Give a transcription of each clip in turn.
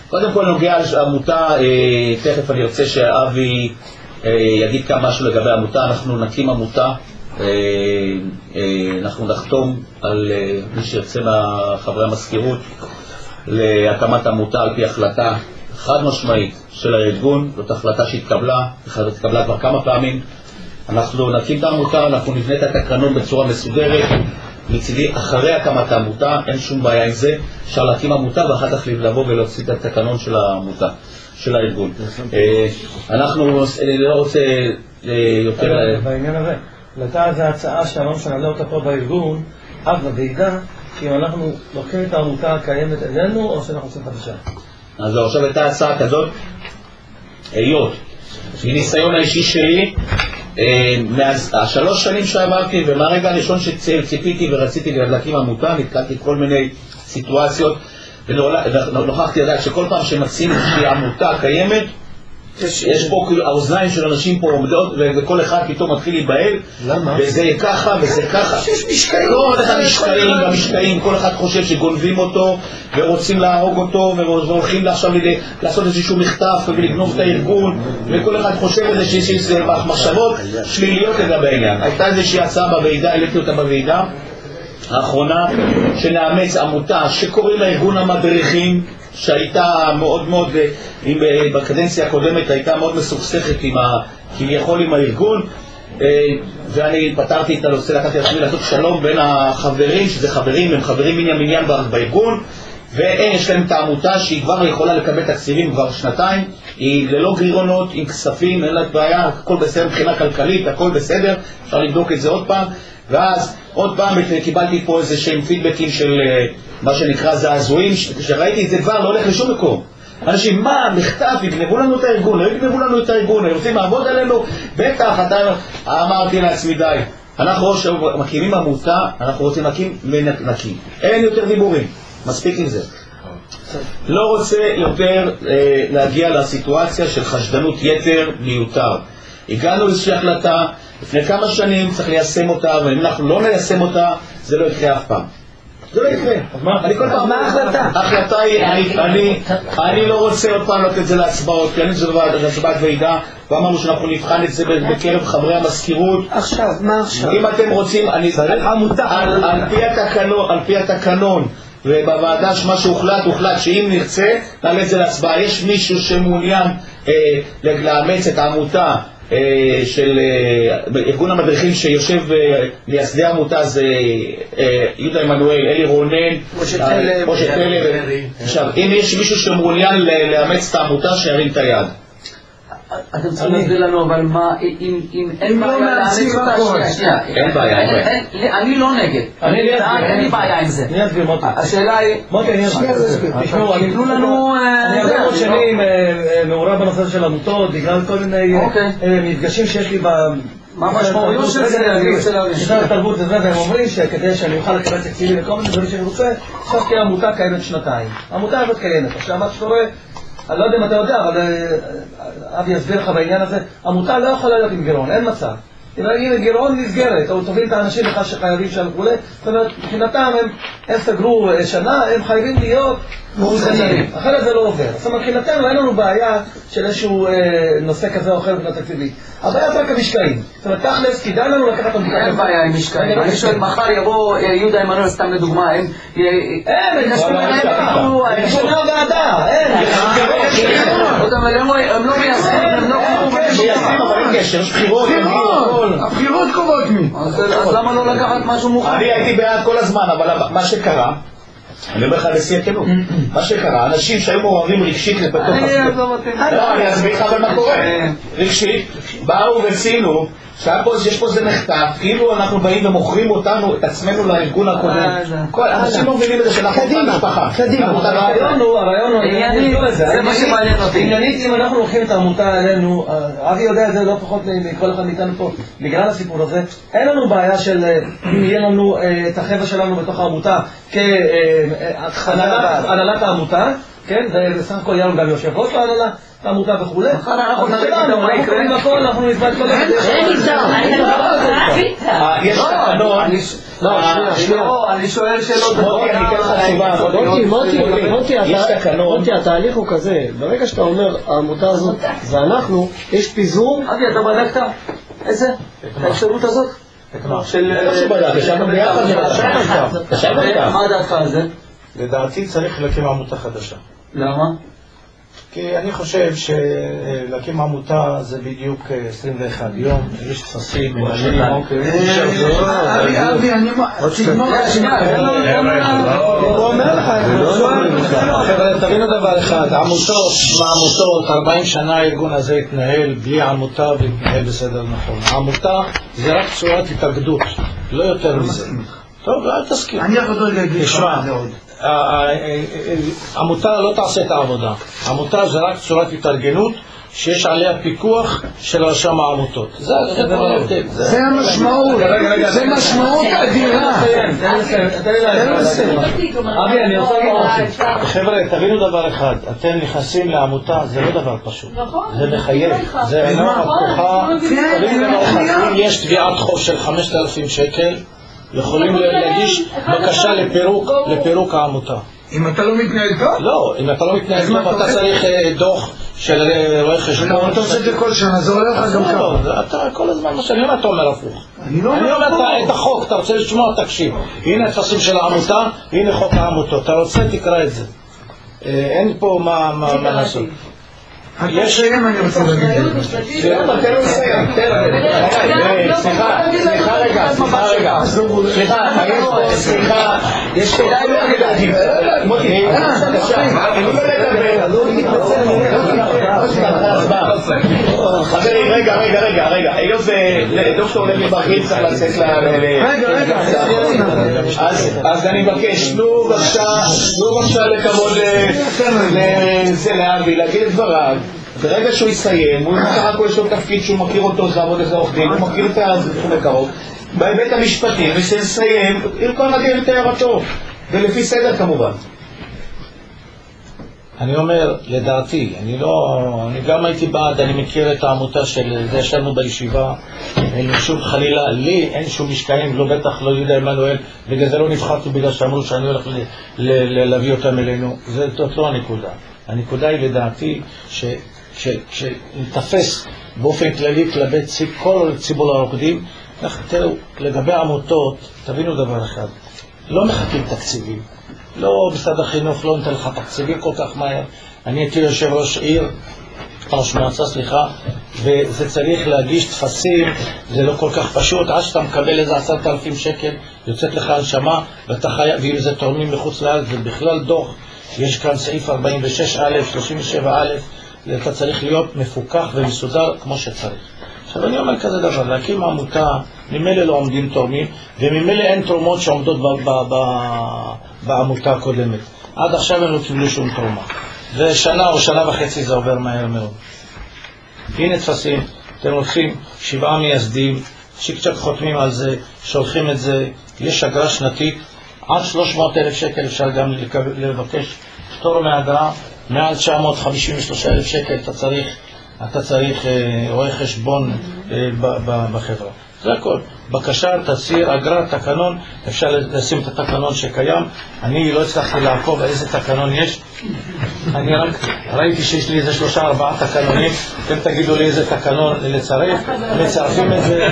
קודם כל נוגע לעמותה, תכף אני רוצה שאבי יגיד כמה משהו לגבי העמותה. אנחנו נקים עמותה, אנחנו נחתום על מי שירצה מחברי המזכירות להקמת עמותה על פי החלטה חד משמעית של הארגון. זאת החלטה שהתקבלה כבר כמה פעמים. אנחנו נקים את העמותה, אנחנו נבנה את התקנון בצורה מסודרת. מצידי אחרי הקמת העמותה, אין שום בעיה עם זה, אפשר להקים עמותה ואחר כך לבוא ולהוציא את התקנון של העמותה, של הארגון. אני לא רוצה יותר... בעניין הזה, לתה זו הצעה שאמרנו שנעלה אותה פה בארגון, אף בוועידה, אם אנחנו לוקחים את העמותה הקיימת אלינו או שאנחנו עושים חדשה. אז עכשיו הייתה הצעה כזאת, היות, מניסיון האישי שלי, מהשלוש שנים שעברתי ומהרגע הראשון שציפיתי ורציתי להקים עמותה, נתקלתי כל מיני סיטואציות ונוכחתי לדעת שכל פעם שמציעים איזושהי עמותה קיימת, יש פה האוזניים של אנשים פה עומדות וכל אחד פתאום מתחיל להיבהל. וזה ככה וזה ככה, כל אחד משקעים, כל אחד חושב שגונבים אותו ורוצים להרוג אותו והולכים עכשיו לעשות איזשהו מחטף ולגנוב את הארגון, וכל אחד חושב איזה שיש מחשבות שליליות לגבי העניין. הייתה איזושהי הצעה בוועידה, העליתי אותה בוועידה האחרונה, שנאמץ עמותה שקוראים לארגון המדריכים, שהייתה מאוד מאוד, בקדנציה הקודמת הייתה מאוד מסוכסכת כביכול עם הארגון, ואני פתרתי את הנושא, לקחתי לעצמי לעשות שלום בין החברים, שזה חברים, הם חברים מן המניין בארגון, ויש להם את העמותה שהיא כבר יכולה לקבל תקציבים כבר שנתיים, היא ללא גרירונות, עם כספים, אין לה בעיה, הכל בסדר מבחינה כלכלית, הכל בסדר, אפשר לבדוק את זה עוד פעם. ואז עוד פעם קיבלתי פה איזה שהם פידבקים של מה שנקרא זעזועים, שראיתי את זה כבר לא הולך לשום מקום. אנשים, מה, מכתב, יגנבו לנו את הארגון, לא יגנבו לנו את הארגון, הם רוצים לעבוד עלינו, בטח, אמרתי לעצמי די, אנחנו מקימים עמותה, אנחנו רוצים להקים ונקים, אין יותר דיבורים, מספיק עם זה. לא רוצה יותר להגיע לסיטואציה של חשדנות יתר מיותר. הגענו לאיזושהי החלטה לפני כמה שנים, צריך ליישם אותה, ואם אנחנו לא ניישם אותה, זה לא יקרה אף פעם. זה לא יקרה. אני כל פעם... מה ההחלטה? ההחלטה היא, אני לא רוצה עוד פעם לתת את זה להצבעות, כי אני זה להצבעת ועידה, ואמרנו שאנחנו נבחן את זה בקרב חברי המזכירות. עכשיו, מה עכשיו? אם אתם רוצים, על פי התקנון, ובוועדה שמה שהוחלט, שאם נרצה, נעלה את זה להצבעה. יש מישהו שמעוניין לאמץ את העמותה של ארגון המדריכים שיושב ליסדי העמותה, זה יהודה עמנואל, אלי רונן, משה תלם. עכשיו, אם יש מישהו שמעוניין לאמץ את העמותה, שירים את היד. אתם צריכים להסביר לנו, אבל מה, אם אין בעיה לאמץ אותה, שנייה, אין בעיה. אני לא נגד, אין לי בעיה עם זה. השאלה היא, תשמעו, אני הרבה מאוד שנים מעורב בנושא של עמותות, בגלל כל מיני מפגשים שיש לי מה המשמעויות של זה? בגלל התרבות וזה, והם אומרים שכדי שאני אוכל לקבל תקציבים וכל מיני דברים שאני רוצה, עכשיו כי העמותה קיימת שנתיים. העמותה הזאת קיימת. עכשיו מה שקורה, אני לא יודע אם אתה יודע, אבל אבי יסביר לך בעניין הזה, עמותה לא יכולה להיות עם גירעון, אין מצב. אם גירעון נסגרת, או טובים את האנשים לך שחייבים שם וכו', זאת אומרת, מבחינתם הם סגרו שנה, הם חייבים להיות מאוזנים, אחרת זה לא עובר. זאת אומרת, מבחינתנו אין לנו בעיה של איזשהו נושא כזה או אחר מבחינה תקציבית. הבעיה זה רק המשקעים. זאת אומרת, תכלס, כדאי לנו לקחת עמותה. אין בעיה עם משקעים. אני שואל, מחר יבוא יהודה עמנואל, סתם לדוגמה, הם ישבו מהוועדה, הם לא מיישמים, הם לא אבל אין קשר, יש בחירות, הבחירות קורות מי. אז למה לא לקחת משהו מוכן? אני הייתי בעד כל הזמן, אבל מה שקרה, אני אומר לך בשיא הכנות, מה שקרה, אנשים שהיו מעורבים רגשית בתוך אני אסביר לך אבל מה קורה. רגשית, באו וציינו שיש פה איזה מחטף, כאילו אנחנו באים ומוכרים אותנו, את עצמנו לארגון הקודם. אנשים לא מבינים את זה שאנחנו משפחה. הרעיון הוא, זה מה שמעניין אותי. עניינית, אם אנחנו לוקחים את העמותה אלינו, אבי יודע את זה לא פחות מכל אחד מאיתנו פה, בגלל הסיפור הזה, אין לנו בעיה של אם יהיה לנו את החבר'ה שלנו בתוך העמותה כהנהלת העמותה, כן, וסך הכל יהיה גם יושב ראש להנהלה, העמותה וכולי. אנחנו נגיד מה יקרה. אנחנו נתבע את כל אין יש תקנון. אני שואל שאלות. מוטי, התהליך הוא כזה, ברגע שאתה אומר העמותה הזאת זה אנחנו, יש פיזור. אבי, אתה בדקת? איזה? האפשרות הזאת? ישבנו ביחד. מה דעתך על זה? לדעתי צריך להקים עמותה חדשה. למה? כי אני חושב שלהקים עמותה זה בדיוק 21 יום, יש טפסים, מנהלים. אבי, אני חבר'ה, תבינו דבר אחד, עמותות, 40 שנה הארגון הזה התנהל בלי עמותה והתנהל בסדר נכון. העמותה זה רק צורת התאגדות, לא יותר מזה. טוב, אל תסכים. אני יכול להגיד תשמע, עמותה לא תעשה את העבודה. עמותה זה רק צורת התארגנות שיש עליה פיקוח של רשם העמותות. זה המשמעות, זה משמעות אדירה. אבי, אני רוצה להגיד משהו. חבר'ה, תבינו דבר אחד, אתם נכנסים לעמותה, זה לא דבר פשוט. זה מחייב, זה אינו הפתוחה. תבינו דבר אחד, אם יש תביעת חוב של 5,000 שקל, יכולים להגיש בקשה לפירוק העמותה. אם אתה לא מתנהל טוב? לא, אם אתה לא מתנהל טוב, אתה צריך דוח של רואה חשבון. אתה עושה את זה כל שנה, זה עולה לך גם ככה. לא, אתה כל הזמן מה שאני אומר, אתה אומר הפוך. אני אומר את החוק, אתה רוצה לשמוע, תקשיב. הנה הטפסים של העמותה, הנה חוק העמותות. אתה רוצה, תקרא את זה. אין פה מה לעשות. יש להם אני רוצה להגיד. תן לו לסיים, סליחה רגע, יש כדאי להגיד, מוטי, חברים, רגע, היות ודוקטור לוי ברגיל צריך לצאת אז אני מבקש, תנו בבקשה לכבוד לאבי להגיד את דבריו. ברגע שהוא יסיים, הוא רק יש לו תפקיד שהוא מכיר אותו, זה עבוד איזה עורך דין, הוא מכיר את התחום מקרוב. בהיבט המשפטי, ושנסיים, ירקון נגיד את הערתו, ולפי סדר כמובן. אני אומר, לדעתי, אני גם הייתי בעד, אני מכיר את העמותה של זה, ישבנו בישיבה, אין שום חלילה, לי אין שום משקעים, לא בטח לא יהודה עמנואל, בגלל זה לא נבחרתי בגלל שאמרו שאני הולך להביא אותם אלינו, זאת לא הנקודה. הנקודה היא לדעתי שנתפס באופן כללי כלפי כל ציבור הרוקדים. תראו, לגבי עמותות, תבינו דבר אחד, לא מחכים תקציבים. לא משרד החינוך לא נתן לך תקציבים כל כך מהר. אני הייתי יושב ראש עיר, ראש מועצה, וזה צריך להגיש תפסים, זה לא כל כך פשוט, עד שאתה מקבל איזה 10,000 שקל, יוצאת לך הנשמה, ואתה חייב, ואם זה תורמים מחוץ לארץ, זה בכלל דוח. יש כאן סעיף 46א, 37א, אתה צריך להיות מפוקח ומסודר כמו שצריך. עכשיו אני אומר כזה דבר, להקים עמותה, ממילא לא עומדים תורמים, וממילא אין תרומות שעומדות בעמותה הקודמת. עד עכשיו הם לא קיבלו שום תרומה. ושנה או שנה וחצי זה עובר מהר מאוד. הנה תפסים, אתם רוצים 7 מייסדים, שקצת חותמים על זה, שולחים את זה, יש אגרה שנתית, עד 300,000 שקל אפשר גם לבקש פטור מהאגרה, מעל 953,000 שקל אתה צריך רואה חשבון בחברה. זה הכל. בקשה, תצהיר, אגרה, תקנון, אפשר לשים את התקנון שקיים. אני לא הצלחתי לעקוב איזה תקנון יש. אני רק ראיתי שיש לי איזה 3-4 תקנונים. אתם תגידו לי איזה תקנון לצרף, מצרפים את זה,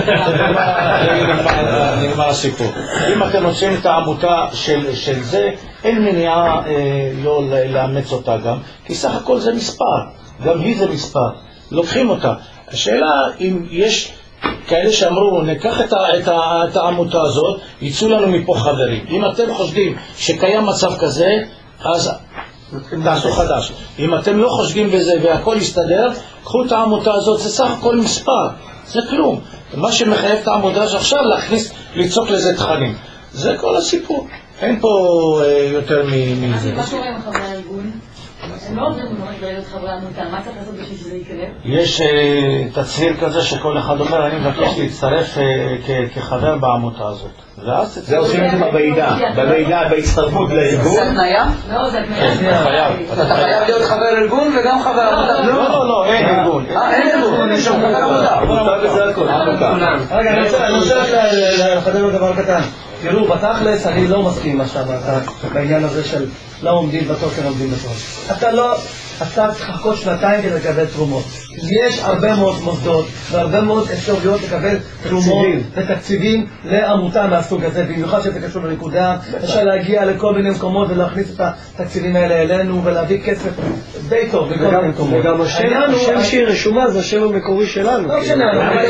נגמר הסיפור. אם אתם רוצים את העמותה של זה, אין מניעה לא לאמץ אותה גם, כי סך הכל זה מספר, גם היא זה מספר, לוקחים אותה. השאלה אם יש כאלה שאמרו, ניקח את העמותה הזאת, יצאו לנו מפה חברים. אם אתם חושבים שקיים מצב כזה, אז תעשו חדש. אם אתם לא חושבים בזה והכל יסתדר, קחו את העמותה הזאת, זה סך הכל מספר, זה כלום. מה שמחייב את העמותה עכשיו להכניס, ליצוק לזה תכנים. זה כל הסיפור. אין פה יותר מזה. מה קורה עם חברי הארגון? הם לא עוזרים להיות חברי עמותה, מה צריך לעשות בשביל שזה יקרה? יש תצהיר כזה שכל אחד אומר, אני מבקש להצטרף כחבר בעמותה הזאת. זה עושים את זה בוועידה, בהצטרפות לארגון. זה התניה? לא, זה התניה. אתה חייב להיות חבר ארגון וגם חבר עמותה. לא, אין ארגון. אין ארגון, יש שם חבר עמותה. רגע, אני רוצה לחדד עוד דבר קטן. תראו, בתכלס אני לא מסכים מה שאמרת בעניין הזה של לא עומדים בתור כן עומדים בתור. אתה צריך לחכות שנתיים כדי לקבל תרומות. יש הרבה מאוד מוסדות והרבה מאוד אפשרויות לקבל תרומות ותקציבים לעמותה מהסוג הזה, במיוחד שזה קשור לנקודה. אפשר להגיע לכל מיני מקומות ולהכניס את התקציבים האלה אלינו ולהביא כסף די טוב בכל מיני מקומות. וגם השם שהיא רשומה זה השם המקורי שלנו. לא משנה,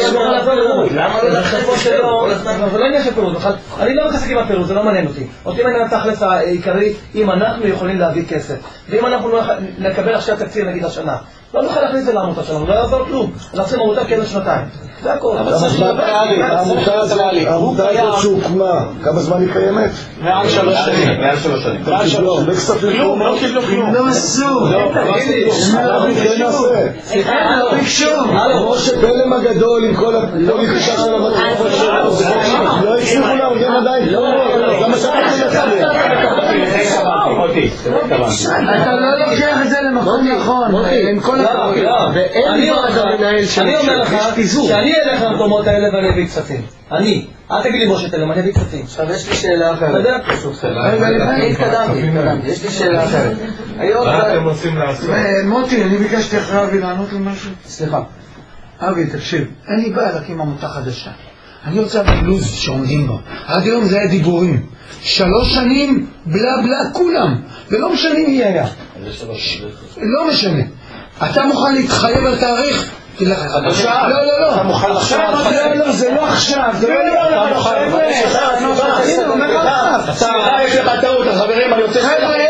זה לא עניין של פירוט, אני לא מתעסק עם הפירוט, זה לא מעניין אותי. אותי מעניין התכלס העיקרי, אם אנחנו יכולים להביא כסף, ואם אנחנו נקבל עכשיו תקציב נגיד השנה, לא נוכל להכניס את זה לעמותה שלנו, לא יעזור כלום, נעשה עמותה כאלה שנתיים, זה הכל. העמותה הזאת שהוקמה, כמה זמן היא קיימת? מעל 3 שנים. לא קיבלו כלום. לא עשו. לא ביקשו. כמו שבלם הגדול עם כל הפוליטיקה של המטרות שלו, לא הצליחו לארגן עדיין. זה מה שאתה אתה לא לוקח את זה למקום נכון. עם כל הכבוד. אני אומר לך שאני אלך למקומות האלה ואני אביא כספים. אל תגיד לי משה תלם, אני אביא כספים. עכשיו יש לי שאלה אחרת. אתה יודע? אני התקדמתי. יש לי שאלה אחרת. מה אתם רוצים לעשות? מוטי, אני ביקשתי אחרי אבי לענות למשהו. סליחה. אבי, תקשיב, אין לי בעיה להקים עמותה חדשה. אני רוצה בלוז שעומדים בו. עד היום זה היה דיבורים. 3 שנים, בלה בלה, כולם. ולא משנה מי היה. לא משנה. אתה מוכן להתחייב על תאריך? עכשיו. לא. אתה מוכן לחשוב על חצי. לא, זה לא עכשיו. זה לא אתה מוכן. יש לך טעות, חברים, אני רוצה...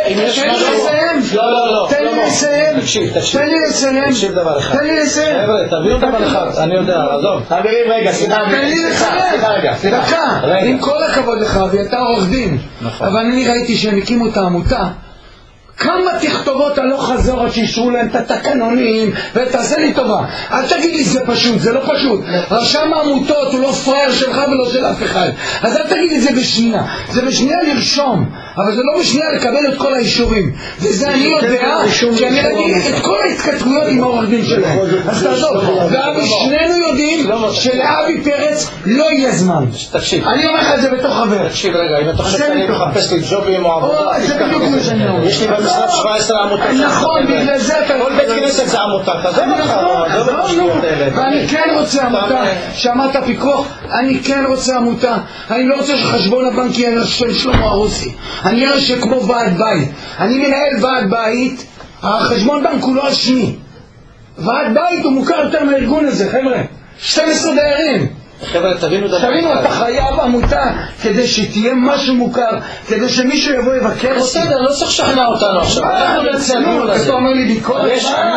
תן לי לסיים. תן לי לסיים. תקשיב דבר אחד. תן לי לסיים. חבר'ה, תביאו דבר אחד. אני יודע, עזוב. חברים, רגע, תן לי לסיים. דקה. עם כל הכבוד לך, ואתה עורך דין. אבל אני ראיתי שהם הקימו את העמותה. כמה תכתובות הלוך חזור עד שישרו להם את התקנונים, ותעשה לי טובה. אל תגיד לי זה פשוט, זה לא פשוט. רשם העמותות הוא לא פרייר שלך ולא של אף אחד. אז אל תגיד לי זה בשנייה. זה בשנייה לרשום, אבל זה לא בשנייה לקבל את כל האישורים. וזה אני יודע שאני ראיתי את כל ההתכתבויות עם העורך דין שלהם. אז תעזוב. ואבי, שנינו יודעים שלאבי פרץ לא יהיה זמן. תקשיב. אני אומר לך את זה בתוך חבר. תקשיב רגע, אם אתה חושב שאני מחפש לי ג'ובים או עבודה, זה בדיוק מה שאני אומר. יש לי במשרד 17 עמותות. נכון, בגלל זה אתה... כל בית כנסת זה עמותה, תעזוב אותך, ואני כן רוצה עמותה, שמעת פיקוח, אני כן רוצה עמותה, אני לא רוצה שחשבון הבנק יהיה של שלמה הרוסי, אני אראה שכמו ועד בית, אני מנהל ועד בית, החשבון בנק הוא לא השני, ועד בית הוא מוכר יותר מהארגון הזה, חבר'ה, 12 דיירים. חבר'ה, תבינו אתה חייב עמותה כדי שתהיה משהו מוכר, כדי שמישהו יבוא יבקר אותי. בסדר, לא צריך לשכנע אותנו עכשיו. אתה אומר לי ביקורת?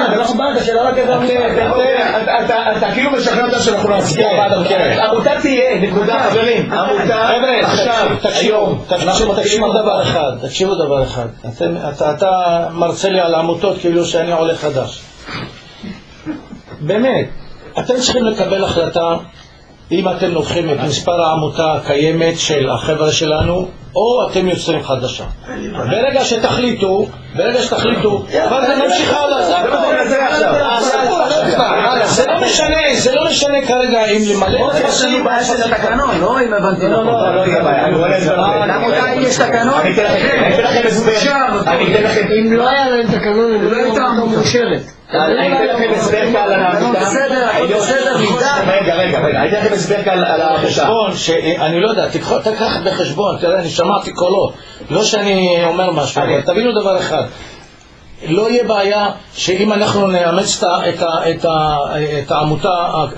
אתה כאילו משכנע אותנו שאנחנו נצביע בעד המקרה. עמותה תהיה, נקודה, חברים. עמותה, עכשיו, היום. תקשיבו דבר אחד. אתה מרצה לי על העמותות כאילו שאני עולה חדש. באמת, אתם צריכים לקבל החלטה אם אתם לוקחים את מספר העמותה הקיימת של החבר'ה שלנו, או אתם יוצרים חדשה. ברגע שתחליטו, כבר זה ממשיך הלאה, זה לא משנה כרגע אם למלא. יש לנו בעיה של התקנון, לא אם הבנתי נכון. לא יהיה בעיה. לעמותה אם יש תקנון? אני אתן לכם הסבר. אם לא היה להם תקנון, הם לא הייתה מאושרת. אני אתן לכם הסבר כאן על העמותה. בסדר, רגע, אני אתן לכם הסבר כאן על החשבון, שאני לא יודע, תקח בחשבון, תראה, אני שמעתי קולות, לא שאני אומר משהו, אבל תבינו דבר אחד, לא יהיה בעיה שאם אנחנו נאמץ את העמותה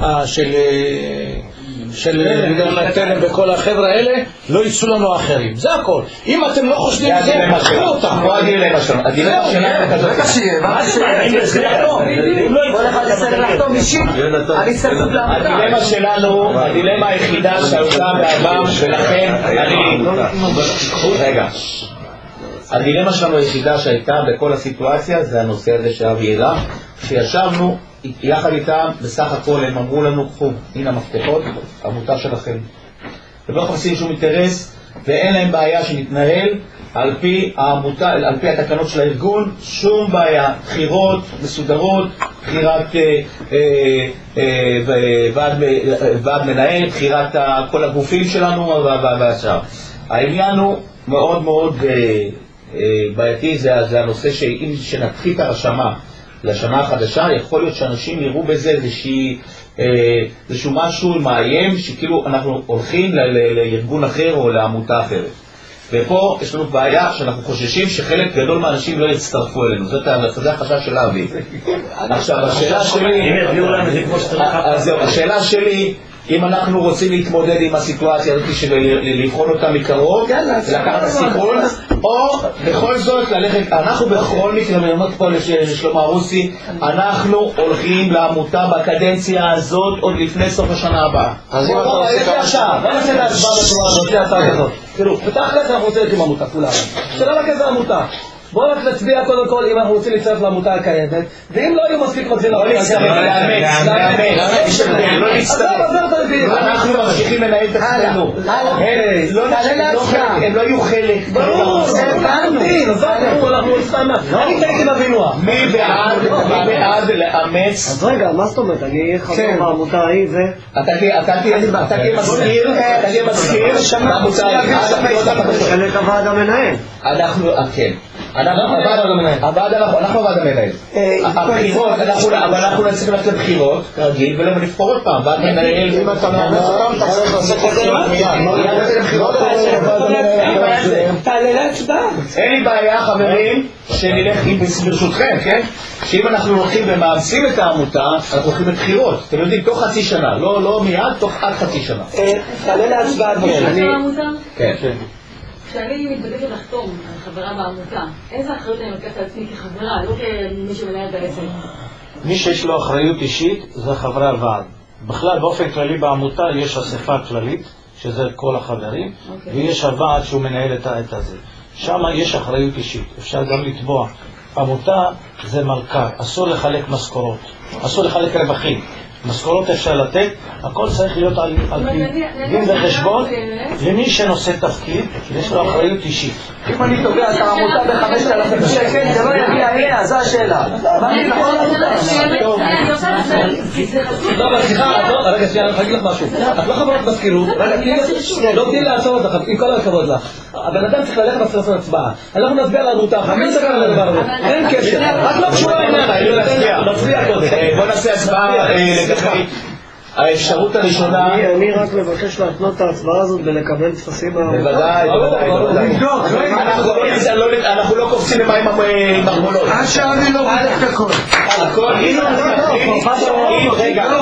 של תלם וכל החבר'ה האלה, לא יצאו לנו אחרים. זה הכל. אם אתם לא חושבים את זה, תחלו אותם. פה הדילמה שלנו. הדילמה שלנו כזאת. כל אחד יצטרך לחתום אישית על הצטרפות לעמותה. הדילמה היחידה שעלתה בעבר, ולכן אני... רגע. הדילמה שלנו היחידה שהייתה בכל הסיטואציה זה הנושא הזה שאבי העלה. כשישבנו יחד איתם, בסך הכל הם אמרו לנו, קחו, הנה המפתחות, עמותה שלכם. ולא חפשים שום אינטרס, ואין להם בעיה שנתנהל על פי העמותה, על פי התקנות של הארגון, שום בעיה, בחירות מסודרות, בחירת ועד מנהל, בחירת כל הגופים שלנו והשאר. העניין הוא מאוד מאוד בעייתי, זה הנושא שאם שנתחיל את הרשמה לשנה החדשה, יכול להיות שאנשים יראו בזה איזשהו משהו מאיים, שכאילו אנחנו הולכים לארגון אחר או לעמותה אחרת. ופה יש לנו בעיה שאנחנו חוששים שחלק גדול מהאנשים לא יצטרפו אלינו. זאת החשש של אבי. עכשיו, השאלה שלי, אם אנחנו רוצים להתמודד עם הסיטואציה הזאת של לבחון אותה מקרוב, לקחת הסיכון, או בכל זאת ללכת, אנחנו בכל מקרה, מלמד פה לשלמה רוסי, אנחנו הולכים לעמותה בקדנציה הזאת עוד לפני סוף השנה הבאה. אז יש לי עכשיו, בוא נעשה להצבעה בצורה הזאת, יש לי הצעה כזאת. תראו, בתכל'ס אנחנו רוצים להקים עמותה, כולם. שאלה רק איזה עמותה. בואו רק נצביע קודם כל אם אנחנו רוצים להצטרף לעמותה הקיימת, ואם לא יהיו מספיק מצביעים אנחנו ממשיכים לנהל את עצמנו. הם לא יהיו חלק. אני טעיתי בבינוע. מי בעד לאמץ? אז רגע, מה זאת אומרת? אני חבר בעמותה ההיא ו... אתה תהיה מזכיר בעמותה ההיא. חלק הוועד המנהל. אנחנו, כן. אנחנו הוועד המנהל. הבחירות, אבל אנחנו נצטרך ללכת לבחירות, כרגיל, ולבחור עוד פעם. ועד מנהל, אם אתה מאמץ אותם, אתה צריך לעשות תעלה להצבעה. אין לי בעיה, חברים, שנלך ברשותכם, כן? שאם אנחנו הולכים ומאמצים את העמותה, אנחנו הולכים לבחירות. אתם יודעים, תוך חצי שנה, לא מיד, תוך עד חצי שנה. תעלה להצבעה. כן. כשאני מתבקשת לחתום על חברה בעמותה, איזה אחריות אני לוקחת על עצמי כחברה, לא כמי שמנהל את העסק? מי שיש לו אחריות אישית זה חברי הוועד. בכלל, באופן כללי בעמותה יש אספה כללית, שזה כל החברים, ויש הוועד שהוא מנהל את הזה. שם יש אחריות אישית, אפשר גם לתבוע. עמותה זה מלכ"ר, אסור לחלק משכורות, אסור לחלק רווחים. משכורות אפשר לתת, הכל צריך להיות על דין וחשבון, למי שנושא תפקיד, יש לו אחריות אישית. אם אני תובע את העמותה ב5,000 שקל, זה לא יגיע אליה, זו השאלה. לא, אבל סליחה, רגע, שנייה, אני אגיד לך משהו. את לא חברת מזכירות, לא תני לעצור אותך, עם כל הכבוד לך. הבן אדם צריך ללכת לעשות הצבעה. אנחנו נצביע לעמותה, מי מסתכל על הדבר הזה? אין קשר, רק לא קשורה העניין, נצביע קודם. בוא נעשה הצבעה לגבי האפשרות הראשונה. אני רק מבקש להתנות את ההצבעה הזאת ולקבל טפסים בוודאי. אנחנו לא קופצים למים המרמולות. שאני לא בודק את הכל. הכל, רגע.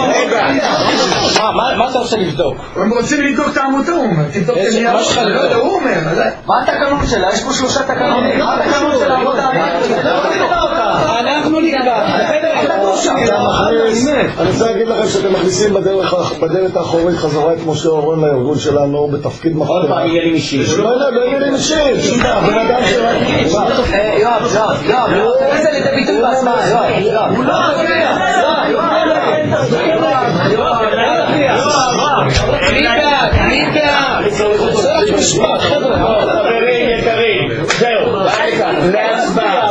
מה אתה רוצה לבדוק? הם רוצים לבדוק את העמותה, הוא אומר. תבדוק את המייד. הוא אומר. מה התקנון שלה? יש פה 3 תקנונים. מה התקנון של העמותה? אנחנו נקבע. אני רוצה להגיד לכם שאתם מכניסים בדלת האחורית חזרה את משה אורון לארגון שלנו בתפקיד מפתח. עוד פעם עניינים אישיים. לא עניינים אישיים. שיטה, בן אדם שרק... יואב, איזה לידי ביטוי בהצבעה, יואב. הוא לא מפריע. אני בעד. חברים יקרים, זהו, להצבעה.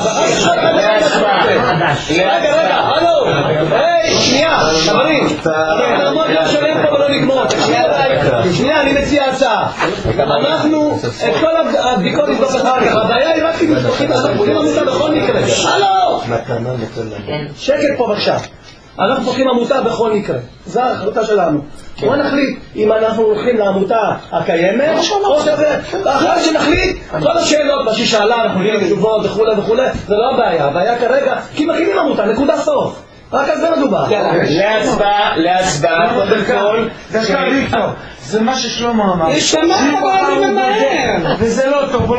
רגע, הלו, שנייה, חברים, נעמוד לא שלם פה ולא נגמור, שנייה, אני מציע הצעה, אנחנו, את כל הבדיקות נבדוק אחר כך, הבעיה היא רק אם אנחנו פותחים עמותה בכל מקרה, הלו, שקט פה בבקשה, אנחנו פותחים עמותה בכל מקרה, זו ההחלטה שלנו. בוא נחליט אם אנחנו הולכים לעמותה הקיימת או שזה, אחרי שנחליט כל השאלות מה ששאלה אנחנו נראים תשובות וכו', זה לא הבעיה, הבעיה כרגע כי מקימים עמותה, נקודה סוף, רק על זה מדובר. להצבעה קודם כל זה מה ששלמה אמר. יש שמה אבל ממהר וזה לא טוב.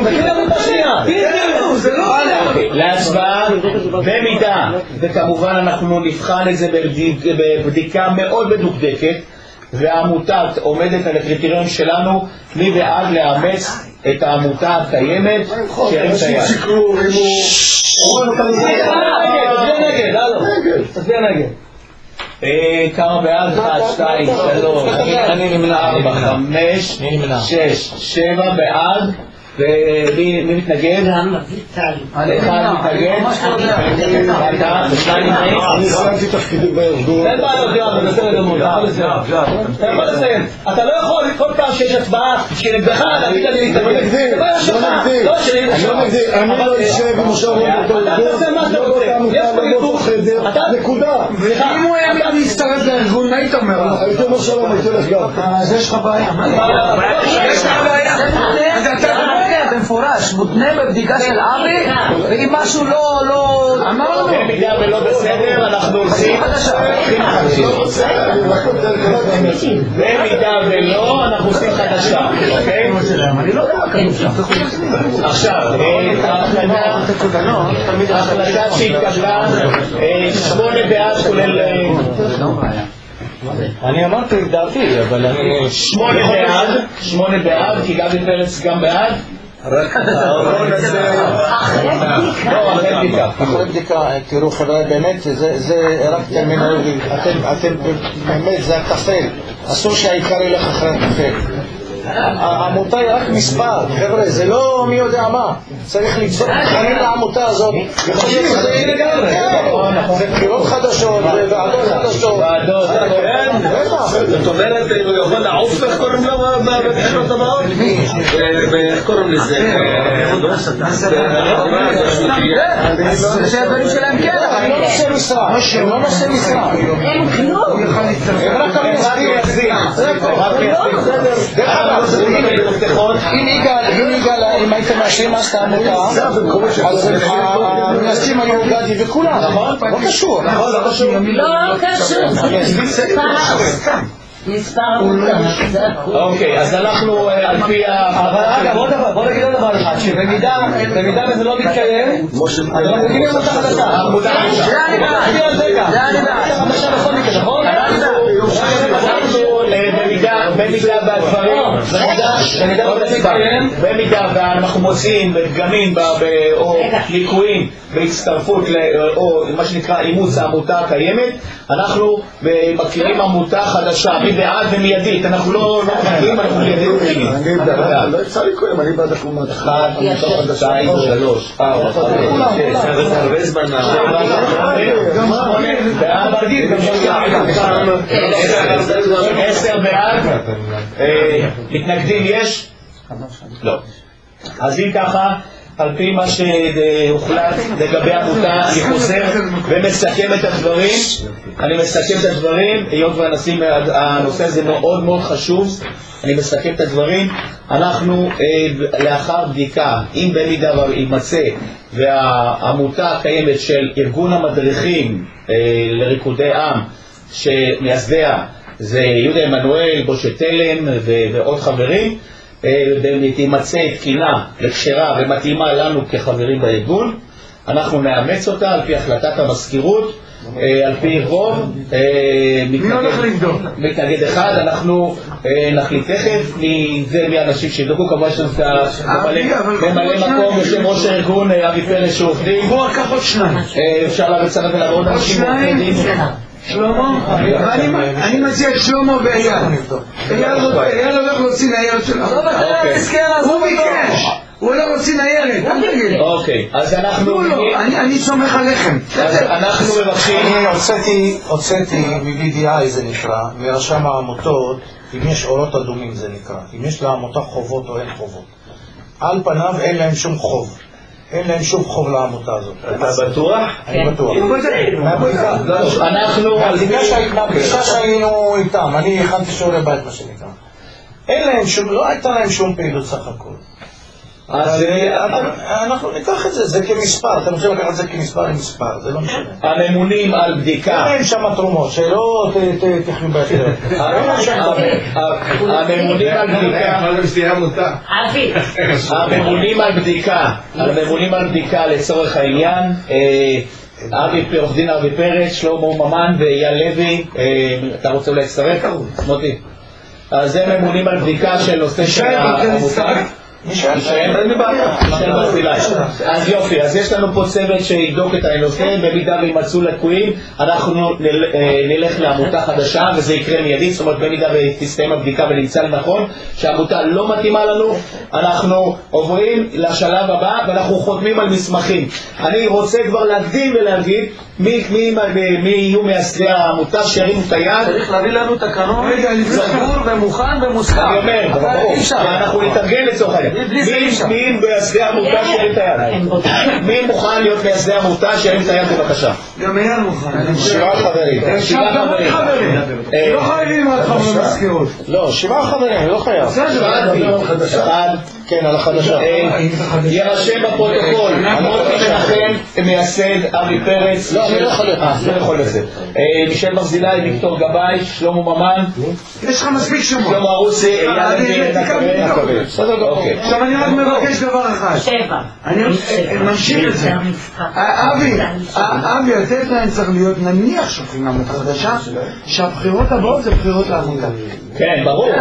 זה לא להצבעה במידה, וכמובן אנחנו נבחן את זה בבדיקה מאוד מדוקדקת, והעמותה עומדת על הקריטריון שלנו, מי בעד לאמץ את העמותה הקיימת שירים את היד? תצביע נגד. כמה בעד? 1, 2, 3, 4, 5, 6, 7 בעד. ומי מתנגד? אחד מתנגד? אתה? ושניים נמנעים? אני סיימתי תפקידי בארגון. אין בעיות, יואב, זה בסדר גמור, אתה יכול לסיים. אתה לא יכול כל פעם שיש הצבעה כנגדך להגיד לי להתנגד. לא נגדי, אני לא אשב עם עכשיו באותו ארגון, לא באותו חדר, נקודה. אם הוא היה להצטרף לארגון, מה היית אומר? הייתי אומר שלום, הייתי הולך גם. אז יש לך בעיה. יש לך בעיה. אז אתה במפורש, מותנה בבדיקה של אבי, ואם משהו לא אמרנו, במידה ולא בסדר, אנחנו הולכים במידה ולא, אנחנו עושים חדשה, אוקיי? עכשיו, ההחלטה שהתקבלה 8 בעד כולל אני אמרתי את דעתי, אבל אני... 8 בעד, כי גבי פרץ גם בעד. אחרי בדיקה, תראו חבר'ה, באמת, זה רק טרמינולוגי, אתם באמת, זה הטפל, אסור שהעיקר ילך אחרי הטפל. העמותה היא רק מספר, חבר'ה, זה לא מי יודע מה, צריך ליצור תכנים לעמותה הזאת, יכול להיות שזה יהיה לגמרי, זה בחירות חדשות, ועדות חדשות, זאת אומרת, הוא יכול לעוף איך קוראים לו בבחירות הבאות? איך קוראים לזה? זה הדברים שלהם כן, הם לא נושא משרה, הם לא נושא משרה, הם כלום. הם רק המייסדים יחזיק, זה הכל. אם הייתם מאשרים מה שאתה עמותה, אז המייסדים היו גדי וכולם, לא קשור. לא קשור. מספר עמותה. אוקיי, אז אנחנו על פי אבל אגב, בוא נגיד עוד דבר אחד, שבמידה וזה לא מתקיים, אז אנחנו מגיעים עמותה חדשה. זה אני בעד, זה אני בעד. במידה ואנחנו מוצאים פגמים או ליקויים בהצטרפות או מה שנקרא אימוץ העמותה הקיימת, אנחנו מכירים עמותה חדשה מבעד ומיידית, אנחנו לא מכירים, אנחנו מיידית מכירים. לא אפשר ליקויים, אני בעד הקומת 1, 2, 3, 4, 5, 6, הרבה זמן 10 בעד. מתנגדים יש? לא. אז אם ככה, על פי מה שהוחלט לגבי עמותה, אני חוזר ומסכם את הדברים. אני מסכם את הדברים, היות והנושא הזה מאוד מאוד חשוב, אני מסכם את הדברים. אנחנו לאחר בדיקה, אם במידה יימצא והעמותה הקיימת של ארגון המדריכים לריקודי עם, שמייסדיה זה יהודה עמנואל, משה תלם ועוד חברים, ותימצא תקינה לקשרה ומתאימה לנו כחברים בארגון, אנחנו נאמץ אותה על פי החלטת המזכירות, על פי רוב, מתנגד אחד, אנחנו נחליט תכף, זה מהאנשים שיבדקו, כמובן שזה ממלא מקום, יושב ראש הארגון, אבי פרץ שעובדים, אפשר לצרף אליו עוד אנשים עובדים. שלמה, אני מציע את שלמה ואייל. אייל הולך להוציא ניירת שלו. הוא ביקש, הוא הולך להוציא ניירת, אל תגיד. אוקיי, אז אנחנו... אני סומך עליכם. אז אנחנו מבקשים... אני הוצאתי מ-BDI זה נקרא, מרשם העמותות, אם יש אורות אדומים זה נקרא, אם יש לעמותה חובות או אין חובות. על פניו אין להם שום חוב. אין להם שום חוב לעמותה הזאת. אתה בטוח? אני בטוח. אנחנו... הפגישה שהיינו איתם, אני הכנתי שיעורי בית מה שנקרא. אין להם שום, לא הייתה להם שום פעילות סך הכל. אז אנחנו ניקח את זה, זה כמספר, אתם רוצים לקחת את זה כמספר עם מספר, זה לא משנה. הממונים על בדיקה. אין שם תרומות, שלא תכנו באחר. הממונים על בדיקה. מה זה מסתירה עמותה? הממונים על בדיקה לצורך העניין, עורך דין אבי פרץ, שלמה ממן ואייל לוי, אתה רוצה אולי להצטרף? מוטי. אז הם ממונים על בדיקה של נושא של העמותה. אז יופי, אז יש לנו פה צוות שיבדוק את הנושא, במידה וימצאו לקויים אנחנו נלך לעמותה חדשה וזה יקרה מיידית, זאת אומרת במידה ותסתיים הבדיקה ונמצא לנכון שהעמותה לא מתאימה לנו, אנחנו עוברים לשלב הבא ואנחנו חותמים על מסמכים. אני רוצה כבר להקדים ולהגיד מי יהיו מייסדי העמותה שירימו את היד. צריך להביא לנו תקנון סגור ומוכן ומוסכם. אני אומר, אנחנו נתארגן לצורך העניין. מי מייסדי העמותה שירים את היד? מי מוכן להיות מייסדי העמותה שירים את היד בבקשה? גם אייל מוכן. 7 חברים. 7 חברים. לא חייבים רק חברי מזכירות. לא, 7 חברים, לא חייב. אחד. כן, על החדשה. יירשם בפרוטוקול, מוטי שלכם מייסד אבי פרץ. לא, אני לא יכול להיות. לא יכול לזה. מישל ברזילי, ויקטור גבאי, שלמה ממן. יש לך מספיק שמות. שלמה ארוסי, אייל נקבל. בסדר גמור. עכשיו אני רק מבקש דבר אחד. 7. אני ממשיך את זה. אבי, לתת להם צריך להיות נניח שופכים לעמותה חדשה, שהבחירות הבאות זה בחירות לעמותה. כן, ברור.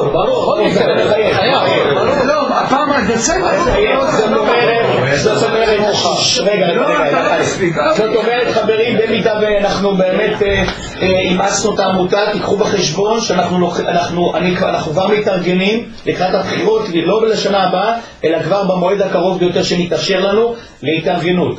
לא, הפעם הדצמבר. זאת אומרת חברים, במידה ואנחנו באמת אימצנו את העמותה, תיקחו בחשבון שאנחנו כבר מתארגנים לקראת הבחירות, לא לשנה הבאה, אלא כבר במועד הקרוב ביותר שמתאפשר לנו להתארגנות.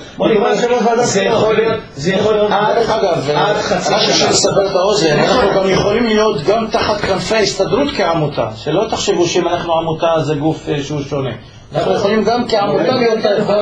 זה יכול להיות עד חצי שנה. לסבר את האוזן, אנחנו גם יכולים להיות גם תחת כנפי ההסתדרות כעמותה, שלא תחשבו שאם אנחנו עמותה זה גוף שהוא שונה. אנחנו יכולים גם כעמותה להיות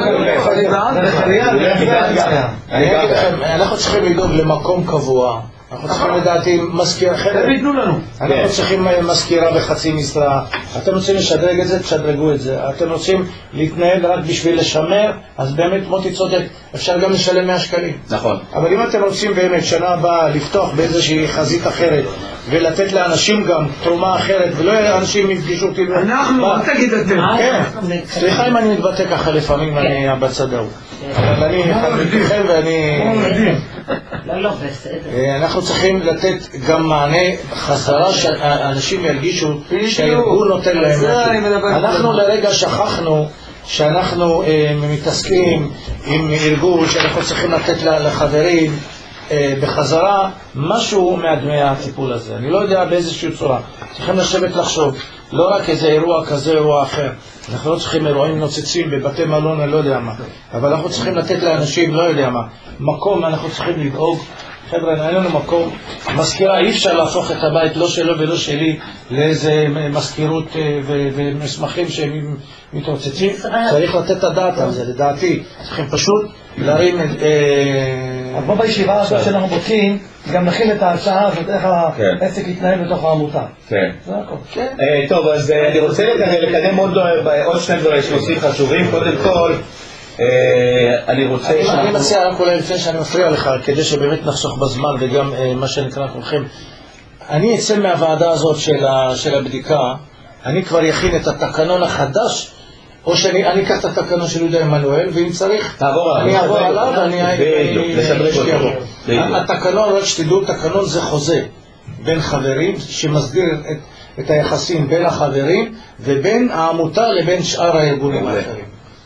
אנחנו צריכים לדאוג למקום קבוע, אנחנו צריכים לדעתי מזכיר אחרת, אנחנו צריכים מזכירה בחצי משרה, אתם רוצים לשדרג את זה, תשדרגו את זה, אתם רוצים להתנהל רק בשביל לשמר, אז באמת מוטי צודק, אפשר גם לשלם 100 שקלים. נכון. אבל אם אתם רוצים באמת שנה הבאה לפתוח באיזושהי חזית אחרת ולתת לאנשים גם תרומה אחרת ולא אנשים יפגישו אותי אנחנו, אל תגיד אתם. כן, סליחה אם אני מתבטא ככה לפעמים אני בצד ההוא, אבל אני אחד מכם ואני לא, בסדר. אנחנו צריכים לתת גם מענה חזרה שאנשים ירגישו שהארגון נותן להם. אנחנו לרגע שכחנו שאנחנו מתעסקים עם ארגון שאנחנו צריכים לתת לחברים בחזרה משהו מהדמי הטיפול הזה. אני לא יודע באיזושהי צורה. צריכים לשבת לחשוב, לא רק איזה אירוע כזה או אחר. אנחנו לא צריכים אירועים נוצצים בבתי מלון, אני לא יודע מה. אבל אנחנו צריכים לתת לאנשים, לא יודע מה, מקום, אנחנו צריכים לדאוג. חבר'ה, אין לנו מקום. מזכירה, אי אפשר להפוך את הבית, לא שלו ולא שלי, לאיזה מזכירות ומסמכים שהם מתרוצצים. צריך לתת את הדעת על זה, לדעתי. צריכים פשוט להרים אז בוא בישיבה הזאת שאנחנו בודקים, גם נכין את ההצעה הזאת, איך העסק יתנהל בתוך העמותה. כן. זה הכל. טוב, אז אני רוצה לקדם עוד שני דברים נושאים חשובים. קודם כל, אני רוצה... אני מציע רק אולי לפני שאני מפריע לך, כדי שבאמת נחסוך בזמן וגם מה שנקרא כולכם. אני אצא מהוועדה הזאת של הבדיקה, אני כבר יכין את התקנון החדש, או שאני אקח את התקנון של יהודה עמנואל, ואם צריך, אני אעבור עליו ואני אשקיע בו. התקנון, רק שתדעו, תקנון זה חוזה בין חברים שמסדיר את היחסים בין החברים ובין העמותה לבין שאר הארגונים האחרים.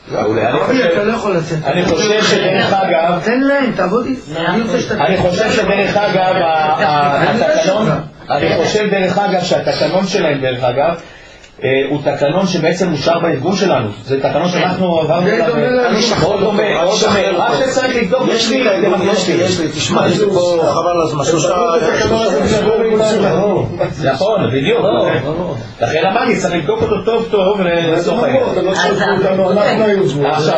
אני חושב שדרך אגב, תן להם, תעבוד אני חושב שדרך אגב שהתקנון שלהם דרך אגב הוא תקנון שבעצם אושר בארגון שלנו. זה תקנון שאנחנו עברנו מאוד דומה. רק שצריך לבדוק יש לי, תשמע, יש לי פה חבל הזמן, נכון, בדיוק. לכן אמרתי, צריך לבדוק אותו טוב טוב ולסוף העניין. עכשיו,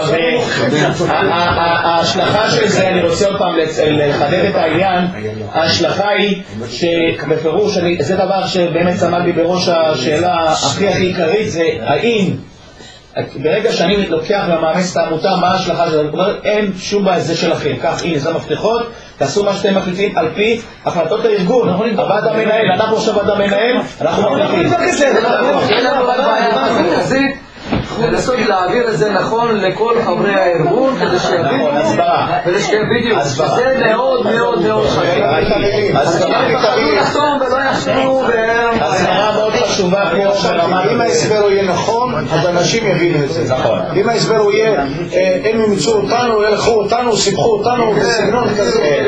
ההשלכה של זה, אני רוצה עוד פעם לחדד את העניין. ההשלכה היא שבפירוש, זה דבר שבאמת עמד לי בראש השאלה הכי עיקרית, זה האם ברגע שאני לוקח ומאמץ את העמותה, מה ההשלכה של זה? זאת אומרת, אין שום בעיה, זה שלכם. כך, הנה, זה מפתחות, תעשו מה שאתם מחליטים על פי החלטות הארגון. הוועד המנהל, אנחנו עכשיו ועד המנהל, אנחנו מחליטים. לנסות להעביר את זה נכון לכל חברי הארגון, כדי שיבינו, כדי שיבינו, שזה מאוד מאוד מאוד חשוב. אז יפחדו לחתום ולא יחשבו. הסברה מאוד חשובה פה. אם ההסבר הוא יהיה נכון, אז אנשים יבינו את זה. אם ההסבר הוא יהיה, הם ימצאו אותנו, ילכו אותנו, סיפחו אותנו, בסגנון כזה.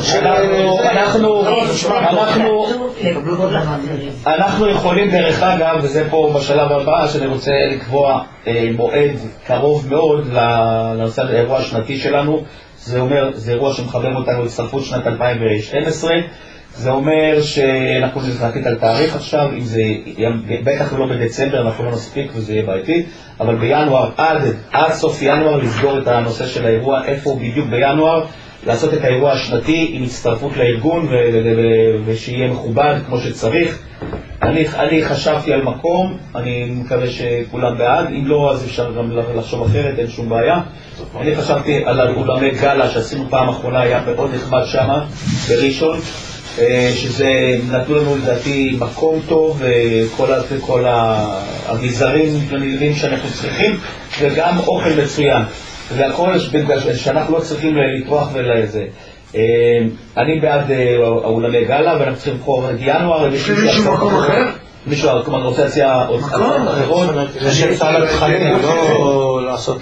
אנחנו יכולים דרך אגב, וזה פה בשלב הבא שאני רוצה לקבוע מועד קרוב מאוד לנושא האירוע השנתי שלנו. זה אומר, זה אירוע שמחבר אותנו להצטרפות שנת 2012. זה אומר שאנחנו נתחיל על תאריך עכשיו, אם זה בטח לא בדצמבר, אנחנו לא נספיק וזה יהיה בעייתי, אבל בינואר, עד סוף ינואר לסגור את הנושא של האירוע, איפה בדיוק בינואר, לעשות את האירוע השנתי עם הצטרפות לארגון ושיהיה מכובד כמו שצריך. אני חשבתי על מקום, אני מקווה שכולם בעד, אם לא אז אפשר גם לחשוב אחרת, אין שום בעיה. אני חשבתי על אולמי גאלה שעשינו פעם אחרונה, היה מאוד נחמד שמה בראשון, שזה נתנו לנו לדעתי מקום טוב, כל האביזרים הנלווים שאנחנו צריכים, וגם אוכל מצוין. והכל שאנחנו לא צריכים לטרוח ולזה. אני בעד האולמי גאלה, ואנחנו צריכים לבחור את ינואר. מישהו מקום אחר? מישהו רוצה להציע עוד אחרות? זה שאפשר לתכנים, לא לעשות...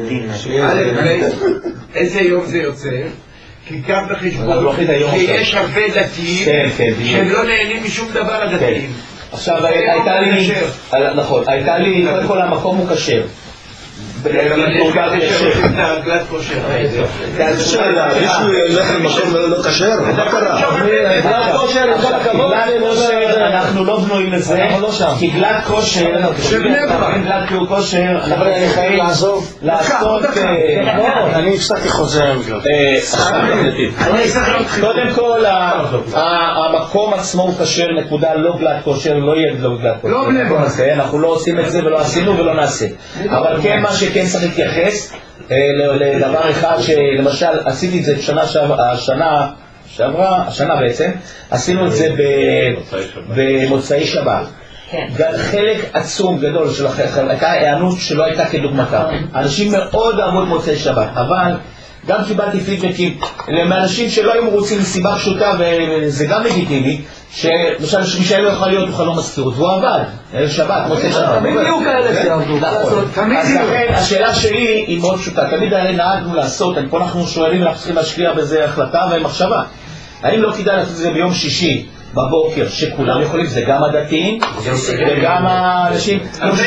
איזה יום זה יוצא? כי גם בחשבון שיש הרבה דתיים שהם לא נהנים משום דבר הדתיים. עכשיו הייתה לי, נכון, הייתה לי, קודם כל המקום הוא כשר. גלת כושר. מישהו ילך למקום לא כשר? מה קרה? גלת כושר, עם כל הכבוד, אנחנו לא בנויים לזה, כי גלת כושר, גלת כושר, אנחנו יכולים לעשות, אני הפסקתי חוזר עם גלת. קודם כל, המקום עצמו הוא כשר, נקודה, לא גלת כושר, לא יהיה גלת כושר. אנחנו לא עושים את זה ולא עשינו ולא נעשה. אבל כן, מה שכן צריך להתייחס לדבר אחד, שלמשל עשיתי את זה השנה בעצם, עשינו את זה במוצאי שבת. חלק עצום גדול של הייתה הענות שלא הייתה כדוגמתה. אנשים מאוד אהבו את מוצאי שבת, אבל גם קיבלתי פידבקים מאנשים שלא היו מרוצים מסיבה פשוטה, וזה גם לגיטימי, שלמשל שמישהו לא יכול להיות בכלל לא מזכירות, והוא עבד, שבת, מוצאי שבת. תמיד יהיו כאלה שיעבדו. אז לכן השאלה שלי היא מאוד פשוטה, תמיד נהגנו לעשות, פה אנחנו שואלים, אנחנו צריכים להשקיע בזה החלטה ומחשבה. האם לא כדאי לעשות את זה ביום שישי בבוקר, שכולם יכולים, זה גם הדתיים וגם האנשים,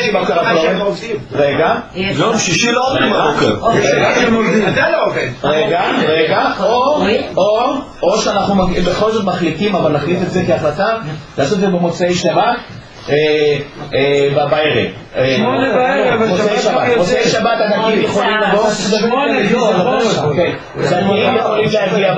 רגע, יום שישי לא עובדים בבוקר. אתה לא עובד. רגע, או שאנחנו בכל זאת מחליטים, אבל נחליט את זה כהחלטה, לעשות את זה במוצאי שבת, בערב. מוצאי שבת הדתיים יכולים לבוא, דתיים יכולים להגיע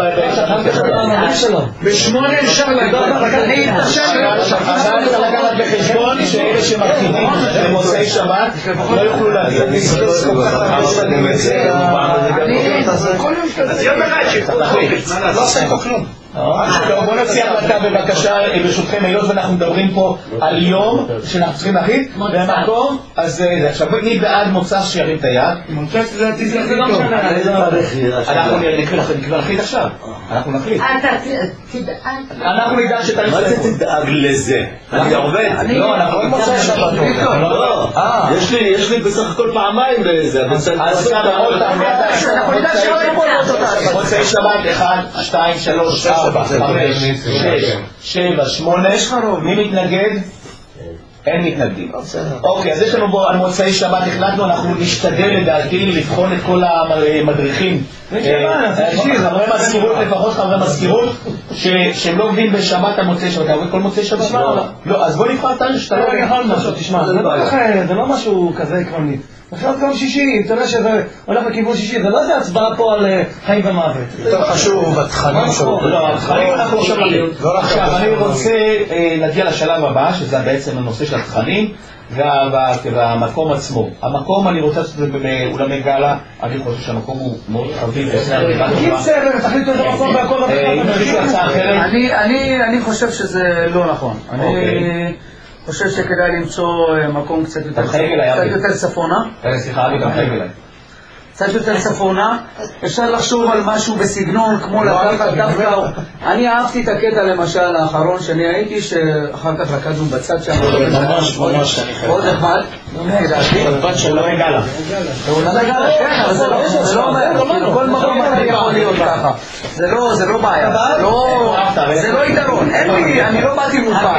בשמונה אפשר לדעת, אבל צריך לקחת בחשבון שאלה שמרכיבים במוצאי שבת לא יוכלו להגיע. אז יום אחד שיקחו לא עושה פה כלום. בוא נציע החלטה בבקשה, ברשותכם, היות ואנחנו מדברים פה על יום שאנחנו צריכים להחליט במקום, אז עכשיו מי בעד מוצא שירים את היד? זה לא משנה. אנחנו נחליט עכשיו, אנחנו נחליט. אנחנו נדאג שתאריך. מה זה תדאג לזה? אני עובד. לא, אנחנו מוצא שבת. יש לי בסך הכל פעמיים בזה. אז מוצאי שבת 1, 2, 3, 4, 5, 6, 7, 8. מי מתנגד? אין מתנגדים. אוקיי, אז יש לנו בו על מוצאי שבת החלטנו, אנחנו נשתדל לדעתי לבחון את כל המדריכים, חברי מזכירות, לפחות חברי מזכירות שהם לא עובדים בשבת המוצאי שבת. אתה עובד כל מוצאי שבת? לא, אז בוא נבחר תאריך שאתה לא יכול משהו. תשמע, זה לא משהו כזה עקרוני. עכשיו כל שישי, אתה יודע שזה הולך לכיוון שישי, זה לא איזה הצבעה פה על חיים ומוות. יותר חשוב בתכנים שלו. לא, התכנים אנחנו עכשיו נגיד. עכשיו, אני רוצה להגיע לשלב הבא, שזה בעצם הנושא של התכנים והמקום עצמו. המקום, אני רוצה לעשות את זה באולמי גאלה, אני חושב שהמקום הוא מאוד חביב. קיצר, תחליטו איזה מקום והכל אחר. אני חושב שזה לא נכון. חושב שכדאי למצוא מקום קצת יותר צפונה. סליחה, אבי, גם חייב אליי. קצת יותר צפונה, אפשר לחשוב על משהו בסגנון כמו לקחת דווקא. אני אהבתי את הקטע למשל האחרון שאני הייתי, שאחר כך רקדנו בצד שם. ממש אני חייב. עוד אחד, בצד שלא הגלה. כן, אבל זה לא אומר, כל מקום אחר יכול להיות ככה. זה לא בעיה, זה לא יתרון. אני לא באתי מוכן.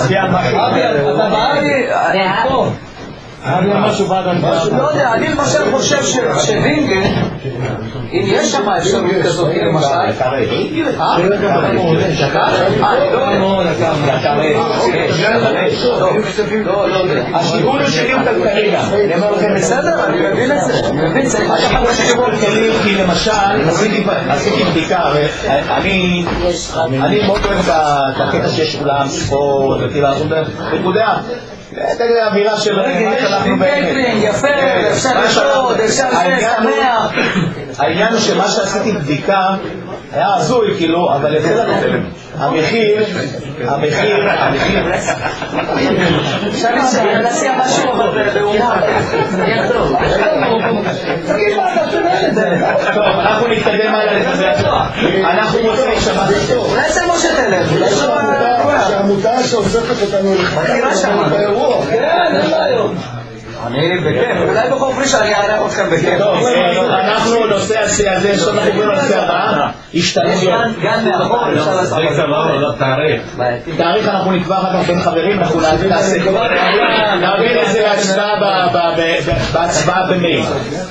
לא יודע, אני למשל חושב שווינגן, אם יש שם אפשרות כזאת למשל, השיגון הוא שלי הוא כלכלי גם. בסדר, אני מבין את זה. כי למשל, עשיתי בדיקה, אני מאוד אוהב את הקטע שיש אולם ספורט וטילה, נקודה. תגיד, האווירה של יפה, אפשר לשעות, אפשר לשמח. העניין הוא שמה שעשיתי בדיקה היה הזוי, כאילו, אבל המחיר אפשר להציע משהו, אבל בהומור. טוב, אנחנו נתקדם הלאה. אנחנו מוצאים שבת טוב. אולי זה משה תלך. שהעמותה שאוספת אותנו באירוע. כן, אין בעיות. אני בכיף, אולי בכל פריש אני אערך אתכם בכיף. טוב, אנחנו נושא הזה, יש לנו חיבור לנושא הבא, השתלמויות. גם מאחור, אפשר לעשות את זה. תאריך אנחנו נקבע אחר כך בין חברים, אנחנו נעביר את זה בהצבעה במייל.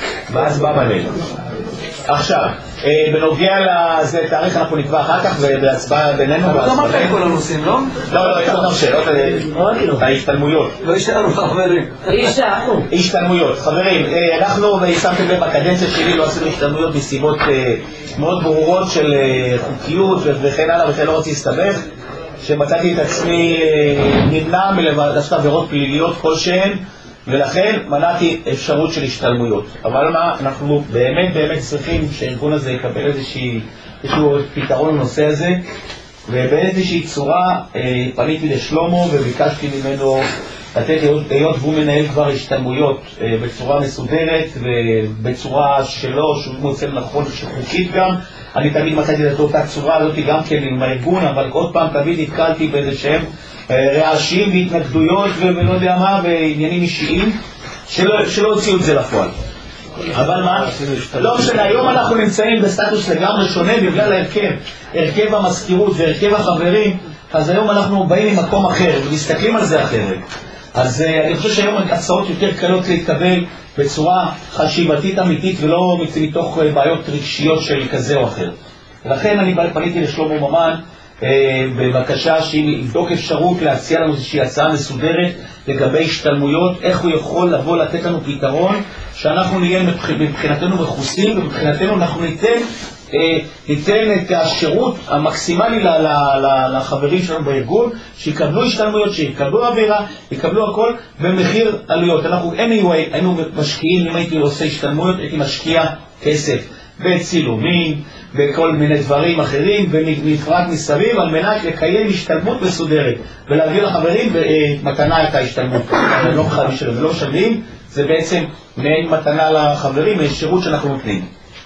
עכשיו, בנוגע לזה תאריך אנחנו נקבע אחר כך ובהצבעה בינינו. לא אמרת את כל הנושאים, לא? לא, יש לנו שאלות ההשתלמויות. לא יישארו חברים. השתלמויות. חברים, אנחנו שמתם לב בקדנציה שלי לא עשינו השתלמויות מסיבות מאוד ברורות של חוקיות וכן הלאה וכן לא רציתי להסתבך, שמצאתי את עצמי נמנע מלעשות עבירות פליליות כלשהן, ולכן מנעתי אפשרות של השתלמויות. אבל מה, אנחנו באמת צריכים שהארגון הזה יקבל איזשהו פתרון לנושא הזה, ובאיזושהי צורה פניתי לשלומו וביקשתי ממנו לתת, היות והוא מנהל כבר השתלמויות בצורה מסודרת ובצורה שלו, שהוא מוצא נכון שחוקית גם. אני תמיד מצאתי את אותה צורה הזאת גם כן עם הארגון, אבל עוד פעם תמיד התקלתי באיזה שהם רעשים והתנגדויות ולא יודע מה, ועניינים אישיים שלא הוציאו את זה לפועל. אבל מה? לא משנה, היום אנחנו נמצאים בסטטוס לגמרי שונה בגלל הרכב המזכירות והרכב החברים, אז היום אנחנו באים ממקום אחר ומסתכלים על זה אחרת. אז אני חושב שהיום הצעות יותר קלות להתקבל בצורה חשיבתית אמיתית ולא מתוך בעיות רגשיות של כזה או אחר. ולכן אני פניתי לשלמה ממן בבקשה שיבדוק אפשרות להציע לנו איזושהי הצעה מסודרת לגבי השתלמויות, איך הוא יכול לבוא לתת לנו פתרון שאנחנו נהיה מבחינתנו מכוסים, ומבחינתנו אנחנו ניתן את השירות המקסימלי לחברים שלנו בארגון, שיקבלו השתלמויות, שיקבלו אווירה, יקבלו הכל במחיר עלויות. אנחנו היינו משקיעים, אם הייתי עושה השתלמויות הייתי משקיע כסף בצילומים, בכל מיני דברים אחרים, ונפרד מסביב על מנת לקיים השתלמות מסודרת ולהביא לחברים במתנה את ההשתלמות. לא חייבים שלהם, לא שווים, זה בעצם מעין מתנה לחברים, שירות שאנחנו נותנים.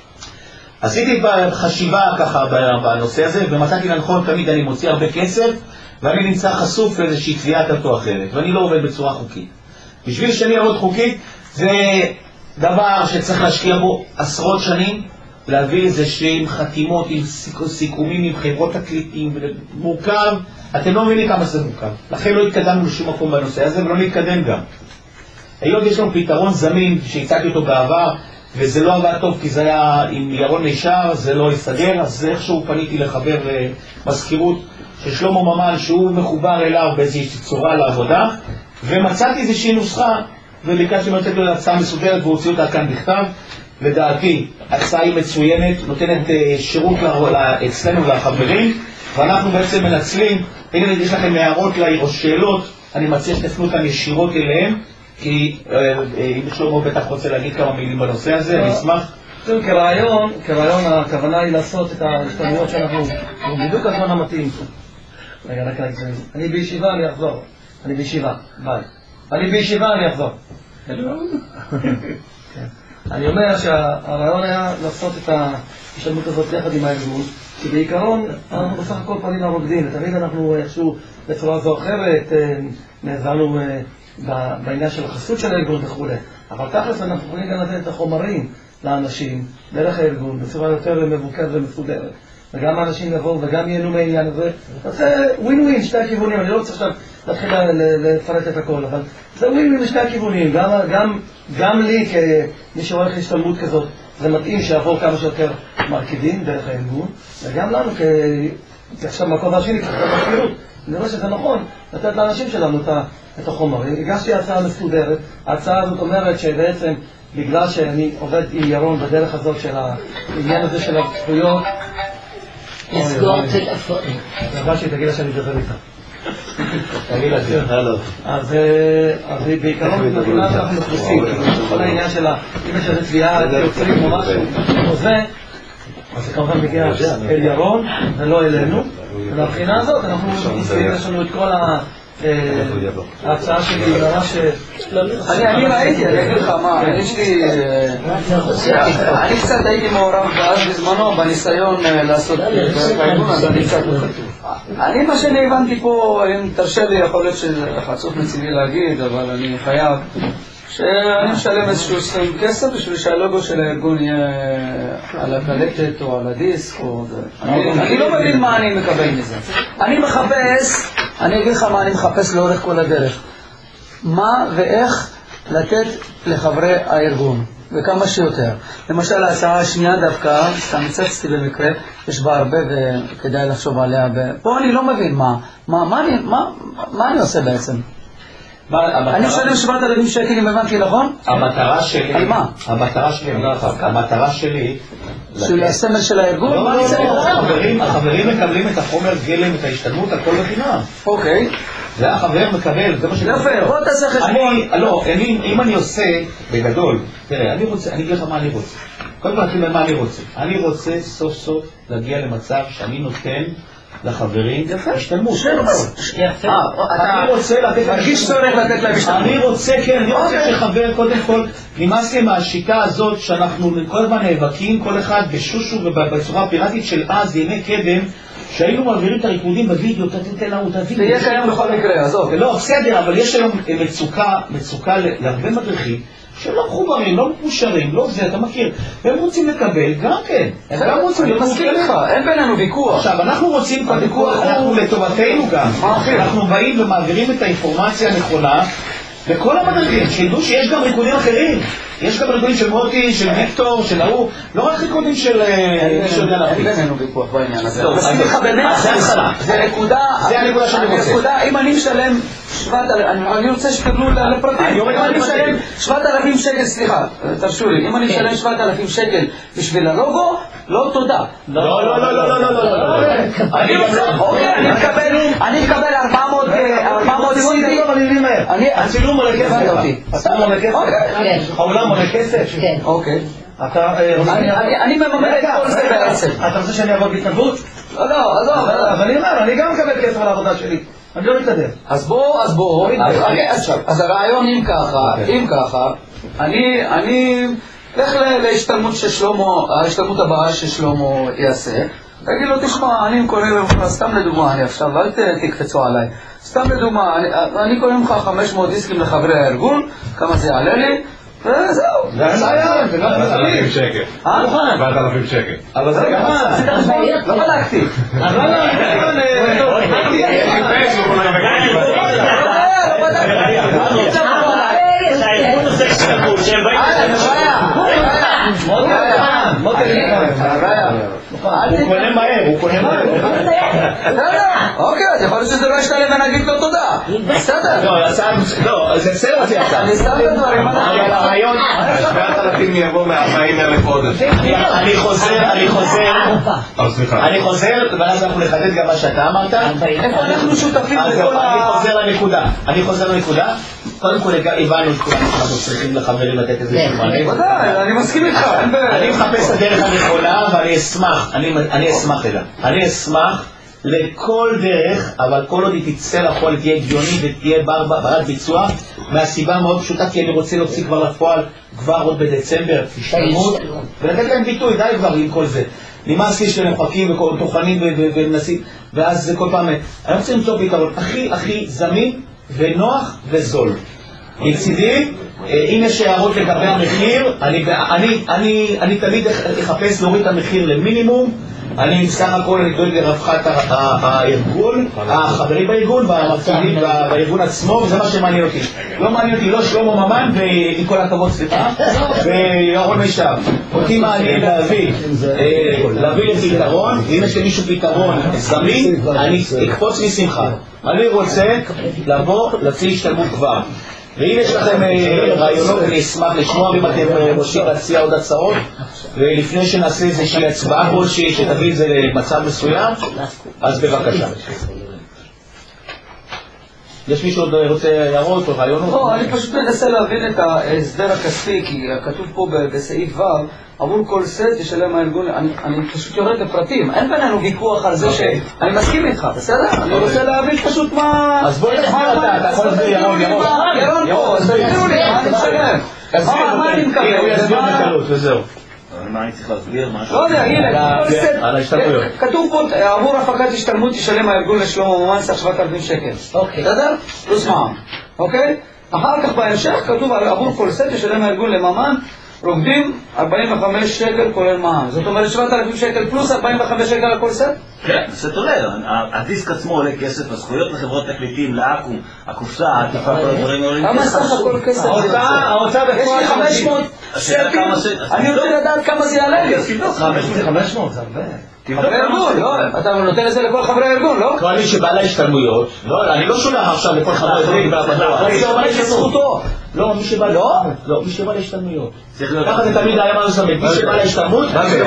עשיתי חשיבה ככה בנושא הזה, ומצאתי לנכון תמיד אני מוציא הרבה כסף, ואני נמצא חשוף לאיזושהי תביעת או אחרת, ואני לא עובד בצורה חוקית. בשביל שאני אעבוד חוקית, זה דבר שצריך להשקיע בו עשרות שנים, להביא איזשהם חתימות עם סיכומים עם חברות תקליטים, מורכב, אתם לא מבינים כמה זה מורכב. לכן לא התקדמנו לשום מקום בנושא הזה, ולא נתקדם גם. היום יש לנו פתרון זמין שהצעתי אותו בעבר, וזה לא עבד טוב כי זה היה עם ירון נשאר, זה לא יסגר, אז איכשהו פניתי לחבר מזכירות של שלמה ממן שהוא מחובר אליו באיזושהי צורה לעבודה, ומצאתי איזושהי נוסחה וביקשתי לתת לו הצעה מסודרת והוציא אותה כאן בכתב. לדעתי הצעה היא מצוינת, נותנת שירות אצלנו לחברים, ואנחנו בעצם מנצלים. הנה יש לכם הערות או שאלות, אני מציע שתפנו אותם ישירות אליהם, כי אם שלמה בטח רוצה להגיד כמה מילים בנושא הזה, אני אשמח. כרעיון הכוונה היא לעשות את ההשתלמויות שאנחנו בדיוק הזמן המתאים. רגע, אני בישיבה, אני אחזור. אני בישיבה, ביי. אני בישיבה, אני אחזור. אני אומר שהרעיון היה לעשות את ההשתלמות הזאת יחד עם הארגון, כי בעיקרון אנחנו בסך הכל פנים לרוקדין, תמיד אנחנו איכשהו בצורה זו או אחרת נעזרנו בעניין של החסות של הארגון וכו'. אבל תכלס אנחנו יכולים גם לתת את החומרים לאנשים דרך הארגון בצורה יותר מבוקרת ומסודרת, וגם האנשים יבואו וגם ייהנו מהעניין הזה. זה ווין ווין שתי הכיוונים, אני לא רוצה עכשיו להתחיל לפרט את הכל, אבל זה ווין ווין לשתי הכיוונים. גם לי כמי שהולך להשתלמות כזאת זה מתאים שיעבור כמה שיותר מרכיבים דרך הארגון, וגם לנו עכשיו מהכובע השני ככה במזכירות אני רואה שזה נכון לתת לאנשים שלנו את החומרים. הגשתי הצעה מסודרת. ההצעה הזאת אומרת שבעצם בגלל שאני עובד עם ירון בדרך הזאת של העניין הזה של הזכויות, לסגור טלפונים. הרגשתי, תגיד לה שאני מדבר איתה. תגיד לה, הלו. אז בעיקרון מבינה שאנחנו מכניסים, כל העניין שלה, אם יש איזו תביעה יוצרים או משהו או זה, אז זה כמובן מגיע אל ירון ולא אלינו, ולבחינה הזאת אנחנו מכניסים, יש לנו את כל ההצעה שלי ממש... אני ראיתי, אני אגיד לך מה, אני קצת הייתי מעורב ואז בזמנו בניסיון לעשות בארגון, אז אני קצת... אני מה שאני הבנתי פה, אם תרשה לי, יכול להיות שזה חצוף מצידי להגיד, אבל אני חייב שאני משלם איזשהו סכום כסף בשביל שהלוגו של הארגון יהיה על הקלטת או על הדיסק או זה. אני לא מבין מה אני מקבל מזה. אני מחפש, אני אגיד לך מה אני מחפש לאורך כל הדרך. מה ואיך לתת לחברי הארגון, וכמה שיותר. למשל ההצעה השנייה דווקא, סתם הצצתי במקרה, יש בה הרבה וכדאי לחשוב עליה. פה אני לא מבין מה אני עושה בעצם. אני משלם 7,000 שקל אם הבנתי נכון? המטרה שלי... על מה? המטרה שלי... של הסמל של הארגון? החברים מקבלים את החומר גלם, את ההשתלמות, הכל בחינם. אוקיי. זה החבר מקבל, זה מה ש... יפה, בוא תעשה חשבון. לא, אם אני עושה בגדול, תראה, אני אגיד לך מה אני רוצה. קודם כל נתחיל מה אני רוצה. אני רוצה סוף סוף להגיע למצב שאני נותן לחברים השתלמות. אני רוצה לתת להם השתלמות. אני רוצה שחבר קודם כל נמאס לי מהשיטה הזאת שאנחנו כל הזמן נאבקים כל אחד בשושו ובצורה פיראטית של אז ימי קדם שהיינו מעבירים את הריקודים בווידאו, תתן לנו את הווידאו. זה יהיה קיים בכל מקרה, עזוב. לא, בסדר, אבל יש היום מצוקה להרבה מדריכים שלא מחוברים, לא מקושרים, לא זה, אתה מכיר. והם רוצים לקבל גם כן. הם גם רוצים לקבל. אני מסכים לך, אין בינינו ויכוח. עכשיו, אנחנו רוצים את הוויכוח, אנחנו לטובתנו גם. אנחנו באים ומעבירים את האינפורמציה הנכונה לכל המדריכים, שידעו שיש גם ריקודים אחרים. יש גם ריקודים של מוטי, של ויקטור, של ההוא, לא רק ריקודים של... אין בינינו ויכוח בעניין הזה. מסכים לך באמת? זה התחלה. זה נקודה... זה הנקודה שאני רוצה. אם אני משלם 7,000, אני רוצה שתקבלו לפרטים. אם אני משלם 7,000 שקל, סליחה, תרשו לי, אם אני משלם 7,000 שקל בשביל הלוגו, לא תודה. לא. אני מקבל 400 סידי. הצילום עולה כסף. העולם עולה כסף? כן. אוקיי. אני מממן את כל זה בעצם. אתה רוצה שאני אעבוד בהתנדבות? לא, עזוב. אבל אני אומר, אני גם מקבל כסף על העבודה שלי. אני לא מתנדב. אז בוא. אז הרעיון אם ככה, אני לך להשתלמות ששלמה, ההשתלמות הבאה ששלמה יעשה. תגיד לו, תשמע, אני קונה לך, סתם לדוגמה, אני עכשיו, אל תקפצו עליי. סתם לדוגמה, אני קונה לך 500 דיסקים לחברי הארגון, כמה זה יעלה לי, וזהו. זה היה, זה 7,000 שקל. 7,000 שקל. אבל זה גם לא בדקתי. הוא קונה מהר. אוקיי, אז יכול להיות שזה לא ישתלם ונגיד לו תודה. בסדר. לא, זה בסדר זה יצא. אני סתם בדברים. אבל הרעיון 7,000 יבוא 40,000 חודש. אני חוזר, ואז אנחנו נחדד גם מה שאתה אמרת. איפה אנחנו שותפים בכל אני חוזר לנקודה. קודם כל הבנו את כולם שאנחנו צריכים לחברים לתת איזה שמונה. ודאי, אני מסכים איתך. אני מחפש את הדרך הנכונה ואני אשמח, אני אשמח לכל דרך, אבל כל עוד היא תצא לפועל, תהיה הגיונית ותהיה ברת ביצוע, מהסיבה מאוד פשוטה, כי אני רוצה להוציא כבר לפועל, כבר עוד בדצמבר, השתלמות, ולתת להם ביטוי, די כבר עם כל זה. נמאס לי שהם מוחקים וטוחנים ומנסים, ואז זה כל פעם, אני רוצה למצוא פתרון הכי זמין ונוח וזול. מצידי, אם יש הערות לגבי המחיר, אני תמיד אחפש להוריד את המחיר למינימום. אני בסך הכל דואג לרווחת הארגון, החברים בארגון והמפעילים בארגון עצמו, וזה מה שמעניין אותי. לא מעניין אותי לא שלמה ממן ועם כל הכבוד סליחה וירון מישב. אותי מעניין להביא לפתרון, ואם יש למישהו פתרון זמין, אני אקפוץ משמחה. אני רוצה לבוא להציע השתלמות כבר. ואם יש לכם רעיונות, אני אשמח לשמוע, ואם אתם רוצים להציע עוד הצעות, ולפני שנעשה איזושהי הצבעה כלשהי שתביא את זה למצב מסוים, אז בבקשה. יש מישהו עוד רוצה הערות או רעיונות? לא, אני פשוט מנסה להבין את ההסדר הכספי, כי כתוב פה בסעיף ו' עבור כל סט ישלם הארגון, אני פשוט יורד לפרטים, אין בינינו ויכוח על זה שאני מסכים איתך, בסדר? אני רוצה להבין פשוט מה... אז בואי נסביר אתה יכול להסביר ירון פה, אז תגידו לי, מה אני משלם? מה אני מקבל? הוא יסביר בקלות וזהו. מה אני צריך להסביר? לא יודע, הנה, כל סט, על ההשתלמויות. כתוב פה, עבור הפקת השתלמות ישלם הארגון לשלמה ממן סך 7,000 שקל. בסדר? פלוס מע"מ. אוקיי? אחר כך בהמשך כתוב עבור כל סט ישלם הארגון לממן רוקדים 45 שקל כולל מע"מ. זאת אומרת 7,000 שקל פלוס 45 שקל על כל סט? כן, זה עולה. הדיסק עצמו עולה כסף, הזכויות לחברות תקליטים, לאקום, הקופסה, העטיפה, כל הדברים עולים כסף. כמה סך הכל כסף? ההוצאה בפועל 500 שקל. אני רוצה לדעת כמה זה יעלה לי. 500 זה הרבה. חברי ארגון, לא? אתה נותן את זה לכל חברי הארגון, לא? כל מי שבא להשתלמויות, אני לא שולח עכשיו לכל חברי הארגון אבל זה אומר שזכותו. לא, מי שבא להשתלמויות. ככה זה תמיד היה מה זמן, מי שבא להשתלמות,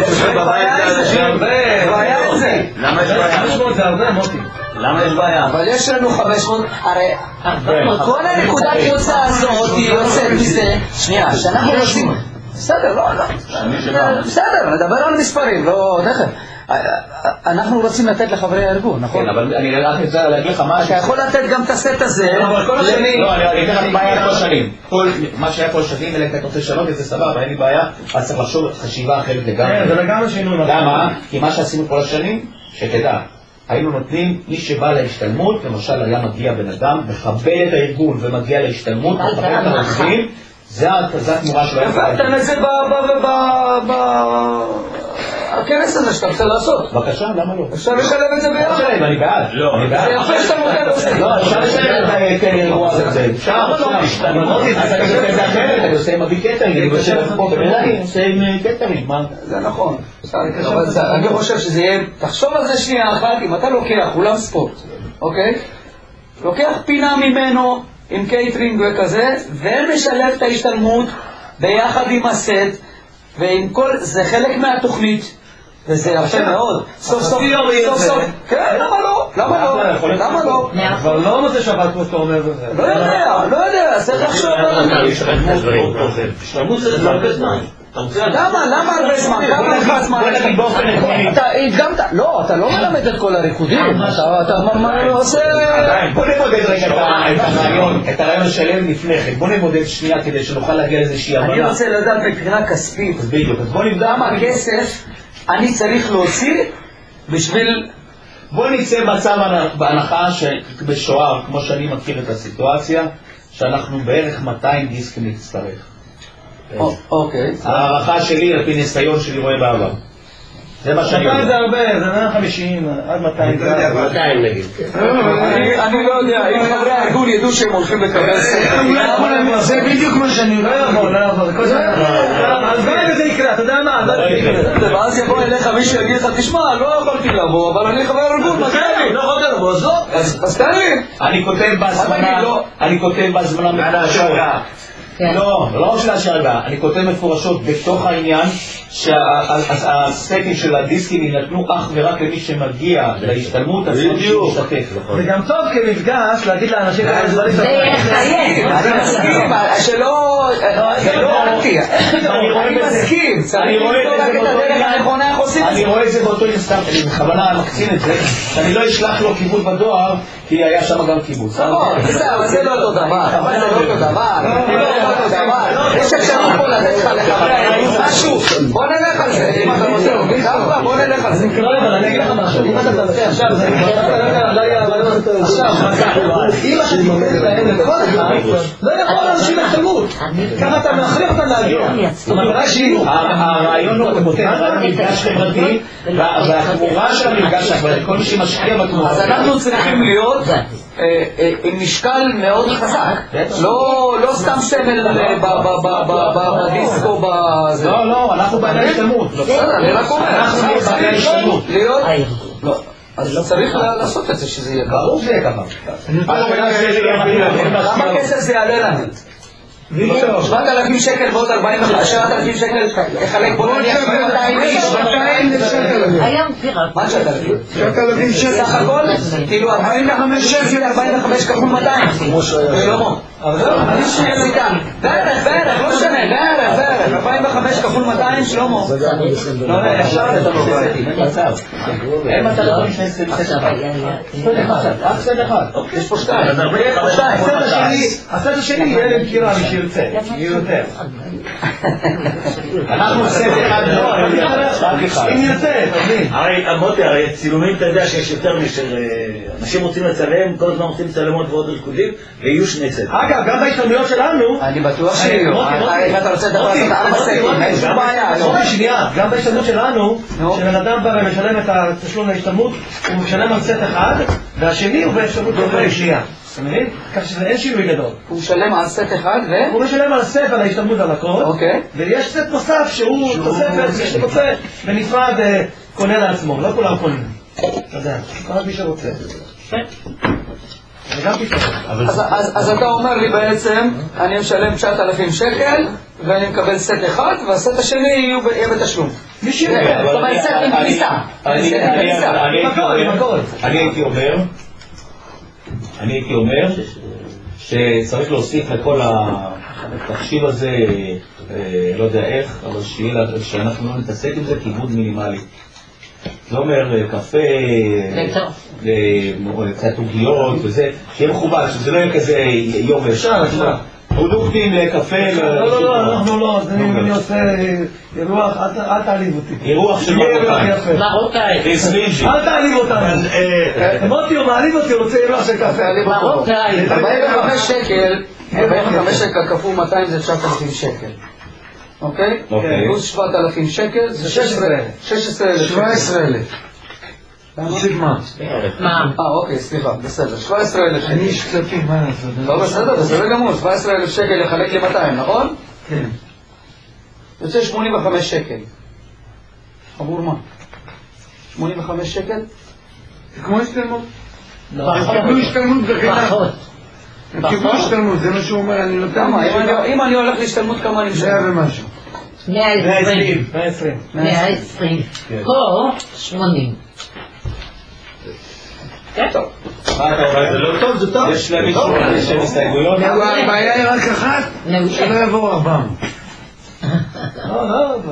בעיה את זה. למה יש בעיה? 500 זה הרבה, מוטי. למה יש בעיה? אבל יש לנו 500, הרי כל הנקודת מוצא הזאת היא יוצאת מזה, שנייה, שאנחנו רוצים, בסדר, לא, בסדר, נדבר על מספרים, לא, נכד. אנחנו רוצים לתת לחברי הארגון, נכון? כן, אבל אני רק רוצה להגיד לך מה... אתה יכול לתת גם את הסט הזה. אבל כל השנים... לא, אני אתן לך מה היה כל השנים. מה שהיה כל השנים, אלא אתה רוצה לשנות את זה סבבה, אין לי בעיה, אז צריך לחשוב חשיבה אחרת לגמרי. כן, זה לגמרי שינוי. למה? כי מה שעשינו כל השנים, שתדע, היינו נותנים, מי שבא להשתלמות, למשל היה מגיע בן אדם, מכבד את הארגון ומגיע להשתלמות, מכבד את העובדים, זה התמורה שלו. הבאתם את זה הכנס הזה שאתה רוצה לעשות. בבקשה, למה לא? אפשר לשלם את זה ביחד. אני בעד. לא, אני בעד. זה יפה שאתה מודד עושה. לא, אפשר לשלם את האירוע הזה. אפשר, אני עושה עם אבי קטרינג, אני עושה פה במילה, אני עושה עם קטרינג, מה? זה נכון. אני חושב שזה יהיה, תחשוב על זה שנייה אחת, אם אתה לוקח אולם ספורט, אוקיי? לוקח פינה ממנו עם קייטרינג וכזה, ומשלב את ההשתלמות ביחד עם הסט, ועם כל, זה חלק מהתוכנית, וזה יפה מאוד. סוף סוף, כן, למה לא? למה לא? כבר לא מוצא שבת כמו שאתה אומר בזה. לא יודע, צריך לחשוב על זה. השתלמות זה הרבה זמן. למה הרבה זמן? כמה הרבה זמן? אתה הדגמת, לא, אתה לא מלמד את כל הריקודים, אתה עושה... בוא נמודד רגע את הרעיון שלם לפני כן, בוא נמודד שנייה כדי שנוכל להגיע לאיזושהי הבנה. אני רוצה לדעת מבחינה כספית, בדיוק, אז בוא נבדע כמה כסף אני צריך להוציא בשביל... בוא נצא מצב בהנחה שבשוער, כמו שאני מכיר את הסיטואציה, שאנחנו בערך 200 דיסקים נצטרך. אוקיי. הערכה שלי, על פי ניסיון שלי רואה בעבר. זה מה שאני יודע. זה הרבה, זה 150 עד 200. 200 נגיד. אני לא יודע, אם חברי הארגון ידעו שהם הולכים לקבל זה בדיוק מה שאני לא יכול. אז ברגע זה יקרה, אתה יודע מה? ואז יבוא אליך מישהו יגיד לך, תשמע, לא יכולתי לבוא, אבל אני חבר הארגון, מה תן לי? לא יכולתי לבוא, אז לא. אז תן לי. אני כותב בהזמנה לא רק של השאלה, אני כותב מפורשות בתוך העניין שהסטים של הדיסקים ינתנו אך ורק למי שמגיע להשתלמות עצמו שמשתתף. זה גם טוב כמפגש להגיד לאנשים אני מסכים, שלא... אני מסכים, צריך לבדוק את הדרך הנכונה איך עושים את זה. אני רואה את זה באותו אינסטנט, אני בכוונה מקצין את זה, שאני לא אשלח לו קיבוץ בדואר, כי היה שם גם קיבוץ. אבל זה לא אותו דבר, אבל זה לא אותו דבר, זה לא אותו דבר. יש אפשרות פה לתת לך לחבר משהו, בוא נלך על זה, אם אתה רוצה, בוא נלך על זה. אני אגיד לך משהו, אם אתה תעשה עכשיו, אם אתה תתמד להם לכל אחד, לא יכול אנשים להשתלמות. ככה אתה מאחרים אותם להגיע. המטרה שלי, הרעיון הוא מפגש חברתי, והתמורה של המפגש החברתי, כל מי שמשקיע בתמורה. אז אנחנו צריכים להיות עם משקל מאוד חזק, לא סתם סמל בדיסקו בזה. לא, אנחנו בעלי השתלמות. אני רק אומר, אנחנו בעלי השתלמות. אז צריך לעשות את זה שזה יהיה ככה. ברור שזה יהיה ככה. כמה כסף זה יעלה לנו? 7,000 שקל ועוד 7,000 שקל לחלק בוא נניח 200 איש. היום תראה. מה 9,000? 9,000 שקל. סך הכל? כאילו 45 שקל, 45 כפול 200. שלמה. אני שנייה איתם. בערך, לא שנה, בערך. 45 כפול 200, שלמה. לא, ישר את המובייטים. אין מצב לא לפני סט אחד. רק סט אחד. יש פה 2. הסט השני יהיה להם קירה מי שירצה. יהיה יותר. אנחנו סט אחד לא, אם ירצה, תבין. הרי צילומים אתה יודע שיש יותר מאשר אנשים רוצים לצלם, כל הזמן רוצים לצלם עוד ריקודים ויהיו שני סטים. אגב, גם בהשתלמויות שלנו אני בטוח שיהיו. אתה רוצה לדבר על 4 סטים, אין שום בעיה. שנייה, גם בהשתלמות שלנו, כשבן אדם בא ומשלם את התשלום להשתלמות, הוא משלם על סט אחד, והשני הוא בהשתלמות דומה שנייה. אתה מבין? כך שאין שינוי גדול. הוא משלם על סט אחד הוא משלם על סט על ההשתלמות על הכל, ויש סט נוסף שהוא תוספת, מי שרוצה בנפרד קונה לעצמו, לא כולם קונים. אתה יודע, רק מי שרוצה. אז אתה אומר לי בעצם, אני משלם 9,000 שקל ואני מקבל סט אחד והסט השני יהיה בתשלום. מי שיראה, זאת אומרת סט עם כניסה. אני הייתי אומר שצריך להוסיף לכל התחשיב הזה, לא יודע איך, אבל שאנחנו לא נתעסק עם זה כיבוד מינימלי. זה אומר קפה, קצת עוגיות וזה, שיהיה מכובד, שזה לא יהיה כזה יובש. פרודוקטים לקפה. לא, אנחנו לא, אני עושה אירוח, אל תעליב אותי. אירוח של מרוקאי. אל תעליב אותנו. מוטי הוא מעליב אותי, הוא רוצה אירוח של קפה. 45 שקל, 45 שקל כפול 200 זה 9,000 שקל. אוקיי? פלוס 7,000 שקל זה 16,000. 17,000. אוקיי, סליחה, בסדר, 17,000 שקל. אני השקלתי מה לעשות. לא בסדר, בסדר גמור, 17,000 שקל לחלק ל-200, נכון? כן. יוצא 85 שקל. עבור מה? 85 שקל? זה כמו השתלמות. הם קיבלו השתלמות בחינם. הם קיבלו השתלמות, זה מה שהוא אומר, אני לא יודע. אם אני הולך להשתלמות כמה אני משלם? 100 ומשהו. 120. פה 80. טוב. מה אתה אומר? זה לא טוב, זה טוב. יש להם מישהו הסתייגויות. הבעיה היא רק אחת, שלא יבואו 400. לא,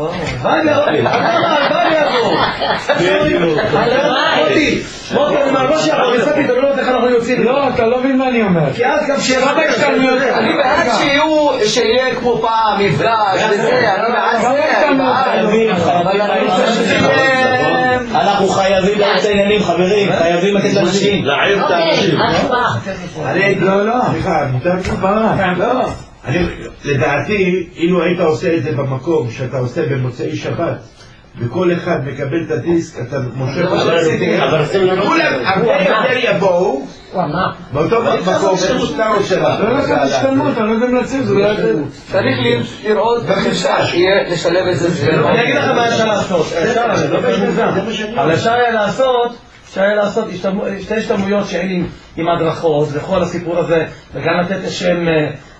מוטי, אני מעבר שיעבור, נסעתי, אתה לא יודע איך אנחנו יוצאים. לא, אתה לא מבין מה אני אומר. כי אז גם שירה בהשתלמויות. אני בעד שיהיה כמו פעם, מפגש וזה, אני בעד זה, אבל אני רוצה שזה יהיה... אנחנו חייבים לעשות העניינים, חברים, חייבים לתת לאנשים. להעיר את האנשים. לא, סליחה, מותר כבר. לא. לדעתי, אילו היית עושה את זה במקום שאתה עושה במוצאי שבת, וכל אחד מקבל את הדיסק, אתה מושך כולם הרבה יותר יבואו באותו מקום, לא השתלמות, אני לא יודע להציב, זה לא יודע. צריך לראות בבקשה, יהיה לשלב את זה. אני אגיד לך מה אפשר לעשות, אבל אפשר היה לעשות שתי השתלמויות שהן עם הדרכות וכל הסיפור הזה, וגם לתת שם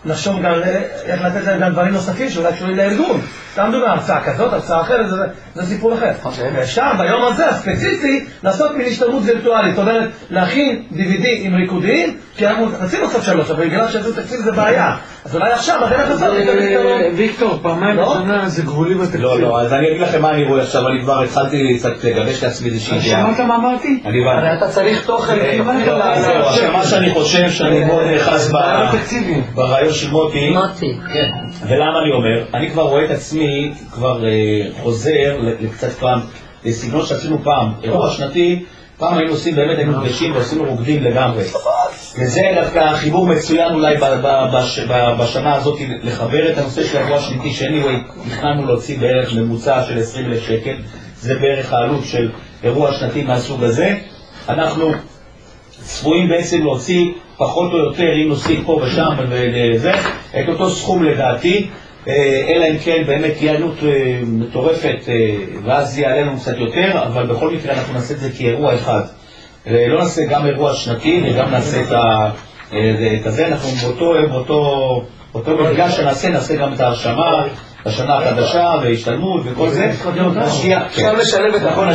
נחשוב גם איך לתת להם גם דברים נוספים שאולי קשורים לארגון. סתם דוגמה, הרצאה כזאת, הרצאה אחרת, זה סיפור אחר. ואפשר ביום הזה הספציפי לעשות מין השתלמות וירטואלית, זאת אומרת להכין DVD עם ריקודים, כי אנחנו רצינו לעשות 3, אבל בגלל שזה תקציב זה בעיה. אז אולי עכשיו, בדרך הזאת, ויקטור, פעמיים בשנה זה גבולי בתקציב. לא, אז אני אגיד לכם מה אני רואה עכשיו, אני כבר התחלתי קצת לגבש לעצמי איזושהי דעה. שמעת מה אמרתי? הרי אתה צריך תוכן כמעט מה שאני חושב שאני מאוד נאחז ברעיון של מוטי, ולמה אני אומר, אני כבר רואה את עצמי כבר חוזר לקצת פעם לסגנון שעשינו פעם, אירוע שנתי, פעם היינו עושים באמת מפגשים ועשינו רוקדים לגמרי, וזה דווקא חיבור מצוין אולי בשנה הזאת לחבר את הנושא של אירוע שנתי שאניווי נכננו להוציא בערך ממוצע של 20,000 שקל, זה בערך העלות של אירוע שנתי מהסוג הזה. אנחנו צפויים בעצם להוציא פחות או יותר, אם נוסיף פה ושם וזה, את אותו סכום לדעתי, אלא אם כן באמת תהיה עלות מטורפת ואז יעלה לנו קצת יותר, אבל בכל מקרה אנחנו נעשה את זה כאירוע אחד. לא נעשה גם אירוע שנתי וגם נעשה את זה, אנחנו באותו מפגש שנעשה גם את ההרשמה בשנה החדשה והשתלמות וכל זה. אפשר לשלב את הכל,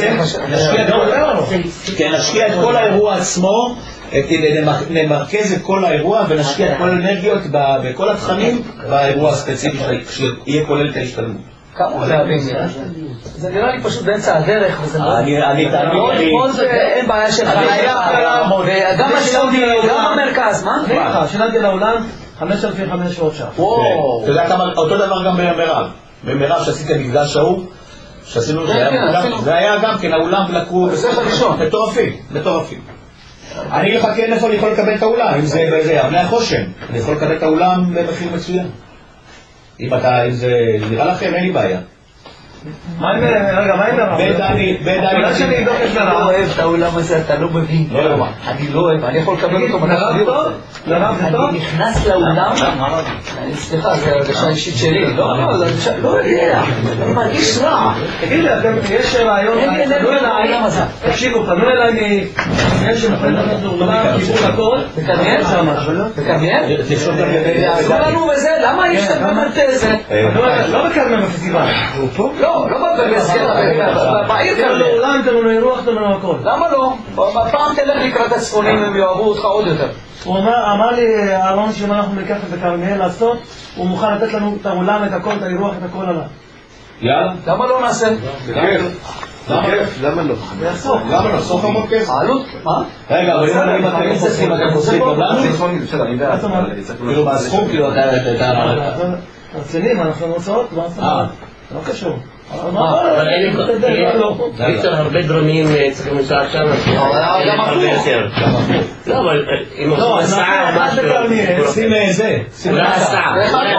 נשקיע את כל האירוע עצמו, נמרכז את כל האירוע ונשקיע את כל האנרגיות בכל התכנים באירוע הספציפי שיהיה כולל את ההשתלמות. כמה להבין? זה נראה לי פשוט באמצע הדרך וזה מאוד אין בעיה של חנייה וגם השלודי, גם המרכז, מה? שילמתי לאולם 5,500 ש"ח. אתה יודע כמה, אותו דבר גם במרב שעשית המפגש ההוא שעשינו, זה היה גם כן, האולם לקחו מטורפים. אני לך כן איפה אני יכול לקבל את האולם, אם זה באיזה אבני החושן, אני יכול לקבל את האולם במחיר מצוין. אם זה נראה לכם, אין לי בעיה. מה עם הרב? בדני שאני לא אוהב את האולם הזה, אתה לא מבין. אני לא אוהב, אני יכול לקבל אותו אני נכנס לאולם, סליחה, זה הרגשה אישית שלי, לא יודע, אני מרגיש רע. תגיד לי, יש רעיון, תקשיבו, פנו אליי יש שמחלט לאולם, כיוון הכל, תקניאל? תקניאל? תעזרו לנו בזה, למה יש את במטה זה? לא בקרמן בפסטיבל. לא במסגרת, בעיר כאלה. לעולם, תנו לו אירוח, תנו לו הכל. למה לא? פעם תלך לקראת הצפונים, הם יאהבו אותך עוד יותר. הוא אמר לי, אהרון, שאם אנחנו ניקח את בכרמיאל לעשות, הוא מוכן לתת לנו את העולם, את הכל, את האירוח, את הכל עליו. יאללה. למה לא נעשה? למה לא? למה לא? סוף המון כסף. העלות? מה? רגע, אבל אם אתם עושים קבלנו? כאילו מהסכום, כאילו אתה... הרצנים, אנחנו נוצאות? לא קשור. אבל אין הרבה דרונים צריכים לנסוע עכשיו, הרבה יותר. לא, אבל אם עושים הסעה או משהו, שים זה, אולי הסעה.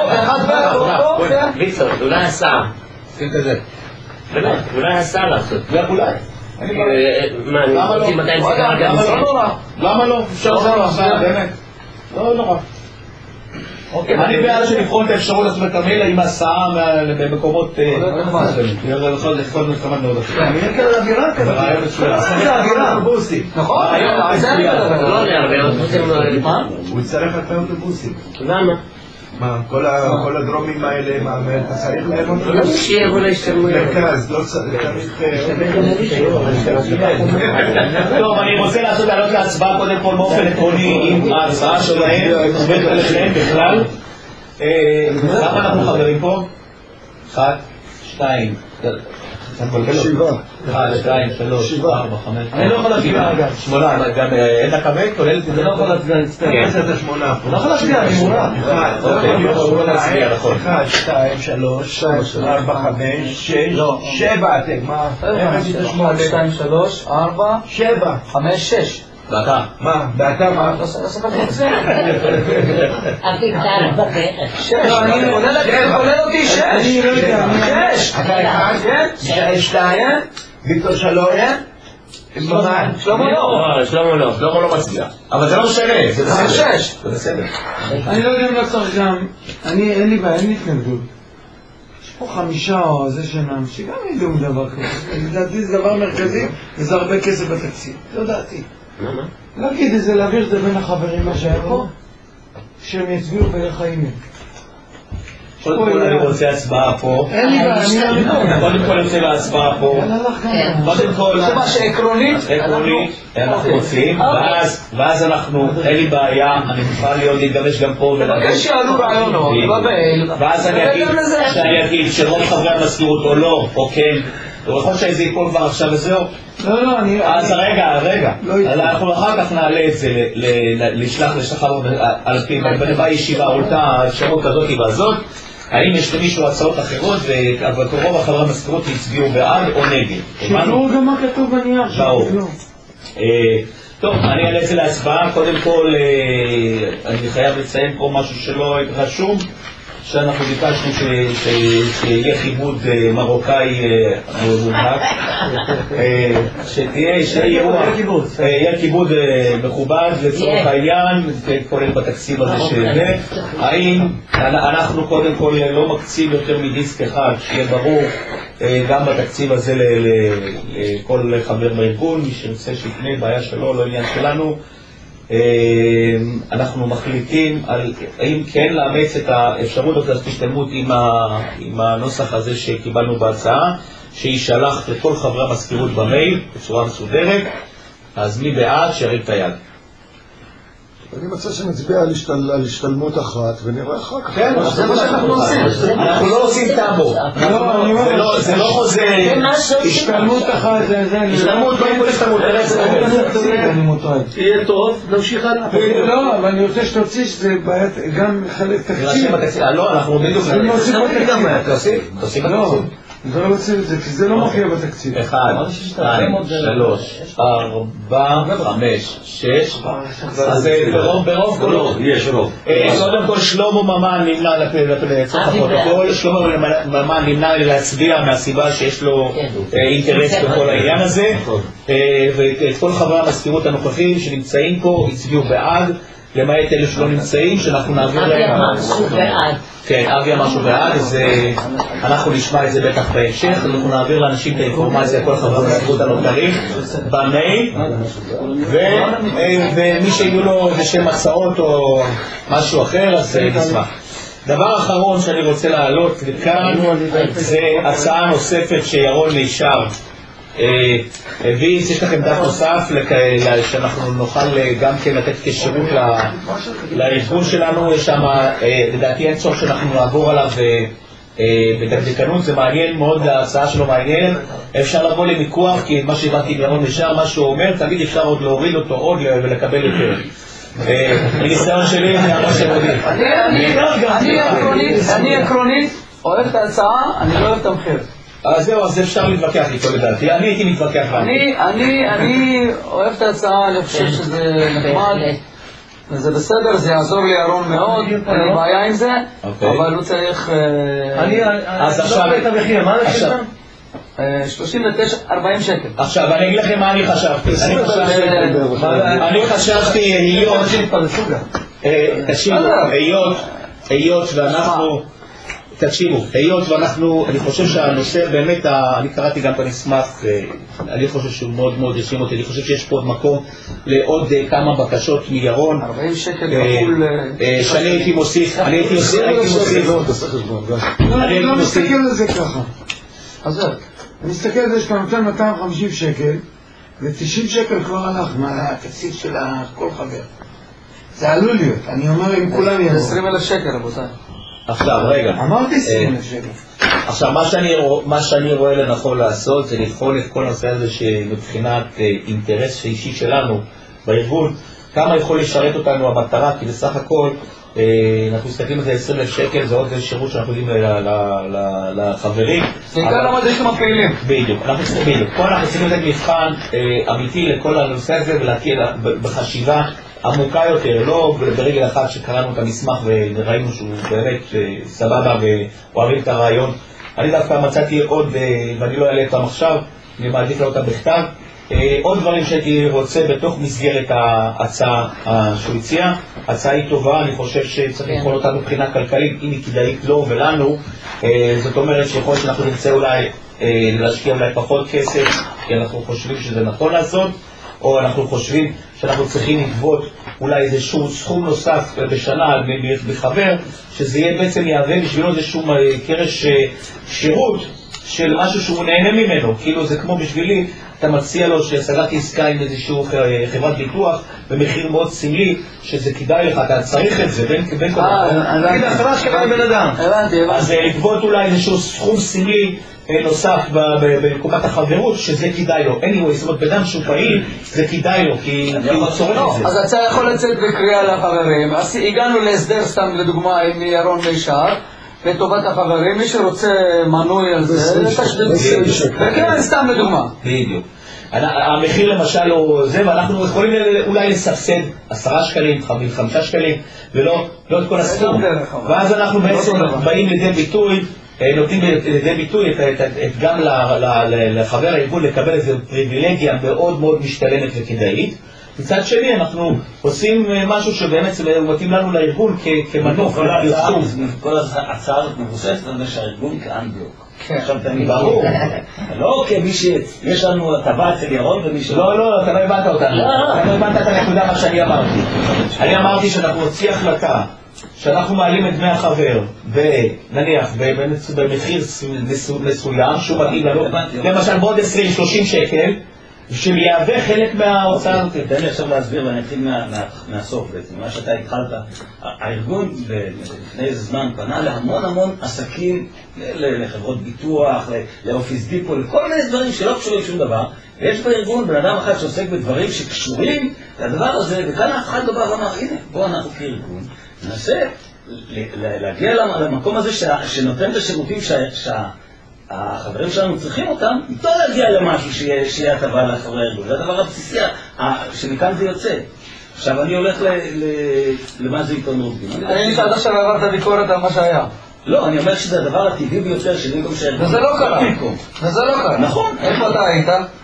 ויצור, אולי הסעה. שים את זה. באמת, אולי הסעה לעשות. אולי. מה, אני רוצים 200 שקל גם מסכים? למה לא? אפשר לעשות באמת. לא נורא. אני בעד שנבחון את האפשרות לעשות בכרמיאל עם הסעה במקומות לכל מלחמה מאוד אפילו. אני אקל על אווירה כזה. זה אווירה. אוטובוסים. נכון? לא נראה, הוא יצטרך הרבה אוטובוסים. למה? מה, כל הדרומים האלה, מה, אתה צריך להם אותו? לא שיהיה אולי השתלמויות. מרכז, לא צריך... טוב, אני רוצה לעלות להצבעה קודם כל באופן עקרוני עם ההצעה שלהם, עובדת עליכם בכלל. כמה אנחנו חברים פה? 1, 2, 1, 2, 3, 4, 5, אני לא יכול להצביע אגב. 8, גם אין הקווה, כוללת את זה? לא יכול להצביע, כן, זה 8. לא יכול להצביע, אני מורה. 1, 2, 3, 4, 5, 6, 7 אתם, מה? 1, 2, 3, 4, 7, 5, 6. ואתה? מה? ואתה מה? לא ספקתי את זה. אבי קטן בברך. 6, אני עולה אותי 6. אני לא יודע. 6. אתה 1, מישאל 2, ויקטור 3, שלמה לא. שלמה לא. שלמה לא מצביע. אבל זה לא משנה, זה בסדר. 6. זה בסדר. אני לא יודע אם לא צריך גם, אין לי בעיה, אין לי התנגדות. יש פה 5 או זה שנם, שגם ידעו דבר כזה. לדעתי זה דבר מרכזי, וזה הרבה כסף בתקציב. לא דעתי. למה? להגיד את זה, להעביר את זה בין החברים מה שהיה פה. שהם יצביעו בערך האימא. קודם כל אני רוצה הצבעה פה. אין לי בעיה, קודם כל אני רוצה להצבעה פה. קודם כל, זה מה שעקרונית אנחנו רוצים, ואז אנחנו, אין לי בעיה, אני מוכן להתגבש גם פה יש שעלו רעיונות, ואז אני אגיד שרוב חברי המזכירות או לא, או כן, ובכל שזה ייפול כבר עכשיו וזהו. אז רגע, אנחנו אחר כך נעלה את זה, לשלח על פי ישיבה, עולתה האפשרות הזאת והזאת, האם יש למישהו הצעות אחרות, אבל רוב החברי המזכירות הצביעו בעד או נגד. שידעו גם מה כתוב בנייר. טוב, אני אעלה את זה להצבעה. קודם כל, אני חייב לציין פה משהו שלא רשום, שאנחנו ביקשנו שיהיה כיבוד מרוקאי מובהק, שיהיה כיבוד מכובד לצורך העניין, כולל בתקציב הזה שזה. האם אנחנו קודם כל לא מקצים יותר מדיסק אחד, שיהיה ברור גם בתקציב הזה לכל חבר בארגון, מי שרוצה שיתנה, בעיה שלו, לא עניין שלנו. אנחנו מחליטים על האם כן לאמץ את האפשרות הזאת להשתלמות עם הנוסח הזה שקיבלנו בהצעה, שישלח לכל חברי המזכירות במייל בצורה מסודרת. אז מי בעד שירים את היד? אני מציע שנצביע על השתלמות אחת ונראה אחר כך. כן, זה מה שאנחנו עושים. אנחנו לא עושים טאבו. זה לא חוזה. השתלמות אחת זה... השתלמות, לא יקול השתלמות. תהיה טוב, נמשיך הלאה. לא, אבל אני רוצה שתוציא שזה בעיית גם חלק תקציב. לא, אנחנו בדיוק... תוסיף בתקציב. זה לא רוצה את זה, כי זה לא מופיע בתקציב. 1, 2, 3, 4, 5, 6. אז ברוב קולות. יש רוב. קודם כל שלמה ממן נמנע לצורך הפרוטוקול. שלמה ממן נמנע להצביע מהסיבה שיש לו אינטרס בכל העניין הזה. ואת כל חברי המזכירות הנוכחים שנמצאים פה הצביעו בעד, למעט אלה שלא נמצאים, שאנחנו נעביר להם... אבי אמר שהוא בעד. כן, אבי אמר שהוא בעד, אז אנחנו נשמע את זה בטח בהמשך, אנחנו נעביר לאנשים את האינפורמציה, כל חברי המזכירות הנותרים, במייל, ומי שיהיו לו איזה שם הצעות או משהו אחר, אז נשמח. דבר אחרון שאני רוצה להעלות לכאן, זה הצעה נוספת שירון נשאר. ויש לכם דף נוסף שאנחנו נוכל גם כן לתת כשירות לארגון שלנו. יש שם לדעתי אין צורך שאנחנו נעבור עליו בדקדקנות, זה מעניין מאוד, ההצעה שלו מעניינת, אפשר לבוא למיקוח, כי מה שהבנתי מירון נשאר, מה שהוא אומר, תמיד אפשר עוד להוריד אותו עוד ולקבל יותר. מניסיון שלי זה מה שמודיע. אני עקרונית אוהב את ההצעה, אני לא אוהב את המחיר. אז זהו, אז אפשר להתווכח איתו לדעתי, אני הייתי מתווכח. אני אוהב את ההצעה, אני חושב שזה נחמד, וזה בסדר, זה יעזור לי ארון מאוד, אין לי בעיה עם זה, אבל הוא צריך... אז עכשיו... מה זה 39-40 שקל. עכשיו, אני אגיד לכם מה אני חשבתי. אני חשבתי, היות ואנחנו, אני חושב שהנושא באמת, אני קראתי גם בנסמך, אני חושב שהוא מאוד מאוד ישים אותי, אני חושב שיש פה עוד מקום לעוד כמה בקשות מירון. 40 שקל כפול... שאני הייתי מוסיף, אני לא מסתכל על זה ככה. אני מסתכל על זה שאתה נותן 250 שקל, ו90 שקל כבר הלך מהתקציב של כל חבר. זה עלול להיות, אני אומר אם כולם יבואו. 20,000 שקל, רבותיי. עכשיו, רגע. אמרתי 20,000 שקל. עכשיו, מה שאני רואה לנכון לעשות זה לבחון את כל הנושא הזה שמבחינת אינטרס אישי שלנו בארגון, כמה יכול לשרת אותנו המטרה, כי בסך הכל אנחנו מסתכלים על זה 20,000 שקל, זה עוד שירות שאנחנו יודעים לחברים. זה עיקר למה זה שם הפעילים. בדיוק, פה אנחנו צריכים לתת מבחן אמיתי לכל הנושא הזה ולהתחיל בחשיבה עמוקה יותר, לא ברגל אחד שקראנו את המסמך וראינו שהוא באמת סבבה ואוהבים את הרעיון. אני דווקא מצאתי עוד, ואני לא אעלה אותם עכשיו, אני מעדיף אותם בכתב, עוד דברים שהייתי רוצה בתוך מסגרת ההצעה שהוא הציע. ההצעה היא טובה, אני חושב שצריך לבחון אותה מבחינה כלכלית, אם היא כדאית לו ולנו, זאת אומרת שיכול להיות שאנחנו נמצא אולי להשקיע אולי פחות כסף, כי אנחנו חושבים שזה נכון לעשות, או אנחנו חושבים שאנחנו צריכים לגבות אולי איזשהו סכום נוסף בשנה בחבר, שזה יהיה בעצם יהווה בשבילו איזשהו קרש שירות של משהו שהוא נהנה ממנו. כאילו זה כמו בשבילי, אתה מציע לו שסגרתי עסקה עם איזשהו חברת ביטוח במחיר מאוד סמלי, שזה כדאי לך, אתה צריך את זה בין כל נגיד 10 שקלים לבן אדם. אז לגבות אולי איזשהו סכום סמלי נוסף בקומת החברות, שזה כדאי לו. anyway, זאת אומרת, בדם שהוא פעיל, זה כדאי לו, כי הוא צורך את זה. אז אתה יכול לצאת בקריאה לחברים. אז הגענו להסדר, סתם לדוגמה, עם ירון מישר, לטובת החברים, מי שרוצה מנוי על זה, וכן, סתם לדוגמה. בדיוק. המחיר למשל הוא זה, ואנחנו יכולים אולי לסבסד 10 שקלים, 5 שקלים, ולא את כל הסכום. ואז אנחנו בעצם באים לידי ביטוי, נותנים לידי ביטוי גם לחבר הארגון לקבל איזו פריבילגיה מאוד מאוד משתלמת וכדאית. מצד שני אנחנו עושים משהו שבאמת מתאים לנו לארגון כמנוף. כל ההצעה הזאת מבוססת על זה שהארגון כאנבלוק. עכשיו תמיד ברור. לא כמי שיש לנו הטבה אצל ירון ומי שלא. לא, אתה לא הבנת אותנו. אתה לא הבנת את הנקודה מה שאני אמרתי. אני אמרתי שאנחנו נוציא החלטה שאנחנו מעלים את דמי החבר, נניח, במחיר מסוים, שהוא מתאים לנו, למשל בעוד 20-30 שקל, שיהווה חלק מההוצאה הזאת. תן לי עכשיו להסביר ואני אתחיל מהסוף בעצם. מה שאתה התחלת, הארגון לפני איזה זמן פנה להמון עסקים, לחברות ביטוח, לאופיס דיפו, לכל מיני דברים שלא קשורים שום דבר. ויש בארגון בן אדם אחד שעוסק בדברים שקשורים לדבר הזה, וכאן אף אחד לא בא ואמר, הנה, בוא אנחנו כארגון ננסה להגיע למקום הזה שנותן את השירותים שהחברים שלנו צריכים אותם, איתו להגיע למשהו שיהיה הטבה לחברי הארגון. זה הדבר הבסיסי שמכאן זה יוצא. עכשיו אני הולך למה זה עיתון עובדים. אני שעד עכשיו עברת ביקורת על מה שהיה. לא, אני אומר שזה הדבר הטבעי ביותר שלי גם שהארגון. וזה לא קרה. וזה לא קרה. נכון. איפה אתה היית?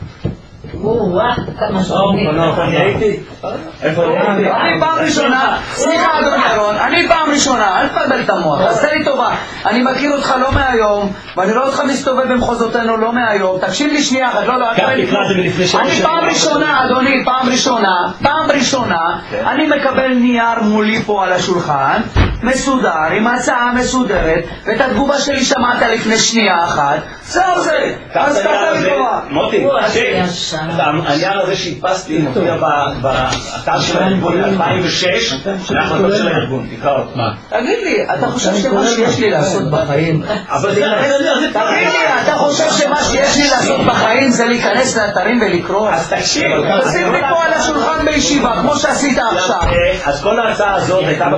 כמה שנים. אני הייתי. איפה הייתי? אני פעם ראשונה, סליחה אדון ירון, אני פעם ראשונה, אל תבלבל את המוח, תעשה לי טובה. אני מכיר אותך לא מהיום, ואני רואה אותך מסתובב במחוזותינו לא מהיום. תקשיב לי שנייה אחת, לא, אני פעם ראשונה, אדוני, פעם ראשונה, אני מקבל נייר מולי פה על השולחן, מסודר, עם הצעה מסודרת, ואת התגובה שלי שמעת לפני שנייה אחת. זהו זה, אז תעשה לי טובה. מוטי, הנייר הזה שהדפסתי מופיע באתר של הארגון ב-2006, להחלטות של הארגון, תקרא אותו. תגיד לי, אתה חושב שמה שיש לי לעשות בחיים, תגיד לי, אתה חושב שמה שיש לי לעשות בחיים זה להיכנס לאתרים ולקרוא? אז תקשיב, תשים לי פה על השולחן בישיבה, כמו שעשית עכשיו. אז כל ההצעה הזאת הייתה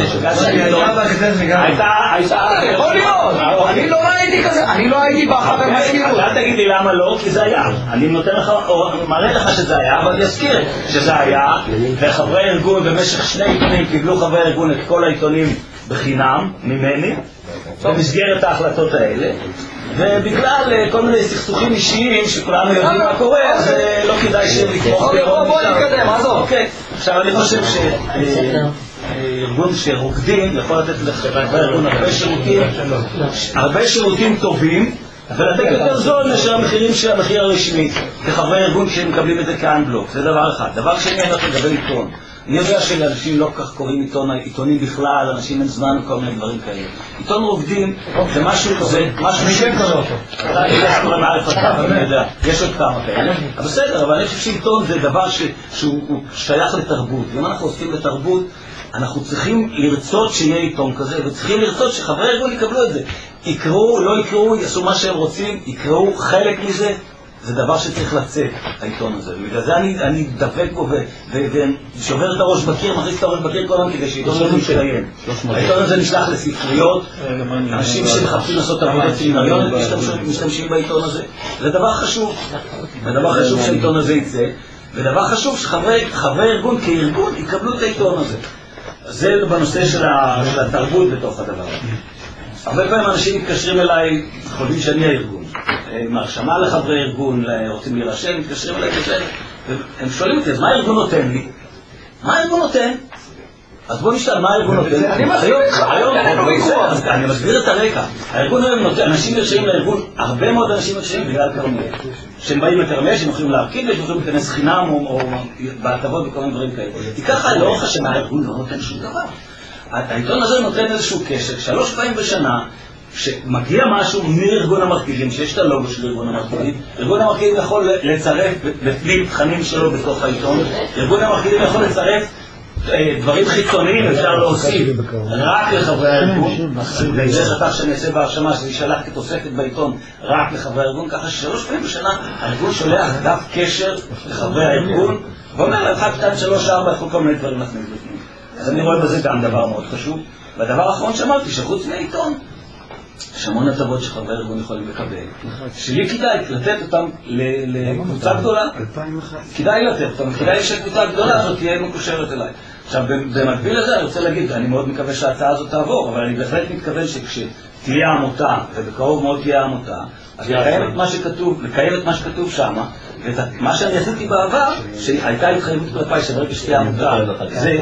יכול להיות, אני לא ראיתי כזה, אני לא הייתי בחבר מזכירות. אל תגיד לי למה לא, כי זה היה. אני נותן לך, או מראה לך שזה היה, אבל אני אזכיר שזה היה, וחברי ארגון במשך 2 עיתונים קיבלו חברי ארגון את כל העיתונים בחינם ממני, במסגרת ההחלטות האלה, ובגלל כל מיני סכסוכים אישיים שכולנו יודעים מה קורה, אז לא כדאי שלתמוך בירון. בוא נתקדם, עזוב. אוקיי, עכשיו אני חושב שארגון שרוקדים יכול לתת לחברי ארגון הרבה שירותים טובים, ולתת יותר זול מאשר המחירים של המחיר הרשמי כחברי ארגון כשהם מקבלים את זה כאנבלוק. זה דבר אחד. דבר שני, אני הולך לגבי עיתון. אני יודע שלאנשים לא כל כך קוראים עיתונים בכלל, אנשים אין זמן וכל מיני דברים כאלה. עיתון רוקדים זה משהו כזה, משהו שם כזה אותו. יש עוד כמה כאלה. אבל בסדר, אבל אני חושב שעיתון זה דבר שהוא שייך לתרבות. ואם אנחנו עוסקים בתרבות, אנחנו צריכים לרצות שיהיה עיתון כזה, וצריכים לרצות שחברי ארגון יקבלו את זה. יקראו, לא יקראו, יעשו מה שהם רוצים, יקראו חלק מזה, זה דבר שצריך לצאת, העיתון הזה. ובגלל זה אני דבק בו ושובר את הראש בקיר, מכניס את הראש בקיר כל הזמן כדי שהעיתון הזה יתקיים. העיתון הזה נשלח לספריות, אנשים שמחפשים לעשות עבודת סמינריון משתמשים בעיתון הזה. זה דבר חשוב, ודבר חשוב שהעיתון הזה יצא, ודבר חשוב שחברי ארגון כארגון יקבלו את העיתון הזה. זה בנושא של התרבות בתוך הדבר הזה. הרבה פעמים אנשים מתקשרים אליי, חושבים שאני הארגון. מהרשמה לחברי ארגון, רוצים להירשם, מתקשרים אליי כזה, והם שואלים אותי, אז מה הארגון נותן לי? מה הארגון נותן? אז בוא נשאל מה הארגון נותן. אני מסביר איתך, אני מסביר את הרקע. הארגון היום נותן, אנשים נרשאים לארגון, הרבה מאוד אנשים נרשאים בגלל כרמיאל. שהם באים לכרמיאל, שהם יכולים להרכיב, והם יכולים להיכנס חינם או בהטבות וכל מיני דברים כאלה. כי ככה לאורך השנה הארגון לא נותן שום דבר. העיתון הזה נותן איזשהו קשר, 3 פעמים בשנה, שמגיע משהו מארגון המרכיבים, שיש את הלוגו של ארגון המרכיבים, ארגון המרכיבים יכול לצרף בפנים תכנים שלו בתוך העיתון, ארגון המרכיבים יכול לצרף דברים חיצוניים, אפשר להוסיף רק לחברי הארגון, וזה חתך שאני אעשה בהרשמה, שזה יישלח כתוספת בעיתון רק לחברי הארגון, ככה ש3 פעמים בשנה הארגון שולח דף קשר לחברי הארגון, ואומר 1, 2, 3, 4, כל מיני דברים נכניס בפנים. אז אני רואה בזה גם דבר מאוד חשוב. והדבר האחרון שאמרתי, שחוץ מהעיתון, יש המון הטבות שחברי ארגון יכולים לקבל. שלי כדאי לתת אותם לקבוצה גדולה. כדאי לתת אותם, כדאי שהקבוצה הגדולה הזאת תהיה מקושרת אליי. עכשיו, במקביל לזה אני רוצה להגיד, אני מאוד מקווה שההצעה הזאת תעבור, אבל אני בהחלט מתכוון שכשתהיה עמותה, ובקרוב מאוד תהיה עמותה, אז לקיים את מה שכתוב שם, ומה שאני עשיתי בעבר, שהייתה התחייבות כלפיי שברגע שתהיה עמותה, זה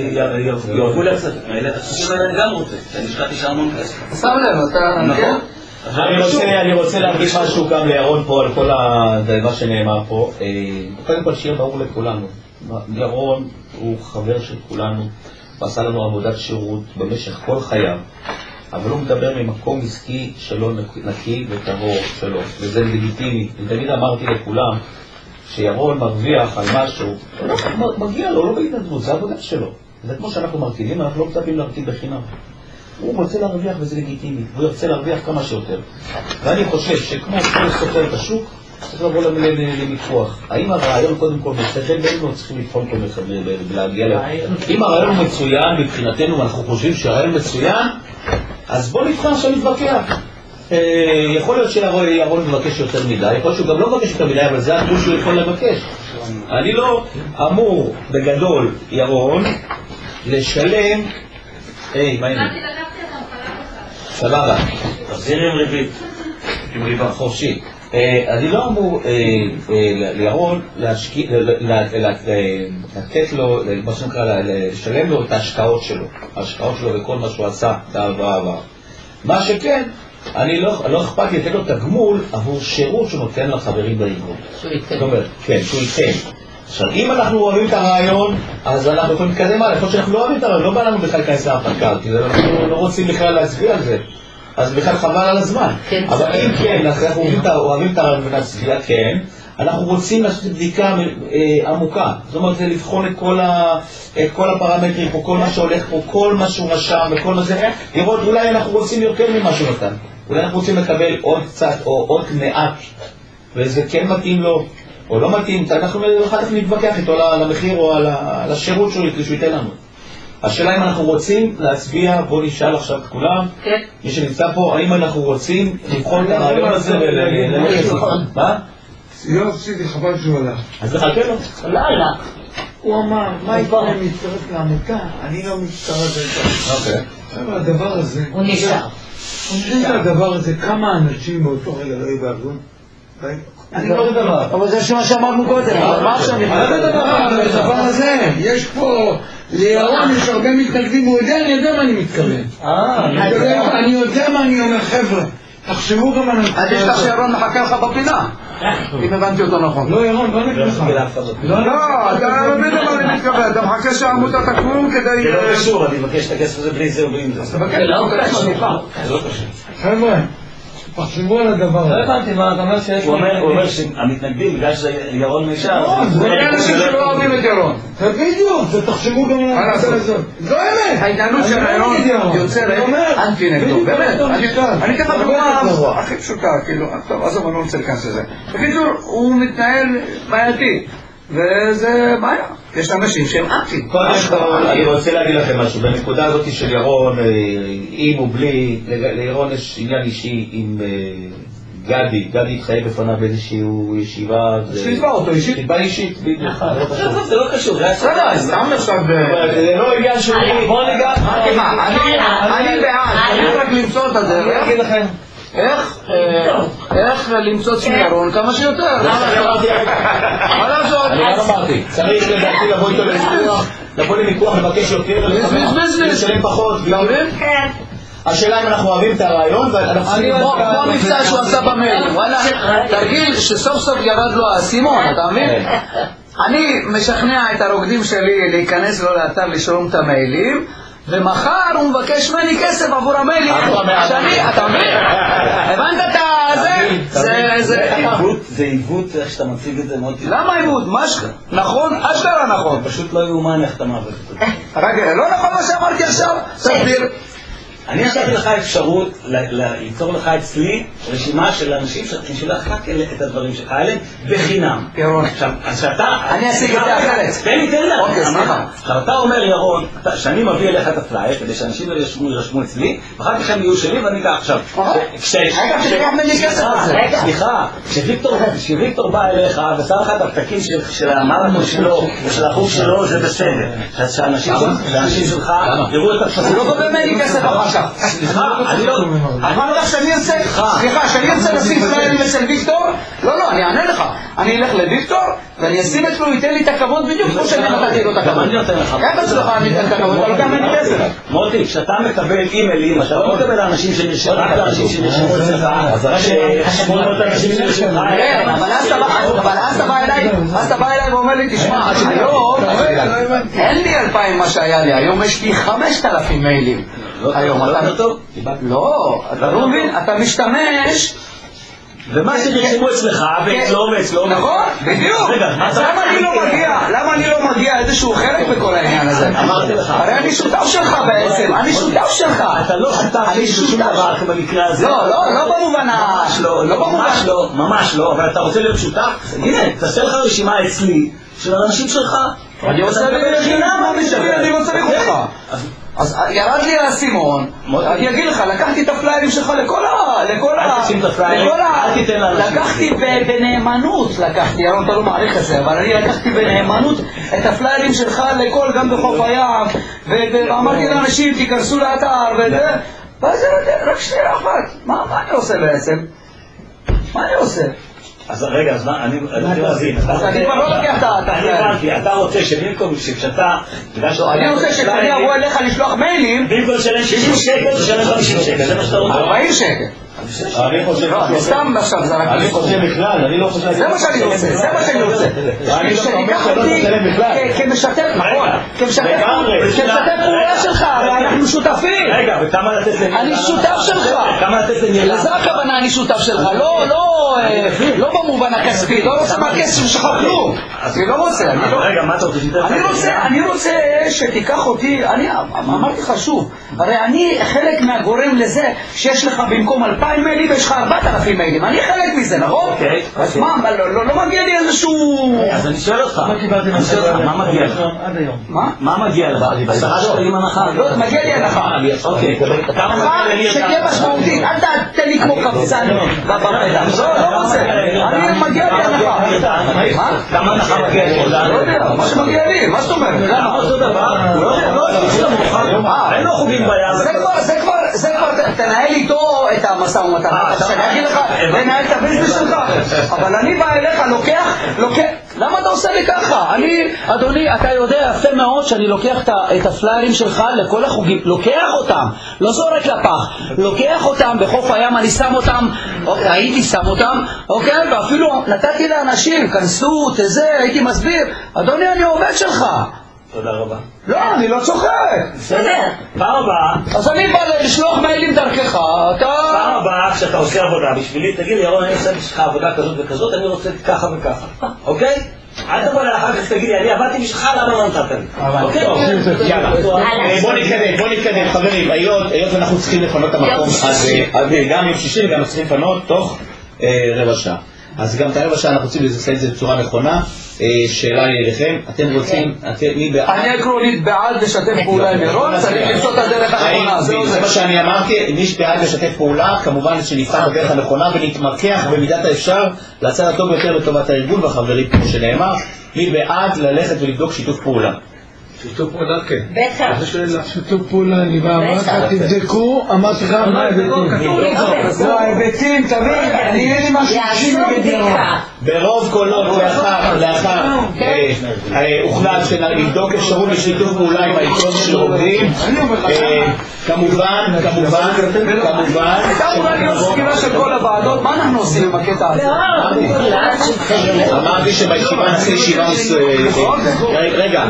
יעברו להצלפת, מאלה את הסוגים האלה אני גם רוצה, שאני השקעתי שם המון כסף. שם לב, אתה... נכון? אני רוצה להרגיש משהו גם לירון פה על כל מה שנאמר פה. קודם כל שיהיה ברור לכולנו, ירון הוא חבר של כולנו, הוא עשה לנו עבודת שירות במשך כל חייו, אבל הוא מדבר ממקום עסקי שלו נקי וטהור שלו, וזה לגיטימי. תמיד אמרתי לכולם שירון מרוויח על משהו, מגיע לו, לא בהתנדבות, זה עבודה שלו. זה כמו שאנחנו מרכיבים, אנחנו לא מצפים להרכיב בחינם. הוא רוצה להרוויח וזה לגיטימי, הוא ירצה להרוויח כמה שיותר. ואני חושב שכמו כל סופר את השוק, צריך לבוא למיקוח. האם הרעיון קודם כל מצטחל בינו, צריכים לבחון כל מחברים ולהגיע לה. אם הרעיון הוא מצוין מבחינתנו, ואנחנו חושבים שהרעיון מצוין, אז בוא נבחן עכשיו להתווכח. יכול להיות שירון מבקש יותר מדי, יכול להיות שהוא גם לא מבקש יותר מדי, אבל זה הגבול שהוא יכול לבקש. אני לא אמור בגדול, ירון, לשלם... מה העניין? סבבה. תחזירי עם ריבית. עם ריבה חופשי. אני לא אמור לירון לתת לו, מה שנקרא, לשלם לו את ההשקעות שלו וכל מה שהוא עשה בעבר. מה שכן, אני לא אכפת לי לתת לו תגמול עבור שירות שהוא נותן לחברים בארגון. זאת אומרת, כן, שהוא ייתן. עכשיו, אם אנחנו אוהבים את הרעיון, אז אנחנו יכולים להתקדם עליו. יכול להיות שאנחנו לא אוהבים את הרעיון, לא בא לנו בכלל להיכנס להפקה, כי אנחנו לא רוצים בכלל להצביע על זה. אז בכלל חבל על הזמן. אבל אם כן, אנחנו אוהבים את הרעיון ונצביע, כן, אנחנו רוצים לעשות בדיקה עמוקה. זאת אומרת, לבחון את כל הפרמטרים פה, כל מה שהולך פה, כל מה שהוא רשם וכל מה זה, לראות אולי אנחנו רוצים יותר ממה שהוא נתן. אולי אנחנו רוצים לקבל עוד קצת או עוד מעט, וזה כן מתאים לו. או לא מתאים, אנחנו אחר כך נתווכח איתו על המחיר או על השירות שהוא ייתן לנו. השאלה אם אנחנו רוצים להצביע, בוא נשאל עכשיו את כולם, מי שנמצא פה, האם אנחנו רוצים לבחון את הרעיון הזה וללכת. מה? לא עשיתי חבל שהוא הלך. אז לחלקה לו. לא. הוא אמר, מה איפה אני מצטרף לעמותה? אני לא מצטרף לעמותה. אוקיי. הדבר הזה... הוא נשאר. הדבר הזה, כמה אנשים באותו רגע לא היו בארגון? אני לא יודע דבר. אבל זה מה שאמרנו קודם, מה עכשיו הדבר הזה, יש פה, לירון יש הרבה מתנגדים, הוא יודע, אני יודע מה אני מתכוון. אני יודע מה אני אומר, חבר'ה, תחשבו גם על... אז יש לך שירון מחכה לך בפינה, אם הבנתי אותו נכון. לא, ירון, לא נקרא לך. לא, אתה לא מבין מה אני מתכוון, אתה מחכה שהעמותה תקום כדי... זה לא קשור, אני מבקש את הכסף הזה בלי זה ובלי זה. זה לא קשור. חבר'ה, תחשבו על הדבר הזה. לא הבנתי מה, אתה אומר שיש... הוא אומר שהמתנגדים, בגלל שירון נשאר... זה אנשים שלא אוהבים את ירון. זה בדיוק, זה תחשבו גם על הדבר הזה. זו אמת. ההתנהלות של ירון יוצר אנטי נגדו, באמת. אני אתן לך דוגמה הכי פשוטה, כאילו, טוב, עזוב, אני לא רוצה להיכנס לזה. בקיצור, הוא מתנהל בעייתי, וזה בעיה. יש אנשים שהם אנטי. קודם כל, אני רוצה להגיד לכם משהו, בנקודה הזאת של ירון, עם או בלי, לירון יש עניין אישי עם גדי התחייב בפניו באיזושהי ישיבה. שיתבע אותו אישית. שיתבע אישית, בדיוק. זה לא קשור, זה בסדר, סתם עכשיו... זה לא עניין שהוא... בוא ניגע... אני בעד, אני רק למצוא את הדרך. אני אגיד לכם. איך למצוא ירון כמה שיותר? מה לעשות? אני גם אמרתי, צריך לדעתי לבוא איתו לוויכוח לבוא למיקוח, לבקש יותר, לשלם פחות. כן. השאלה אם אנחנו אוהבים את הרעיון, כמו המבצע שהוא עשה במייל, וואלה, תרגיל שסוף סוף ירד לו האסימון, אתה מבין? אני משכנע את הרוקדים שלי להיכנס לו לאתר לשלום את המיילים, ומחר הוא מבקש ממני כסף עבור המיילים שאני, אתה מבין? הבנת את זה? זה עיוות איך שאתה מציג את זה מאוד... למה עיוות? נכון? אשכרה נכון. פשוט לא יאומן איך אתה מעבד את זה. רגע, לא נכון מה שאמרתי עכשיו? תסביר. אני נתתי לך אפשרות ליצור לך אצלי רשימה של אנשים שתשלח רק את הדברים שלך אליהם בחינם. ירון, אני אשיג את זה אחרת. תן לי עכשיו אתה אומר ירון שאני מביא אליך את הפלייר כדי שאנשים יירשמו אצלי ואחר כך הם יהיו שלי ואני אקח עכשיו סליחה, כשוויקטור בא אליך ושם לך את הפתקים של המרתון שלו ושל החוג שלו זה בסדר שהאנשים שלך יראו את הפתקים. לא גובה ממני כסף אחר כך. סליחה, אני לא... אמר לך שאני ארצה לשים פליירים אצל ויקטור? לא, אני אענה לך. אני אלך לויקטור ואני אשים אצלו, ייתן לי את הכבוד בדיוק כמו שאני נתתי לו את הכבוד. אני נותן לך. איך אצלך אני אתן את הכבוד? אתה לוקח ממני כסף. מוטי, כשאתה מקבל אימיילים, אתה לא מקבל לאנשים שנרשמו, רק לאנשים שנרשמו אצלך, ששמונה את האנשים שנרשמו. אבל אז אתה בא אליי ואומר לי, תשמע, היום אין לי 2,000 מה שהיה לי, היום יש לי 5,000 מיילים. היום אתה... לא, אתה לא מבין, אתה משתמש ומה שנרשמו אצלך ואצלו נכון, בדיוק. אז למה אני לא מגיע איזשהו חלק בכל העניין הזה? אמרתי לך הרי אני שותף שלך בעצם, אני שותף שלך. אתה לא שותף שום דבר במקרה הזה. לא במובן ממש לא, אבל אתה רוצה להיות שותף? הנה, תעשה לך רשימה אצלי של האנשים שלך. אני רוצה לקרוא לך. אז ירד לי האסימון, אני אגיד לך, לקחתי את הפליירים שלך לכל לקחתי בנאמנות, ירון אתה לא מעריך את זה, אבל אני לקחתי בנאמנות את הפליירים שלך לכל, גם בחוף הים, ואמרתי לאנשים, תיכנסו לאתר, ואז רק שנייה אחת, מה אני עושה בעצם? מה אני עושה? אז רגע, אז אני רוצה להבין. אז אני כבר לא לוקח את הפליירים. אתה רוצה שבמקום שכשאתה... אני רוצה שכשאני אבוא אליך לשלוח מיילים... במקום לשלם 60 שקל, תשלם 50 שקל. זה מה שאתה רוצה. 40 שקל. אני חושב... אני סתם עכשיו זרק. אני חושב בכלל, אני לא חושב... זה מה שאני רוצה. שתיקח אותי כמשתף, נכון, כמשתף פעולה שלך, אנחנו שותפים. רגע, וכמה לתת למי? אני שותף שלך. כמה לתת למי? לזה הכוונה אני שותף שלך, לא במובן הכספי, לא רוצה מהכסף שלך כלום. אני לא רוצה. רגע, מה אתה רוצה? אני רוצה שתיקח אותי, אני אמרתי לך שוב, הרי אני חלק מהגורם לזה שיש לך במקום 2,000 מיילים ויש לך 4,000 מיילים, אני חלק מזה, נכון? אז מה, לא מגיע לי איזשהו... אז אני שואל אותך, מה מגיע לך? מה מגיע לך? 10 שקלים הנחה? לא, מגיע לי הנחה. אוקיי, כמה מגיע לי? שתהיה משמעותית, אל תתן לי כמו קבצן בפתח. לא רוצה, אני מגיע לי הנחה. כמה הנחה מגיע לי? לא יודע, מה שמגיע לי, מה זאת אומרת? למה? אותו דבר? אין לו חוגים בים. זה כבר, תנהל איתו את המשא ומתן. שאני אגיד לך, תנהל את הביזנס שלך. אבל אני בא אליך, לוקח, למה אתה עושה לי ככה? אדוני, אתה יודע יפה מאוד שאני לוקח את הפליירים שלך לכל החוגים, לוקח אותם, לא זורק לפח, לוקח אותם בחוף הים, אני שם אותם, הייתי שם אותם, אוקיי? ואפילו נתתי לאנשים, כנסו, הייתי מסביר, אדוני, אני עובד שלך. תודה רבה. לא, אני לא צוחק. בסדר. פעם הבאה. אז אני בא לשלוח מיילים דרכך, פעם הבאה כשאתה עושה עבודה בשבילי, תגיד לי, ירון, אני עושה בשבילך עבודה כזאת וכזאת, אני רוצה ככה וככה. אוקיי? אל תבוא לאחר כך תגיד לי, אני עבדתי בשבילך, למה לא נתת לי? אוקיי? יאללה. בוא נתקדם, חברים. היות אנחנו צריכים לפנות את המקום, אז גם יום שישי וגם צריכים לפנות תוך רבע שעה. אז גם את הרבע שעה אנחנו רוצים לסיים את זה בצורה נכונה. שאלה אליכם, אתם רוצים, מי בעד? אני עקרונית בעד לשתף פעולה עם ירון, צריך למצוא את הדרך הנכונה. זה מה שאני אמרתי, מי שבעד לשתף פעולה, כמובן שנבחר בדרך הנכונה ונתמקח במידת האפשר לצד הטוב יותר לטובת הארגון והחברים כמו שנאמר. מי בעד ללכת ולבדוק שיתוף פעולה? שיתוף פעולה כן. בטח. שיתוף פעולה, אני אמרתי, תבדקו, אמרתי לך מה ההיבטים. ההיבטים, תבין, אני אין לי משהו יעשו בדיקה. ברוב קולות לאחר הוחלט שנבדוק אפשרות לשיתוף פעולה עם העיתון של עובדים. כמובן הייתה אולי להיות סקירה של כל הוועדות, מה אנחנו עושים עם הקטע הזה? אמרתי שבישיבה נעשה ישיבה רגע,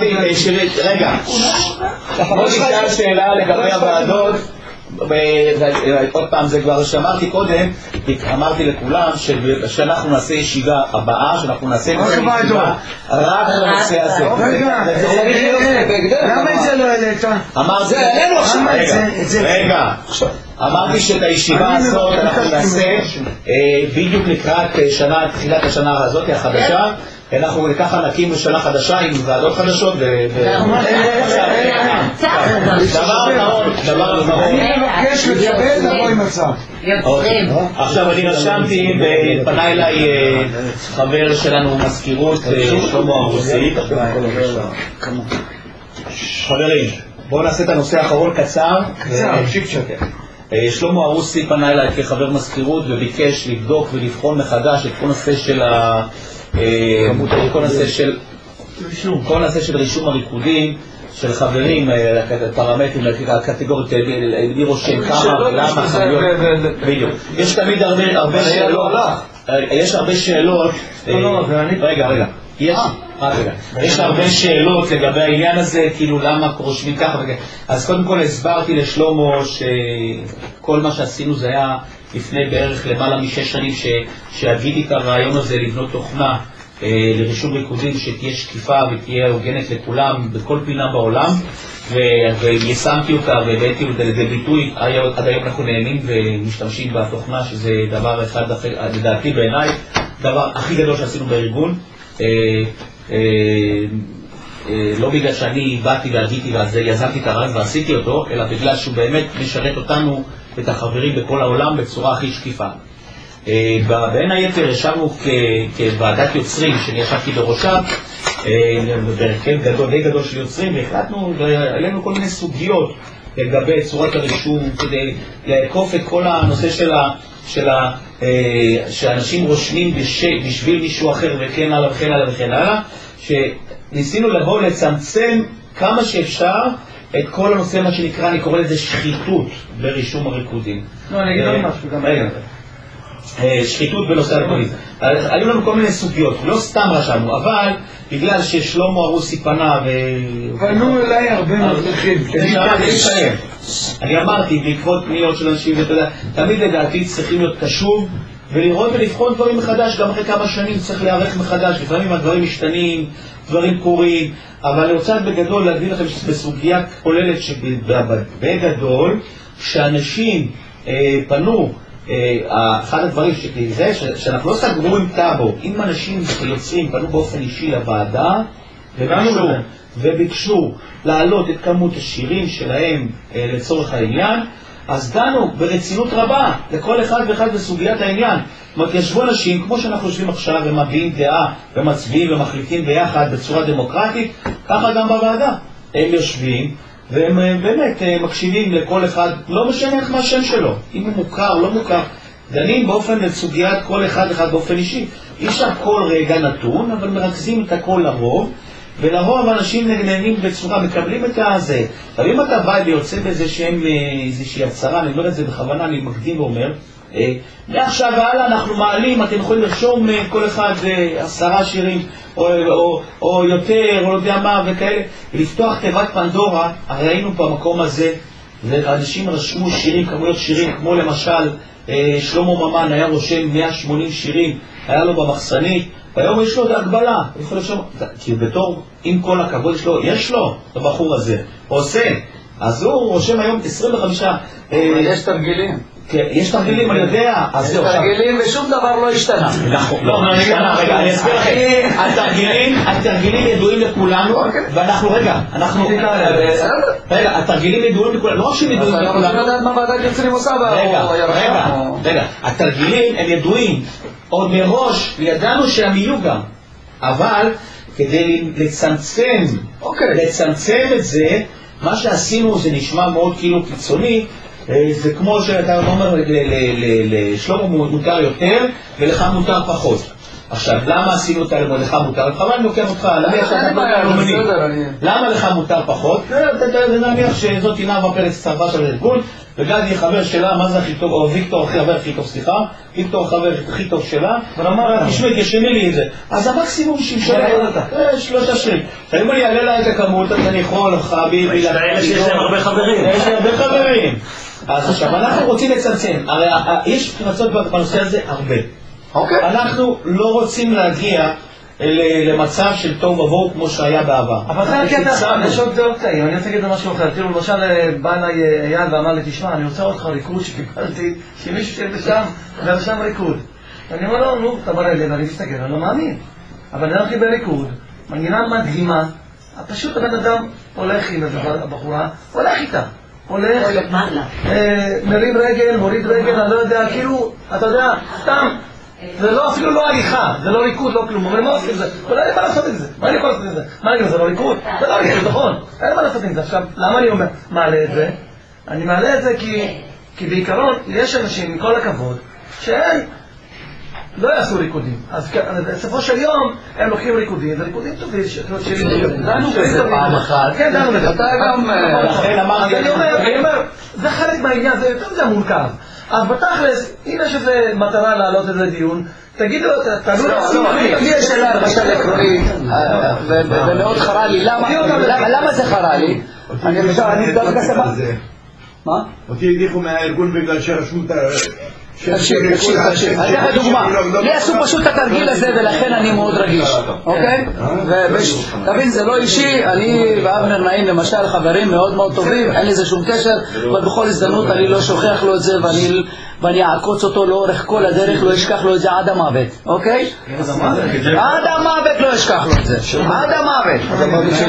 בוא נשאל שאלה לגבי הוועדות. עוד פעם, זה כבר שאמרתי קודם, אמרתי לכולם שאנחנו נעשה ישיבה הבאה, שאנחנו נעשה ישיבה רק בנושא הזה. למה את זה לא העלית? אמרתי שאת הישיבה הזאת אנחנו נעשה בדיוק לקראת תחילת השנה הזאת החדשה. אנחנו ככה נקים בשנה חדשה עם ועדות חדשות דבר אחרון. אני מבקש לקבל לבוא עם הצעה. עכשיו אני רשמתי ופנה אליי חבר שלנו מזכירות שלמה ארוסי. חברים, בואו נעשה את הנושא האחרון קצר. שלמה ארוסי פנה אליי כחבר מזכירות וביקש לבדוק ולבחון מחדש את כל נושא של כל נושא של רישום הריקודים של חברים, פרמטרים, הקטגוריות, מי רושם כמה ולמה חוויות. בדיוק. יש תמיד הרבה שאלות. יש הרבה שאלות. רגע. יש הרבה שאלות לגבי העניין הזה, כאילו למה רושמים ככה. אז קודם כל הסברתי לשלמה שכל מה שעשינו זה היה לפני בערך למעלה מ6 שנים שהגיתי את הרעיון הזה לבנות תוכנה לרישום ריקודים שתהיה שקיפה ותהיה הוגנת לכולם בכל פינה בעולם, ויישמתי אותה והבאתי אותה לידי ביטוי. עד היום אנחנו נהנים ומשתמשים בתוכנה, שזה דבר אחד לדעתי בעיניי דבר הכי גדול שעשינו בארגון. לא בגלל שאני באתי והגיתי ואז יזמתי את הרעיון ועשיתי אותו, אלא בגלל שהוא באמת משרת אותנו ואת החברים בכל העולם בצורה הכי שקיפה. בין היתר ישבנו כוועדת יוצרים שאני ישבתי בראשה, בהרכב די גדול של יוצרים, והחלטנו עלינו כל מיני סוגיות לגבי צורת הרישום כדי לעקוף את כל הנושא שאנשים רושמים בשביל מישהו אחר וכן הלאה וכן הלאה וכן הלאה, שניסינו לבוא לצמצם כמה שאפשר את כל הנושא, מה שנקרא, אני קורא לזה שחיתות ברישום הריקודים. אני אגיד עוד משהו גם רגע. שחיתות בנושא הריקודים. היו לנו כל מיני סוגיות, לא סתם רשמנו, אבל בגלל ששלמה ארוסי פנה פנו אליי הרבה מדריכים. אני אמרתי, בעקבות פניות של אנשים, תמיד לדעתי צריכים להיות קשוב ולראות ולבחון דברים מחדש. גם אחרי כמה שנים צריך להיערך מחדש, לפעמים הדברים משתנים, דברים קורים, אבל אני רוצה בגדול להגיד לכם בסוגיה כוללת שבגדול שאנשים פנו, אחד הדברים שאנחנו לא סגרו עם טאבו, אם אנשים יוצרים פנו באופן אישי לוועדה וביקשו להעלות את כמות השירים שלהם לצורך העניין, אז דנו ברצינות רבה לכל אחד ואחד בסוגיית העניין. זאת אומרת, ישבו אנשים כמו שאנחנו יושבים עכשיו ומביעים דעה ומצביעים ומחליטים ביחד בצורה דמוקרטית, ככה גם בוועדה הם יושבים והם באמת מקשיבים לכל אחד, לא משנה מה השם שלו, אם הוא מוכר או לא מוכר, דנים באופן לסוגיית כל אחד באופן אישי. אי אפשר כל רגע נתון, אבל מרכזים את הכל לרוב, ולרוב אנשים נהנים בצורה, מקבלים את הזה. אבל אם אתה בא ויוצא באיזושהי הצהרה, אני אומר את זה בכוונה, אני מקדים ואומר, מעכשיו והלאה אנחנו מעלים, אתם יכולים לרשום כל אחד 10 שירים או יותר, או לא יודע מה וכאלה, ולפתוח תיבת פנדורה. הרי היינו במקום הזה, ואנשים רשמו שירים, כמויות שירים, כמו למשל שלמה ממן היה רושם 180 שירים, היה לו במחסנית, והיום יש לו את ההגבלה, יכול לרשום, כי בתור, עם כל הכבוד יש לו, הבחור הזה, עושה, אז הוא רושם היום 25. יש תרגילים. יש תרגילים, אני יודע. יש תרגילים ושום דבר לא השתנה. נכון, לא, רגע, אני אסביר לכם. התרגילים ידועים לכולנו, ואנחנו, התרגילים ידועים לכולנו, לא רק שהם ידועים לכולנו. אנחנו רוצים לדעת מה ועדת יוצרים עושה. רגע, התרגילים הם ידועים עוד מראש, וידענו שהם יהיו גם. אבל כדי לצמצם את זה, מה שעשינו זה נשמע מאוד כאילו קיצוני, זה כמו שאתה אומר לשלמה מותר יותר ולך מותר פחות. עכשיו, למה עשינו אותה למולך מותר? בכלל אני לוקח אותך, למה לך מותר פחות? נניח שזאת נאוה פרץ צרבה של הארגון, וגדי חבר שלה, מה זה הכי טוב, או ויקטור חבר הכי טוב, סליחה, ויקטור חבר הכי טוב שלה, ואמר, תשמעי, תשמי לי את זה. אז המקסימום שימשלה שלושה שרים. אני אומר לי, יעלה לה את הכמות, אני יכול, חביבי, יש להם הרבה חברים. יש להם הרבה חברים. אז עכשיו, אנחנו רוצים לצמצם. הרי יש פרצות בנושא הזה הרבה. אנחנו לא רוצים להגיע למצב של תוהו ובוהו כמו שהיה בעבר. אבל זה הקטע, יש עוד דעות קטעים, אני רוצה להגיד משהו אחר. תראו, למשל בא אליי אייל ואמר לי, תשמע, אני רוצה אותך ריקוד שקיבלתי, שמישהו שם ושם ריקוד. אני אומר לו, נו, אתה מראה לי, ואני מסתכל, אני לא מאמין. אבל אני הולכתי בריקוד, מנגינה מדהימה, פשוט הבן אדם הולך עם הבחורה, הולך איתה. הולך, מרים רגל, מוריד רגל, אני לא יודע, כאילו, אתה יודע, סתם. זה לא, אפילו לא הליכה, זה לא ריקוד, לא כלום, אבל מה עושים את זה? אבל אין לי מה לעשות עם זה, מה אני יכול לעשות עם זה? מה אני אומר, זה לא ריקוד? זה לא ריקוד, נכון, אין לי מה לעשות עם זה. עכשיו, למה אני מעלה את זה? אני מעלה את זה כי בעיקרון יש אנשים, עם כל הכבוד, שהם לא יעשו ריקודים. אז בסופו של יום הם לוקחים ריקודים, וריקודים טובים, דנו בזה פעם אחת. כן, דנו בזה. אתה גם... אני אומר, זה חלק מהעניין, זה יותר מדי מורכב. אז בתכלס, אם יש איזו מטרה להעלות את הדיון, תגידו, תעלו לעצמם. לי יש שאלה למשל עקרונית, ומאוד חרה לי, למה זה חרה לי? אני דווקא סבבה. מה? אותי הדיחו מהארגון בגלל שרשמו את ה... תקשיב, אני אתן לך דוגמה, לי עשו פשוט את התרגיל הזה ולכן אני מאוד רגיש, אוקיי? תבין, זה לא אישי, אני ואבנר נעים למשל חברים מאוד מאוד טובים, אין לזה שום קשר, אבל בכל הזדמנות אני לא שוכח לו את זה ואני אעקוץ אותו לאורך כל הדרך, לא אשכח לו את זה עד המוות, אוקיי? עד המוות לא אשכח לו את זה, עד המוות.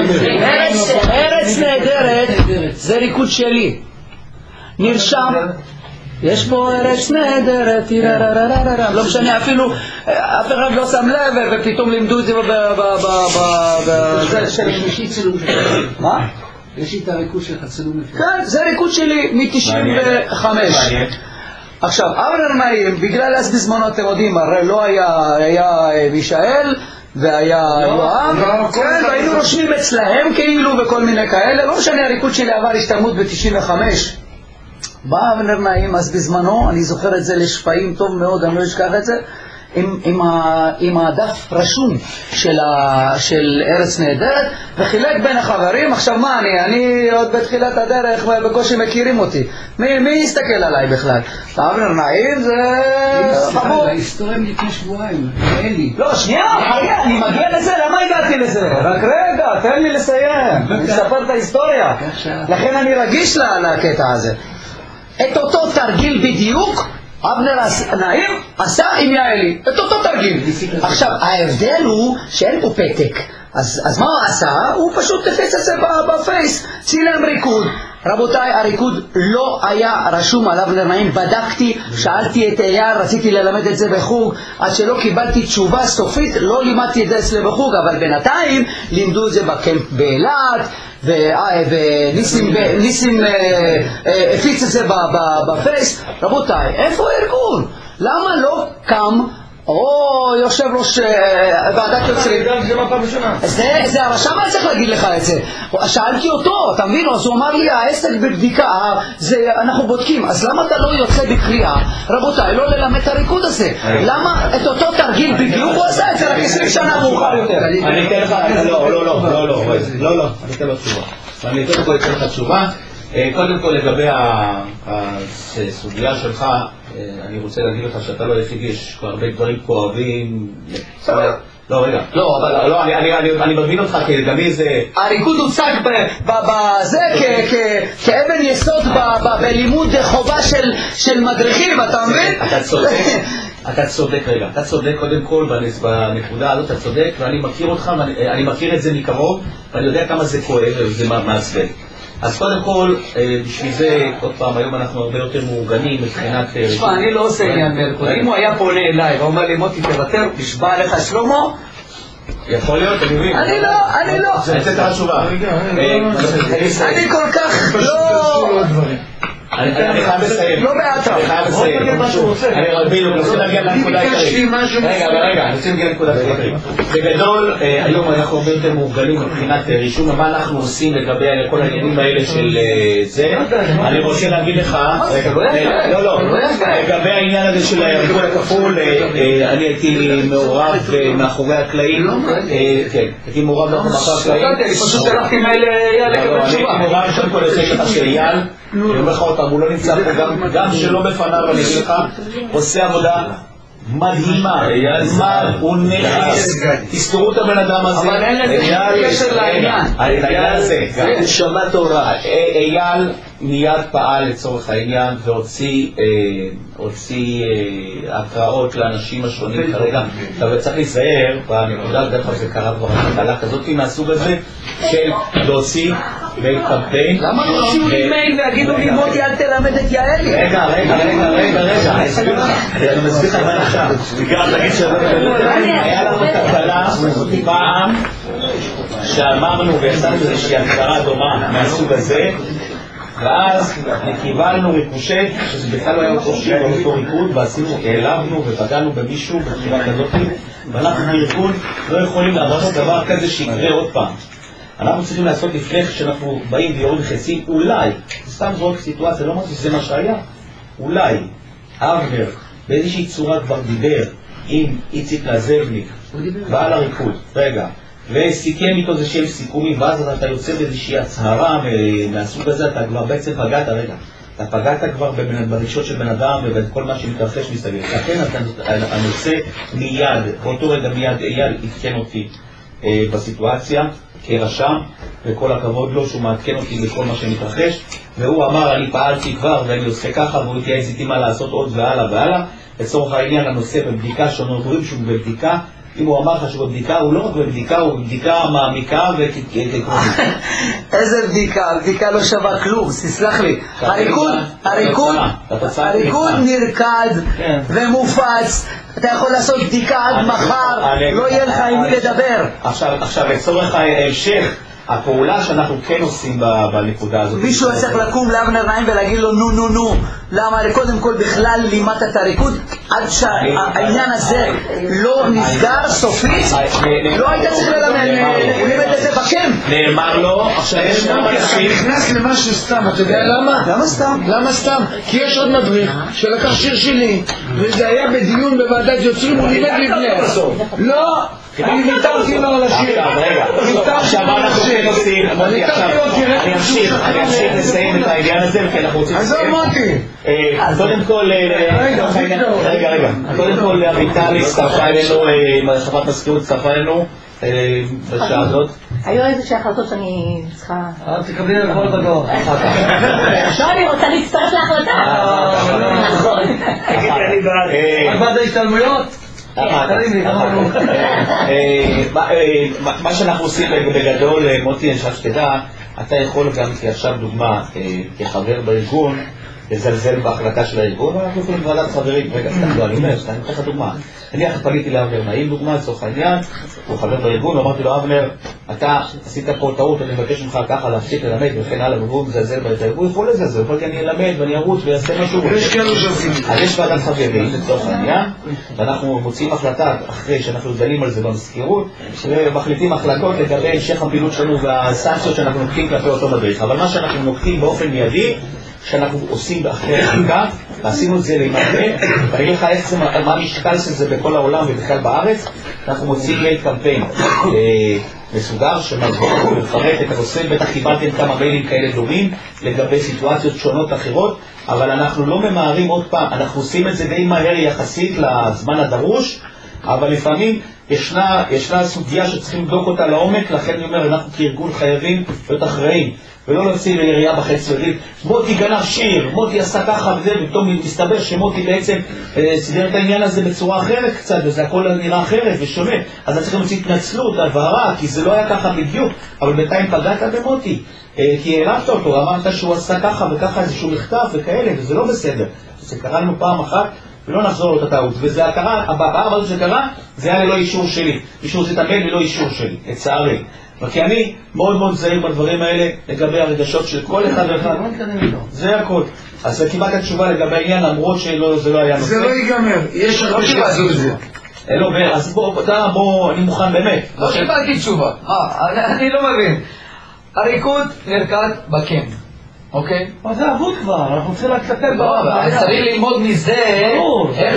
ארץ נהדרת זה ריקוד שלי, נרשם, יש פה ארץ נהדרת, לא משנה, אפילו אף אחד לא שם לב ופתאום לימדו את זה בזה של שלישית צילום שלך. מה? יש את הריקוד שלך צילום לפני. כן, זה ריקוד שלי מ-95. עכשיו, אבנר נעים, בגלל אז בזמנו אתם יודעים, הרי לא היה מישאל והיה יואב, כן, והיינו רושמים אצלהם כאילו וכל מיני כאלה, לא משנה, הריקוד שלי עבר השתלמות ב-95. בא אבנר נעים, אז בזמנו, אני זוכר את זה לשפעים טוב מאוד, אני לא אשכח את זה, עם הדף רשום של ארץ נהדרת, וחילק בין החברים. עכשיו מה, אני עוד בתחילת הדרך ובקושי מכירים אותי, מי יסתכל עליי בכלל? אבנר נעים זה חבור. ההיסטוריה מלפני שבועיים, אלי. לא, שנייה, אני מגיע לזה, למה הגעתי לזה? רק רגע, תן לי לסיים, אני אספר את ההיסטוריה, לכן אני רגיש לקטע הזה. את אותו תרגיל בדיוק אבנר נעים עשה עם יעלי, את אותו תרגיל. עכשיו ההבדל הוא שאין פה פתק, אז מה הוא עשה? הוא פשוט תפס את זה בפייס, צילם ריקוד. רבותיי, הריקוד לא היה רשום על אבנר נעים, בדקתי, שאלתי את אייל, רציתי ללמד את זה בחוג, עד שלא קיבלתי תשובה סופית, לא לימדתי את זה אצלי בחוג, אבל בינתיים לימדו את זה בקמפ באילת, וניסים הפיץ את זה בפייס. רבותיי, איפה הארגון? למה לא קם יושב ראש ועדת יוצרים? זה הרשם היה צריך להגיד לך את זה. שאלתי אותו, אתה מבין? אז הוא אמר לי, העסק בבדיקה, אנחנו בודקים. אז למה אתה לא יוצא בקריאה? רבותיי, לא ללמד את הריקוד הזה. למה את אותו תרגיל בדיוק הוא עשה את זה רק 20 שנה מאוחר יותר? אני אתן לך, לא, אני אתן לך תשובה. אני אתן לך תשובה. קודם כל לגבי הסוגיה שלך, אני רוצה להגיד לך שאתה לא היחיד, יש כבר הרבה דברים כואבים. לא, רגע, לא, אני מבין אותך, כי גם מי זה... הריקוד הוצג בזה כאבן יסוד בלימוד חובה של מדריכים, אתה מבין? אתה צודק, רגע, אתה צודק קודם כל בנקודה הזאת, אתה צודק, ואני מכיר אותך, אני מכיר את זה מקרוב, ואני יודע כמה זה כואב וזה מעצבן. אז קודם כל, בשביל זה, עוד פעם, היום אנחנו הרבה יותר מאורגנים מבחינת... תשמע, אני לא עושה עניין מרקוד. אם הוא היה פונה אליי ואומר לי, מוטי תוותר, נשבע עליך שלמה? יכול להיות, אני מבין. אני לא. זה תתת התשובה. אני כל כך לא... אני חייב לסיים. לא באטרף. אני חייב לסיים. אני רוצה להגיע לנקודה העיקרית. רגע, אני רוצה להגיע לנקודה העיקרית. בגדול, היום אנחנו הרבה יותר מורגלים מבחינת רישום, מה אנחנו עושים לגבי כל העניינים האלה של זה. אני רוצה להגיד לך, לא, לגבי העניין הזה של הריגול הכפול, אני הייתי מעורב מאחורי הקלעים. כן, הייתי מעורב מאחורי הקלעים. אני פשוט שלחתי מייל לאייל לקבל תשובה. אני הייתי מעורב שם כל הזה שלך של אייל, אני אומר לך אותם, הוא לא נמצא פה, גם שלא בפניו, אני אגיד לך, עושה עבודה מדהימה, הוא נכס, תזכרו את הבן אדם הזה, אבל אין לזה קשר לעניין. העניין הזה, הוא שמע תורה, אייל מיד פעל לצורך העניין והוציא התראות לאנשים השונים כרגע. עכשיו צריך להיזהר בנקודה, דרך כלל זה קרה כבר התחלה כזאת מהסוג הזה של להוציא בקמפיין. למה לא עושים לי מייל ויגידו לי מוטי אל תלמד את יעלי? רגע, אני מסביר לך מה עכשיו. היה לנו תקלה פעם שאמרנו ויצאנו איזושהי הגדרה דומה מהסוג הזה, ואז קיבלנו ריקושט שזה בכלל לא היה אותו שיר או אותו ריקוד, ועשינו, העלבנו ופגענו במישהו בצורה כזאת, ואנחנו בארגון לא יכולים לעשות דבר כזה שיקרה עוד פעם. אנחנו צריכים לעשות לפני שאנחנו באים ויורים חצים, אולי, סתם זאת סיטואציה, לא אמרתי שזה מה שהיה, אולי אבנר באיזושהי צורה כבר דיבר עם איציק לזבניק בעל הריקוד, רגע, וסיכם איתו זה שהם סיכומים, ואז אתה יוצא באיזושהי הצהרה מהסוג הזה, אתה כבר בעצם פגעת, רגע, אתה פגעת כבר ברגשות של בן אדם ובכל מה שמתרחש מסביב. לכן הנושא מיד, באותו רגע מיד אייל עדכן אותי בסיטואציה כרשם, וכל הכבוד לו שהוא מעדכן אותי בכל מה שמתרחש, והוא אמר אני פעלתי כבר ואני עושה ככה, והוא התייעץ איתי מה לעשות עוד והלאה והלאה. לצורך העניין הנושא בבדיקה שאומרים שהוא בבדיקה, אם הוא אמר לך שהוא בבדיקה, הוא לא רק בבדיקה, הוא בבדיקה מעמיקה וקטרונית. איזה בדיקה? בדיקה לא שווה כלום, תסלח לי. הריקוד נרקד ומופץ, אתה יכול לעשות בדיקה עד מחר, לא יהיה לך עם מי לדבר. עכשיו, לצורך ההמשך, הפעולה שאנחנו כן עושים בנקודה הזאת. מישהו צריך לקום לאבנר נעים ולהגיד לו נו. למה? קודם כל בכלל לימדת את הריקוד עד שהעניין הזה לא נסגר סופית, לא היית צריך ללמד את זה בקם. נאמר לו, עכשיו יש גם אנשים נכנס למשהו סתם, אתה יודע למה? למה סתם? כי יש עוד מדריך שלקח שיר שלי וזה היה בדיון בוועדת יוצרים, הוא לימד לבנה. לא, אני ויתרתי לו על השיר. עכשיו אנחנו כן עושים, אני אמשיך לסיים את העניין הזה, כי אנחנו רוצים אז אמרתי קודם כל אביטל הצטרפה אלינו, חברת מזכירות הצטרפה אלינו בשעה הזאת. היו איזה החלטות שאני צריכה... תקבלי לכל בדור. עכשיו אני רוצה להצטרף להחלטה. נכון. רק בעד ההשתלמויות? מה שאנחנו עושים בגדול, מוטי, אני חושב שתדע, אתה יכול גם עכשיו דוגמה כחבר בארגון לזלזל בהחלטה של הארגון, אנחנו יכולים ועדת חברים, רגע, סתם לא, אני אומר, אני אתן לך דוגמה. אני פניתי לאבנר נעים דוגמה, לצורך העניין, הוא חבר בארגון, אמרתי לו, אבנר, אתה עשית פה טעות, אני מבקש ממך ככה להפסיק ללמד וכן הלאה, והוא מזלזל בארגון, הוא יכול לזלזל, הוא יכול כי אני אלמד ואני ארוץ ויעשה משהו. אז יש ועדת חברים, לצורך העניין, ואנחנו מוצאים החלטה אחרי שאנחנו דנים על זה במזכירות, ומחליטים החלטות לגבי המשך הפעילות שלנו והסנקציות שאנחנו נוקטים כלפי אותו מדריך. אבל מה שאנחנו נוקטים באופן מיידי, שאנחנו עושים אחרי החלטה, ועשינו את זה להימדד, ואני אגיד לך איך זה, מה המשקל של זה בכל העולם ובכלל בארץ, אנחנו מוצאים מייל קמפיין מסודר שמסביר ומפרט את הנושא, בטח קיבלתם כמה מיילים כאלה דומים לגבי סיטואציות שונות אחרות, אבל אנחנו לא ממהרים עוד פעם, אנחנו עושים את זה די מהר יחסית לזמן הדרוש, אבל לפעמים ישנה סוגיה שצריכים לבדוק אותה לעומק, לכן אני אומר, אנחנו כארגון חייבים להיות אחראים, ולא להוציא לירייה בחץ ולהגיד, מוטי גנב שיר, מוטי עשה ככה וזה, ופתאום מסתבר שמוטי בעצם סידר את העניין הזה בצורה אחרת קצת, וזה הכל נראה אחרת ושונה. אז צריכים להוציא התנצלות, הבהרה, כי זה לא היה ככה בדיוק, אבל בינתיים פגעת במוטי, כי הערבת אותו, אמרת שהוא עשה ככה וככה איזשהו מכתב וכאלה, וזה לא בסדר. זה קרה לנו פעם אחת, ולא נחזור לו את הטעות, וזה הקרה, הבאה הזאת שקרה, זה היה ללא אישור שלי. אישור זה תמיד ללא אישור שלי, לצערי. כי אני מאוד מאוד זהיר בדברים האלה לגבי הרגשות של כל אחד ואחד. זה הכל. אז קיבלת תשובה לגבי העניין, למרות שזה לא היה נושא. זה לא ייגמר, יש הרבה שעשו את זה. אז בוא, אני מוכן באמת. לא קיבלתי תשובה. אני לא מבין. הריקוד נרקד בקן, אוקיי? אבל זה אבוד כבר, אנחנו צריכים לטפל בבעיה. צריך ללמוד מזה איך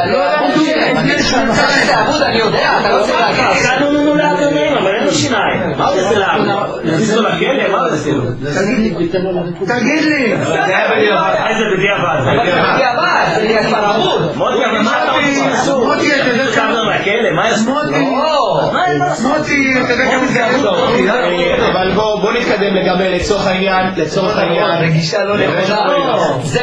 זה אבוד, אני יודע, אתה לא צריך להגיד. קנו לאדונים, אבל אין לו שיניים. מה הוא עושה לאבוד? נכניסו לכלא? מה הוא עושה לו? תגיד לי. זה היה בדיעבד. איזה בדיעבד? בדיעבד, זה כבר אבוד. מוטי, אבל מה אתה עושה? מוטי, אתה יודע כמה מהכלא? מה יש? מוטי, אתה יודע כמה זה אבוד. אבל בוא נתקדם לגבי לצורך העניין. רגישה לא נכונה. זה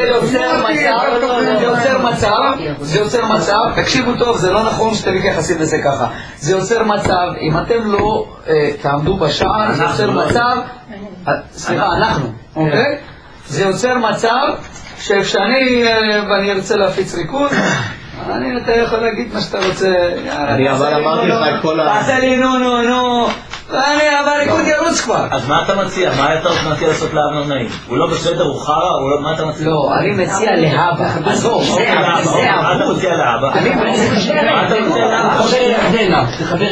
יוצר מצב, תקשיבו טוב, זה לא נכון שאתם מתייחסים לזה ככה. זה יוצר מצב, אם אתם לא תעמדו בשער, זה יוצר מצב, סליחה, אנחנו, אוקיי? זה יוצר מצב ואני ארצה להפיץ ריקוד, אתה יכול להגיד מה שאתה רוצה. אני אבל אמרתי לך את כל תעשה לי נו אבל ריקוד ירוץ כבר. אז מה אתה מציע? מה אתה מציע לעשות לאבנר נעים? הוא לא בסדר, הוא חרא? מה אתה מציע? לא, אני מציע להבא. עזוב, זה אבוד. מה אתה מציע להבא? אני מציע להבא. חבר ירדנה.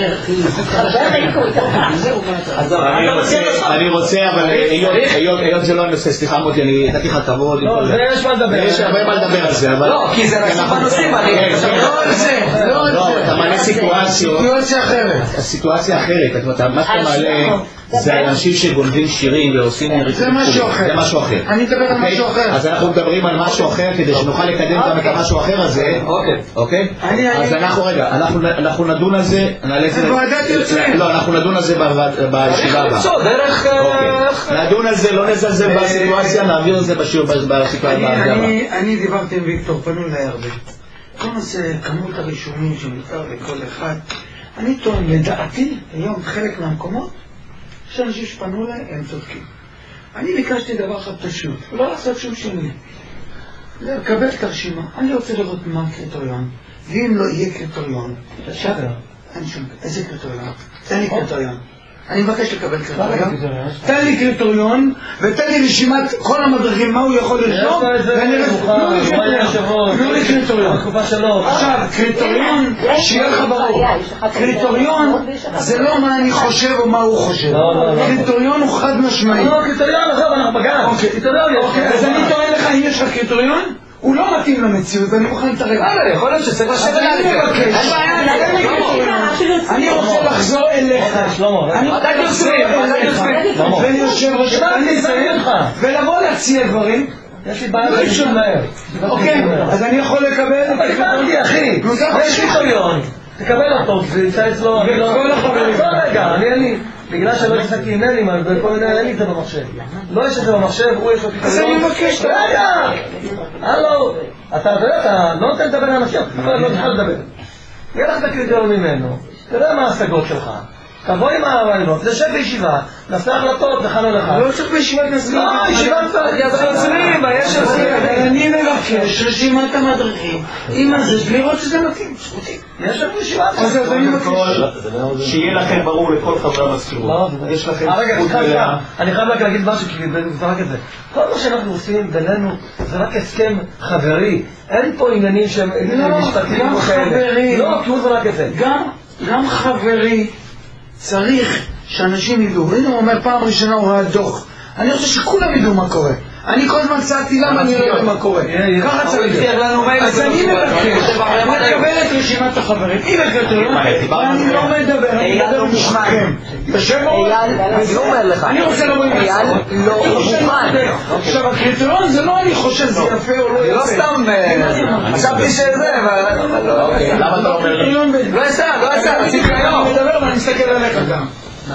אני רוצה, אבל היות זה לא הנושא, סליחה מוטי, אני נתתי לך כבוד. לא, זה יש מה לדבר. יש הרבה מה לדבר על זה, אבל... לא, כי זה רשום בנושאים, לא, אתה מעלה סיטואציות. סיטואציה אחרת. מה שאתה מעלה זה אנשים שגונבים שירים ועושים ריקודים. זה משהו אחר. זה משהו אחר. אני מדבר על משהו אחר. אז אנחנו מדברים על משהו אחר כדי שנוכל לקדם גם את המשהו אחר הזה. אוקיי? אז אנחנו נדון על זה. זה ועדת יוצרים. לא, אנחנו נדון על זה בישיבה הבאה. נדון על זה, לא נזלזל בסיטואציה, נעביר את זה בסיטואציה הבאה. אני דיברתי עם ויקטור, פנו אליי הרבה. כל נושא כמות הרישומים שמותר לכל אחד, אני טוען, לדעתי, היום חלק מהמקומות, יש אנשים שפנו אליי, הם צודקים. אני ביקשתי דבר אחד פשוט, לא לעשות שום שינוי. לקבל את הרשימה, אני רוצה לראות מה הקריטריון, ואם לא יהיה קריטריון, אין שום, איזה קריטריון? תן לי קריטריון. אני מבקש לקבל קריטריון. תן לי קריטריון, ותן לי רשימת כל המדרגים, מה הוא יכול לרשום, תנו לי קריטריון. עכשיו, קריטריון, שיהיה לך ברור. קריטריון זה לא מה אני חושב או מה הוא חושב. קריטריון הוא חד משמעי. קריטריון, עזוב, אנחנו בגן. אז אני טוען לך, אם יש לך קריטריון, הוא לא מתאים למציאות, ואני מוכן להתערב. יכול להיות שצריך לשבת אני מבקש. אני רוצה לחזור אליך. אני רוצה לחזור אליך. וליושב ראש ולבוא להציע דברים. יש לי בעיה ראשון מהר. אוקיי, אז אני יכול לקבל? אבל קיבלתי, אחי. יש קריטריון. תקבל אותו, זה יצא אצלו. כל החברים. רגע, אין לי. בגלל שלא יצחקתי עם אלי, בכל מיני אין לי את זה במחשב. לא יש את זה במחשב, הוא יש לו פתרון. אז אני מבקש. רגע! הלו! אתה לא נותן לדבר לאנשים, אתה לא תוכל לדבר. יהיה לך את הקריטריון ממנו, תראה מה ההשגות שלך. תבוא עם הרעיונות, נשב בישיבה, נעשה החלטות לכאן או לכאן. לא צריך בישיבת נסגר. לא, ישיבת יוצרים, יש יוצרים. אני מבקש רשימת המדריכים עם הזה, לראות שזה מתאים. יש לנו ישיבה. אז אני מבקש. שיהיה לכם ברור לכל חברי המזכירות. יש לכם זכות מלאה. אני חייב רק להגיד משהו, כי זה רק את זה. כל מה שאנחנו עושים בינינו זה רק הסכם חברי. אין פה עניינים שהם משפטיים או כאלה. לא, כי זה רק את זה. גם חברי צריך שאנשים ידעו. הנה הוא אומר פעם ראשונה הוא ראה דוח. אני רוצה שכולם ידעו מה קורה. אני כל הזמן צעקתי למה אני לא יודע מה קורה. ככה צריך. אז אני מבקש לקבל את רשימת החברים. אם הקריטריון, אני לא מדבר, אני מדבר בשמכם. אני רוצה לבוא עם עצמות. עכשיו הקריטריון זה לא אני חושב זה יפה או לא יפה. לא סתם, חשבתי שזה, למה אתה אומר לי? לא יצא, רציתי היום. אני מדבר ואני מסתכל עליך גם.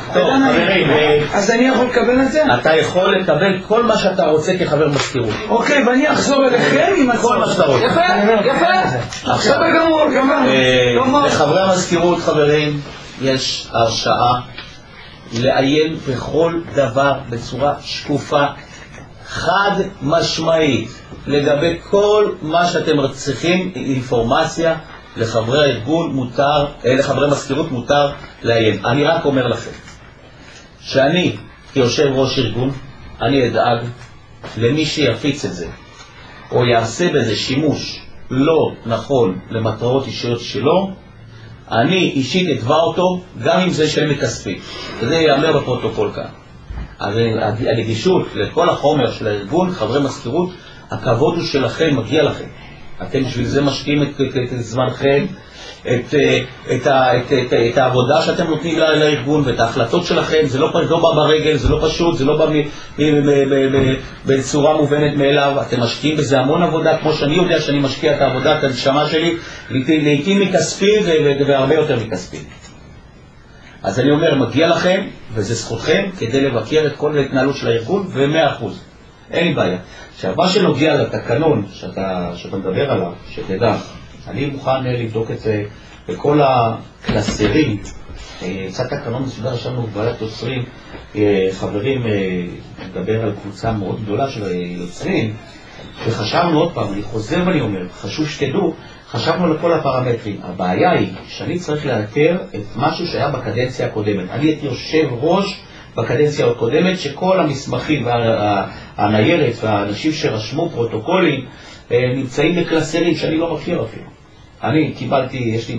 אז אני יכול לקבל את זה? אתה יכול לקבל כל מה שאתה רוצה כחבר מזכירות. אוקיי, ואני אחזור אליכם עם כל מה שאתה רוצה. יפה. עכשיו גמור. לחברי המזכירות, חברים, יש הרשאה לעיין בכל דבר בצורה שקופה, חד משמעית, לגבי כל מה שאתם צריכים אינפורמציה. לחברי הארגון מותר, לחברי מזכירות מותר לעיין. אני רק אומר לכם, שאני, כיושב ראש ארגון, אני אדאג למי שיפיץ את זה, או יעשה בזה שימוש לא נכון למטרות אישיות שלו, אני אישית אתבע אותו, גם אם זה של מכספי. זה ייאמר בפרוטוקול כאן. הנגישות לכל החומר של הארגון, חברי מזכירות, הכבוד הוא שלכם, מגיע לכם. אתם בשביל זה משקיעים את זמנכם, את העבודה שאתם נותנים לארגון ואת ההחלטות שלכם. זה לא בא ברגל, זה לא פשוט, זה לא בא בצורה מובנת מאליו. אתם משקיעים בזה המון עבודה, כמו שאני יודע שאני משקיע את העבודה, את הנשמה שלי, לעתים מכספי והרבה יותר מכספי. אז אני אומר, מגיע לכם, וזה זכותכם, כדי לבקר את כל ההתנהלות של הארגון, ו100%. אין לי בעיה. עכשיו, מה שנוגע לתקנון שאתה מדבר עליו, שתדע, אני מוכן לבדוק את זה בכל הקלסרים. קצת תקנון מסודר, ישבנו בבעלת יוצרים, חברים מדבר על קבוצה מאוד גדולה של יוצרים, וחשבנו עוד פעם, אני חוזר ואני אומר, חשוב שתדעו, חשבנו על כל הפרמטרים. הבעיה היא שאני צריך לאתר את משהו שהיה בקדנציה הקודמת. אני הייתי יושב ראש בקדנציה הקודמת, שכל המסמכים והניירת והאנשים שרשמו פרוטוקולים נמצאים בקלסרים שאני לא מכיר אפילו. אני קיבלתי, יש לי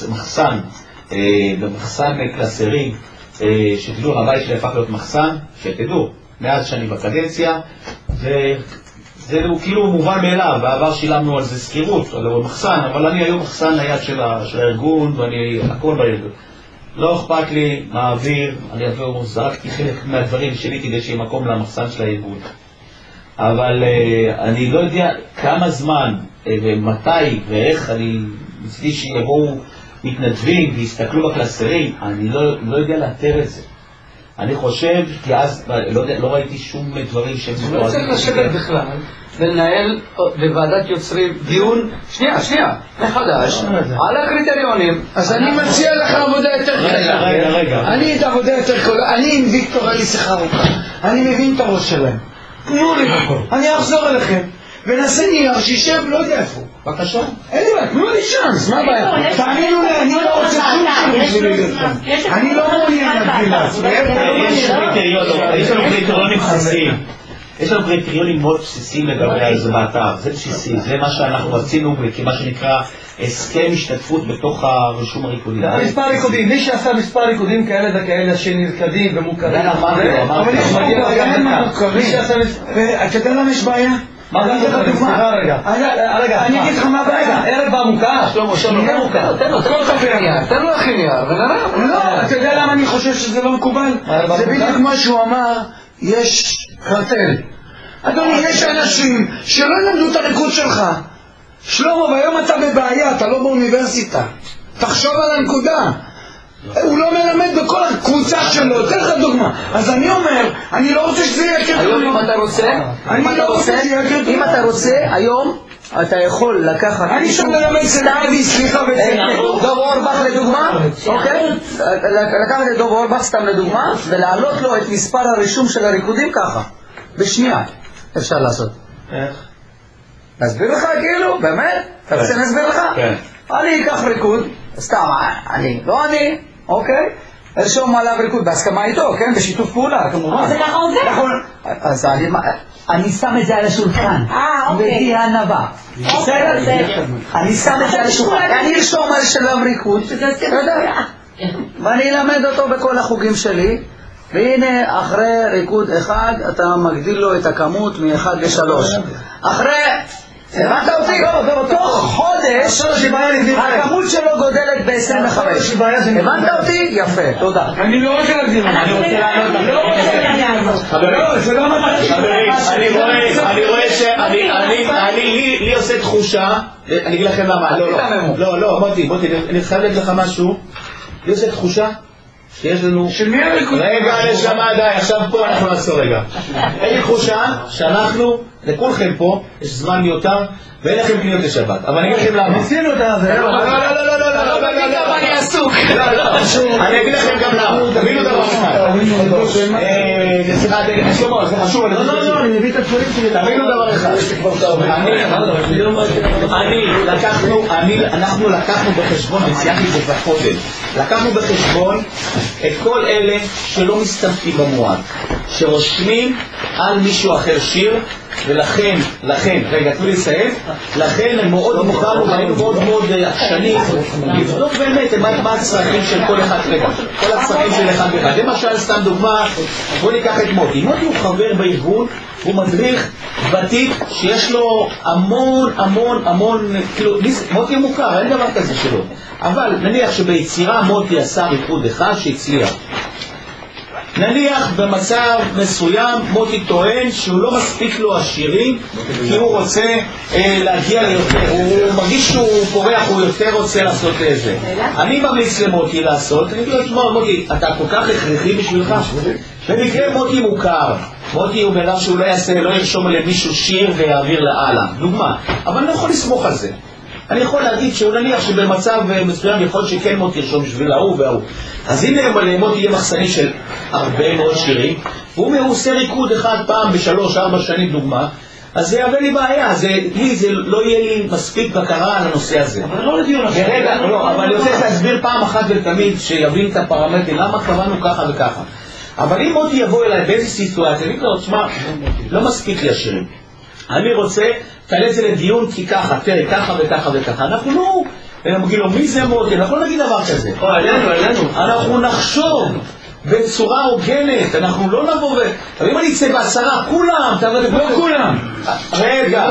במחסן קלסרים, שתדעו, הבית שלי הפך להיות מחסן, שתדעו, מאז שאני בקדנציה, זה כאילו מובן מאליו, בעבר שילמנו על זה סחירות, על מחסן, אבל אני היום מחסן נייד של הארגון, ואני הכל בארגון. לא אכפת לי, מעביר, אני זרקתי חלק מהדברים שלי כדי שיהיה מקום למחסן של הארגון. אבל אני לא יודע כמה זמן ומתי ואיך אני מצדי שיבואו מתנדבים ויסתכלו בקלסרים, אני לא יודע לאתר את זה. אני חושב, כי אז לא ראיתי שום דברים שהם לא צריך לשבת בכלל ולנהל בוועדת יוצרים דיון, שנייה, מחדש, על הקריטריונים. אז אני מציע לך עבודה יותר קלה. רגע. אני את העבודה יותר קלה. אני עם ויקטור היה לי שיחה ארוכה. אני מבין את הראש שלהם. תנו לי בכל. אני אחזור אליכם ונעשה נייר שישב, לא יודע איפה. בבקשה. אין לי בעיה, תנו לי צ'אנס, מה הבעיה? תאמינו לי, אני לא רוצה שום בשביל להיות כאן. אני לא מעוניין להגביל לעצמי. יש לנו קריטריונים בסיסיים. יש לנו קריטריונים מאוד בסיסיים לגבי זה באתר. זה בסיסי, זה מה שאנחנו רצינו כמה שנקרא הסכם השתתפות בתוך הרישום הריקודים. מספר ריקודים, מי שעשה מספר ריקודים כאלה וכאלה שנרקדים ומוכרים. אבל יש גם מוכרים. אתה יודע למה יש בעיה? אני אגיד לך מה הבעיה, ערב המוכר, תן לו הכי נייר ונראה. לא, אתה יודע למה אני חושב שזה לא מקובל? זה בדיוק מה שהוא אמר, יש קרטל. אדוני, יש אנשים שלא ילמדו את הריקוד שלך. שלמה, והיום אתה בבעיה, אתה לא באוניברסיטה. תחשוב על הנקודה. הוא לא מלמד בכל הקבוצה שלו, תן לך דוגמה. אז אני אומר, אני לא רוצה שזה יהיה קרטל. היום אם אתה רוצה, היום אתה יכול לקחת אני שם ללמד סלאבי, סליחה דוב אורבך לדוגמה, אוקיי? לקחת את דוב אורבך סתם לדוגמה ולהעלות לו את מספר הרישום של הריקודים ככה בשנייה אפשר לעשות. איך? נסביר לך כאילו, באמת? אתה רוצה נסביר לך? כן. אני אקח ריקוד, סתם, לא אני, אוקיי? ארשום עליו ריקוד בהסכמה איתו, כן? בשיתוף פעולה, כמובן. זה ככה עוזר? אז אני שם את זה על השולחן. בדי הענבה. בסדר? אני שם את זה על השולחן. אני ארשום על שלב ריקוד. ואני אלמד אותו בכל החוגים שלי. והנה, אחרי ריקוד אחד, אתה מגדיל לו את הכמות מ-1 ל-3. אחרי... הבנת אותי? תוך חודש הכמות שלו גודלת ב-25. הבנת אותי? יפה, תודה. אני לא רוצה להגדיר. אני רוצה לענות לך. אני רואה לי עושה תחושה, אני אגיד לכם למה, לא, מוטי, אני חייב להגיד לך משהו, לי עושה תחושה שיש לנו... של מי הריקוד? רגע, נשמה, די, עכשיו פה אנחנו נעצור רגע. אין לי תחושה שאנחנו, לכולכם פה, יש זמן מיותר, ואין לכם קניות לשבת. אבל אני אגיד לכם למה. ניסינו את זה. לא, אני עסוק. אני אגיד לכם גם למה. תבינו דבר אחד. שלמה, זה חשוב. לא, אני מביא את הדברים שלי. תבינו דבר אחד. אנחנו לקחנו בחשבון, וציינתי את זה קודם, לקחנו בחשבון את כל אלה שלא מסתפקים במועד, שרושמים על מישהו אחר שיר, ולכן, רגע, תנו לי לסיים, לכן מאוד מוכרנו והיינו מאוד עקשנים לבדוק באמת מה הצרכים של כל אחד, רגע, כל הצרכים של אחד ואחד. למשל, סתם דוגמה, בוא ניקח את מוטי. מוטי הוא חבר בארגון, הוא מדריך ותיק שיש לו המון, כאילו, מוטי מוכר, אין דבר כזה שלו. אבל נניח שביצירה מוטי עשה ריקוד אחד שהצליח. נניח במצב מסוים מוטי טוען שהוא לא מספיק לו השירים כי הוא רוצה להגיע ליותר, הוא מרגיש שהוא פורח, הוא יותר רוצה לעשות איזה. אני ממליץ למוטי לעשות, אני אגיד לו, תשמע מוטי, אתה כל כך הכרחי בשבילך. במקרה מוטי מוכר, מוטי הוא בן אדם שהוא לא ירשום למישהו שיר ויעביר להלאה, דוגמה, אבל אני לא יכול לסמוך על זה. אני יכול להגיד שהוא נניח שבמצב מסוים יכול שכן מוטי ירשום בשביל ההוא וההוא. אז הנה מוטי יהיה מחסני של הרבה מאוד שירים, והוא עושה ריקוד אחד פעם ב3-4 שנים דוגמה, אז זה יביא לי בעיה, זה לא יהיה לי מספיק בקרה על הנושא הזה. אבל לא לדיון אחר. רגע, לא, אבל אני רוצה להסביר פעם אחת ולתמיד שיבין את הפרמטרים, למה קבענו ככה וככה. אבל אם מוטי יבוא אליי באיזו סיטואציה, אני אגיד, תשמע, לא מספיק לי השירים. אני רוצה, תעלה את זה לדיון כי ככה, תראה, ככה וככה וככה. אנחנו לא, נגיד לו, מי זה מוטי? אנחנו לא נגיד דבר כזה. אנחנו נחשוב בצורה הוגנת, אנחנו לא נבוא אבל אם אני אצא בעשרה, כולם, לא כולם. רגע,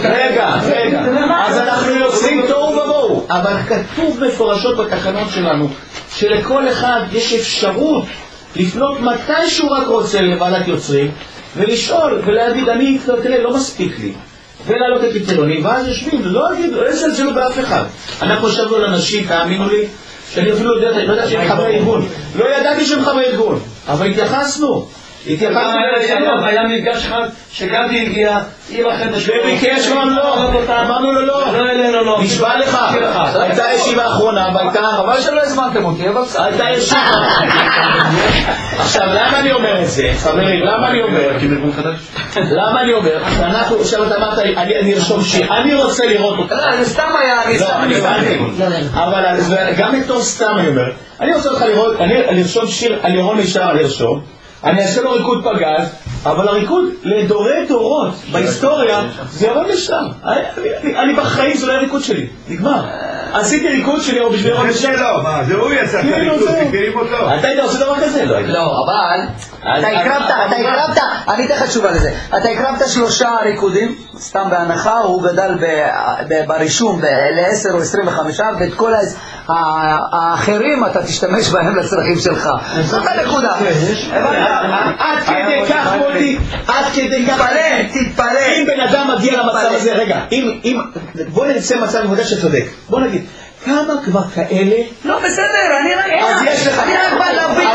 אז אנחנו יוצאים תוהו ובוהו. אבל כתוב מפורשות בתקנות שלנו, שלכל אחד יש אפשרות לפנות מתי שהוא רק רוצה לוועדת יוצרים, ולשאול ולהגיד, אני לא מספיק לי. ולהעלות את הפתרונים, ואז יושבים, לא יזלזלו באף אחד. אנחנו ישבנו לאנשים, תאמינו לי, שאני אפילו לא יודע שהם חברי ארגון. לא ידעתי שהם חברי ארגון, אבל התייחסנו. היה מפגש אחד שגדי הגיע עם החדש וביקש, אמרנו לו לא, נשבע לך, הייתה ישיבה האחרונה, אבל שלא הזמנתם אותי, אבל הייתה ישיבה. עכשיו, למה אני אומר את זה, חברים, למה אני אומר? אנחנו, עכשיו אתה אמרת, אני ארשום שיר, אני רוצה לראות אותך. זה סתם היה, אבל גם בתור סתם אני אומר, אני רוצה אותך לראות, אני ארשום שיר, על ירון נשאר לרשום, אני אעשה לו ריקוד פגז, אבל הריקוד לדורי דורות בהיסטוריה זה ירון לשם. אני בחיים זה לא היה ריקוד שלי, נגמר. עשיתי ריקוד שלי או בשביל ירון לשם. מה, זה הוא יצא את הריקוד, תקרים אותו. אתה היית עושה דבר כזה? לא, אבל אתה הקרבת, אני אתן לך תשובה לזה. אתה הקרבת 3 ריקודים, סתם בהנחה, הוא גדל ברישום ל10 או 25, ואת כל האחרים אתה תשתמש בהם לצרכים שלך. זאת הנקודה. עד כדי כך מוטי, עד כדי כך תתפלא. אם בן אדם מגיע למצב הזה, רגע, בוא נרצה מצב עבודה שצודק, בוא נגיד כמה כבר כאלה? לא בסדר, אני רק בא להביא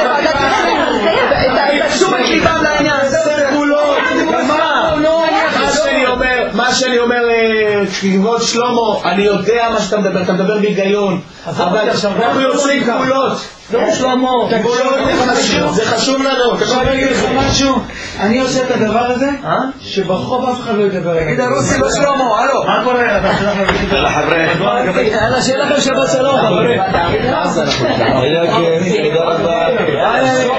את תשומת ליבם לעניין הזה כולו, מה שאני אומר, כבוד שלמה, אני יודע מה שאתה מדבר, אתה מדבר בהיגיון, אבל אנחנו יוצאים כבולות. לא שלמה, זה חשוב לנו. אני עושה את הדבר הזה שברחוב אף אחד לא ידבר. תגיד הרוסי לא שלמה, הלו. מה קורה? יאללה, שיהיה לכם שבת שלום. תודה רבה.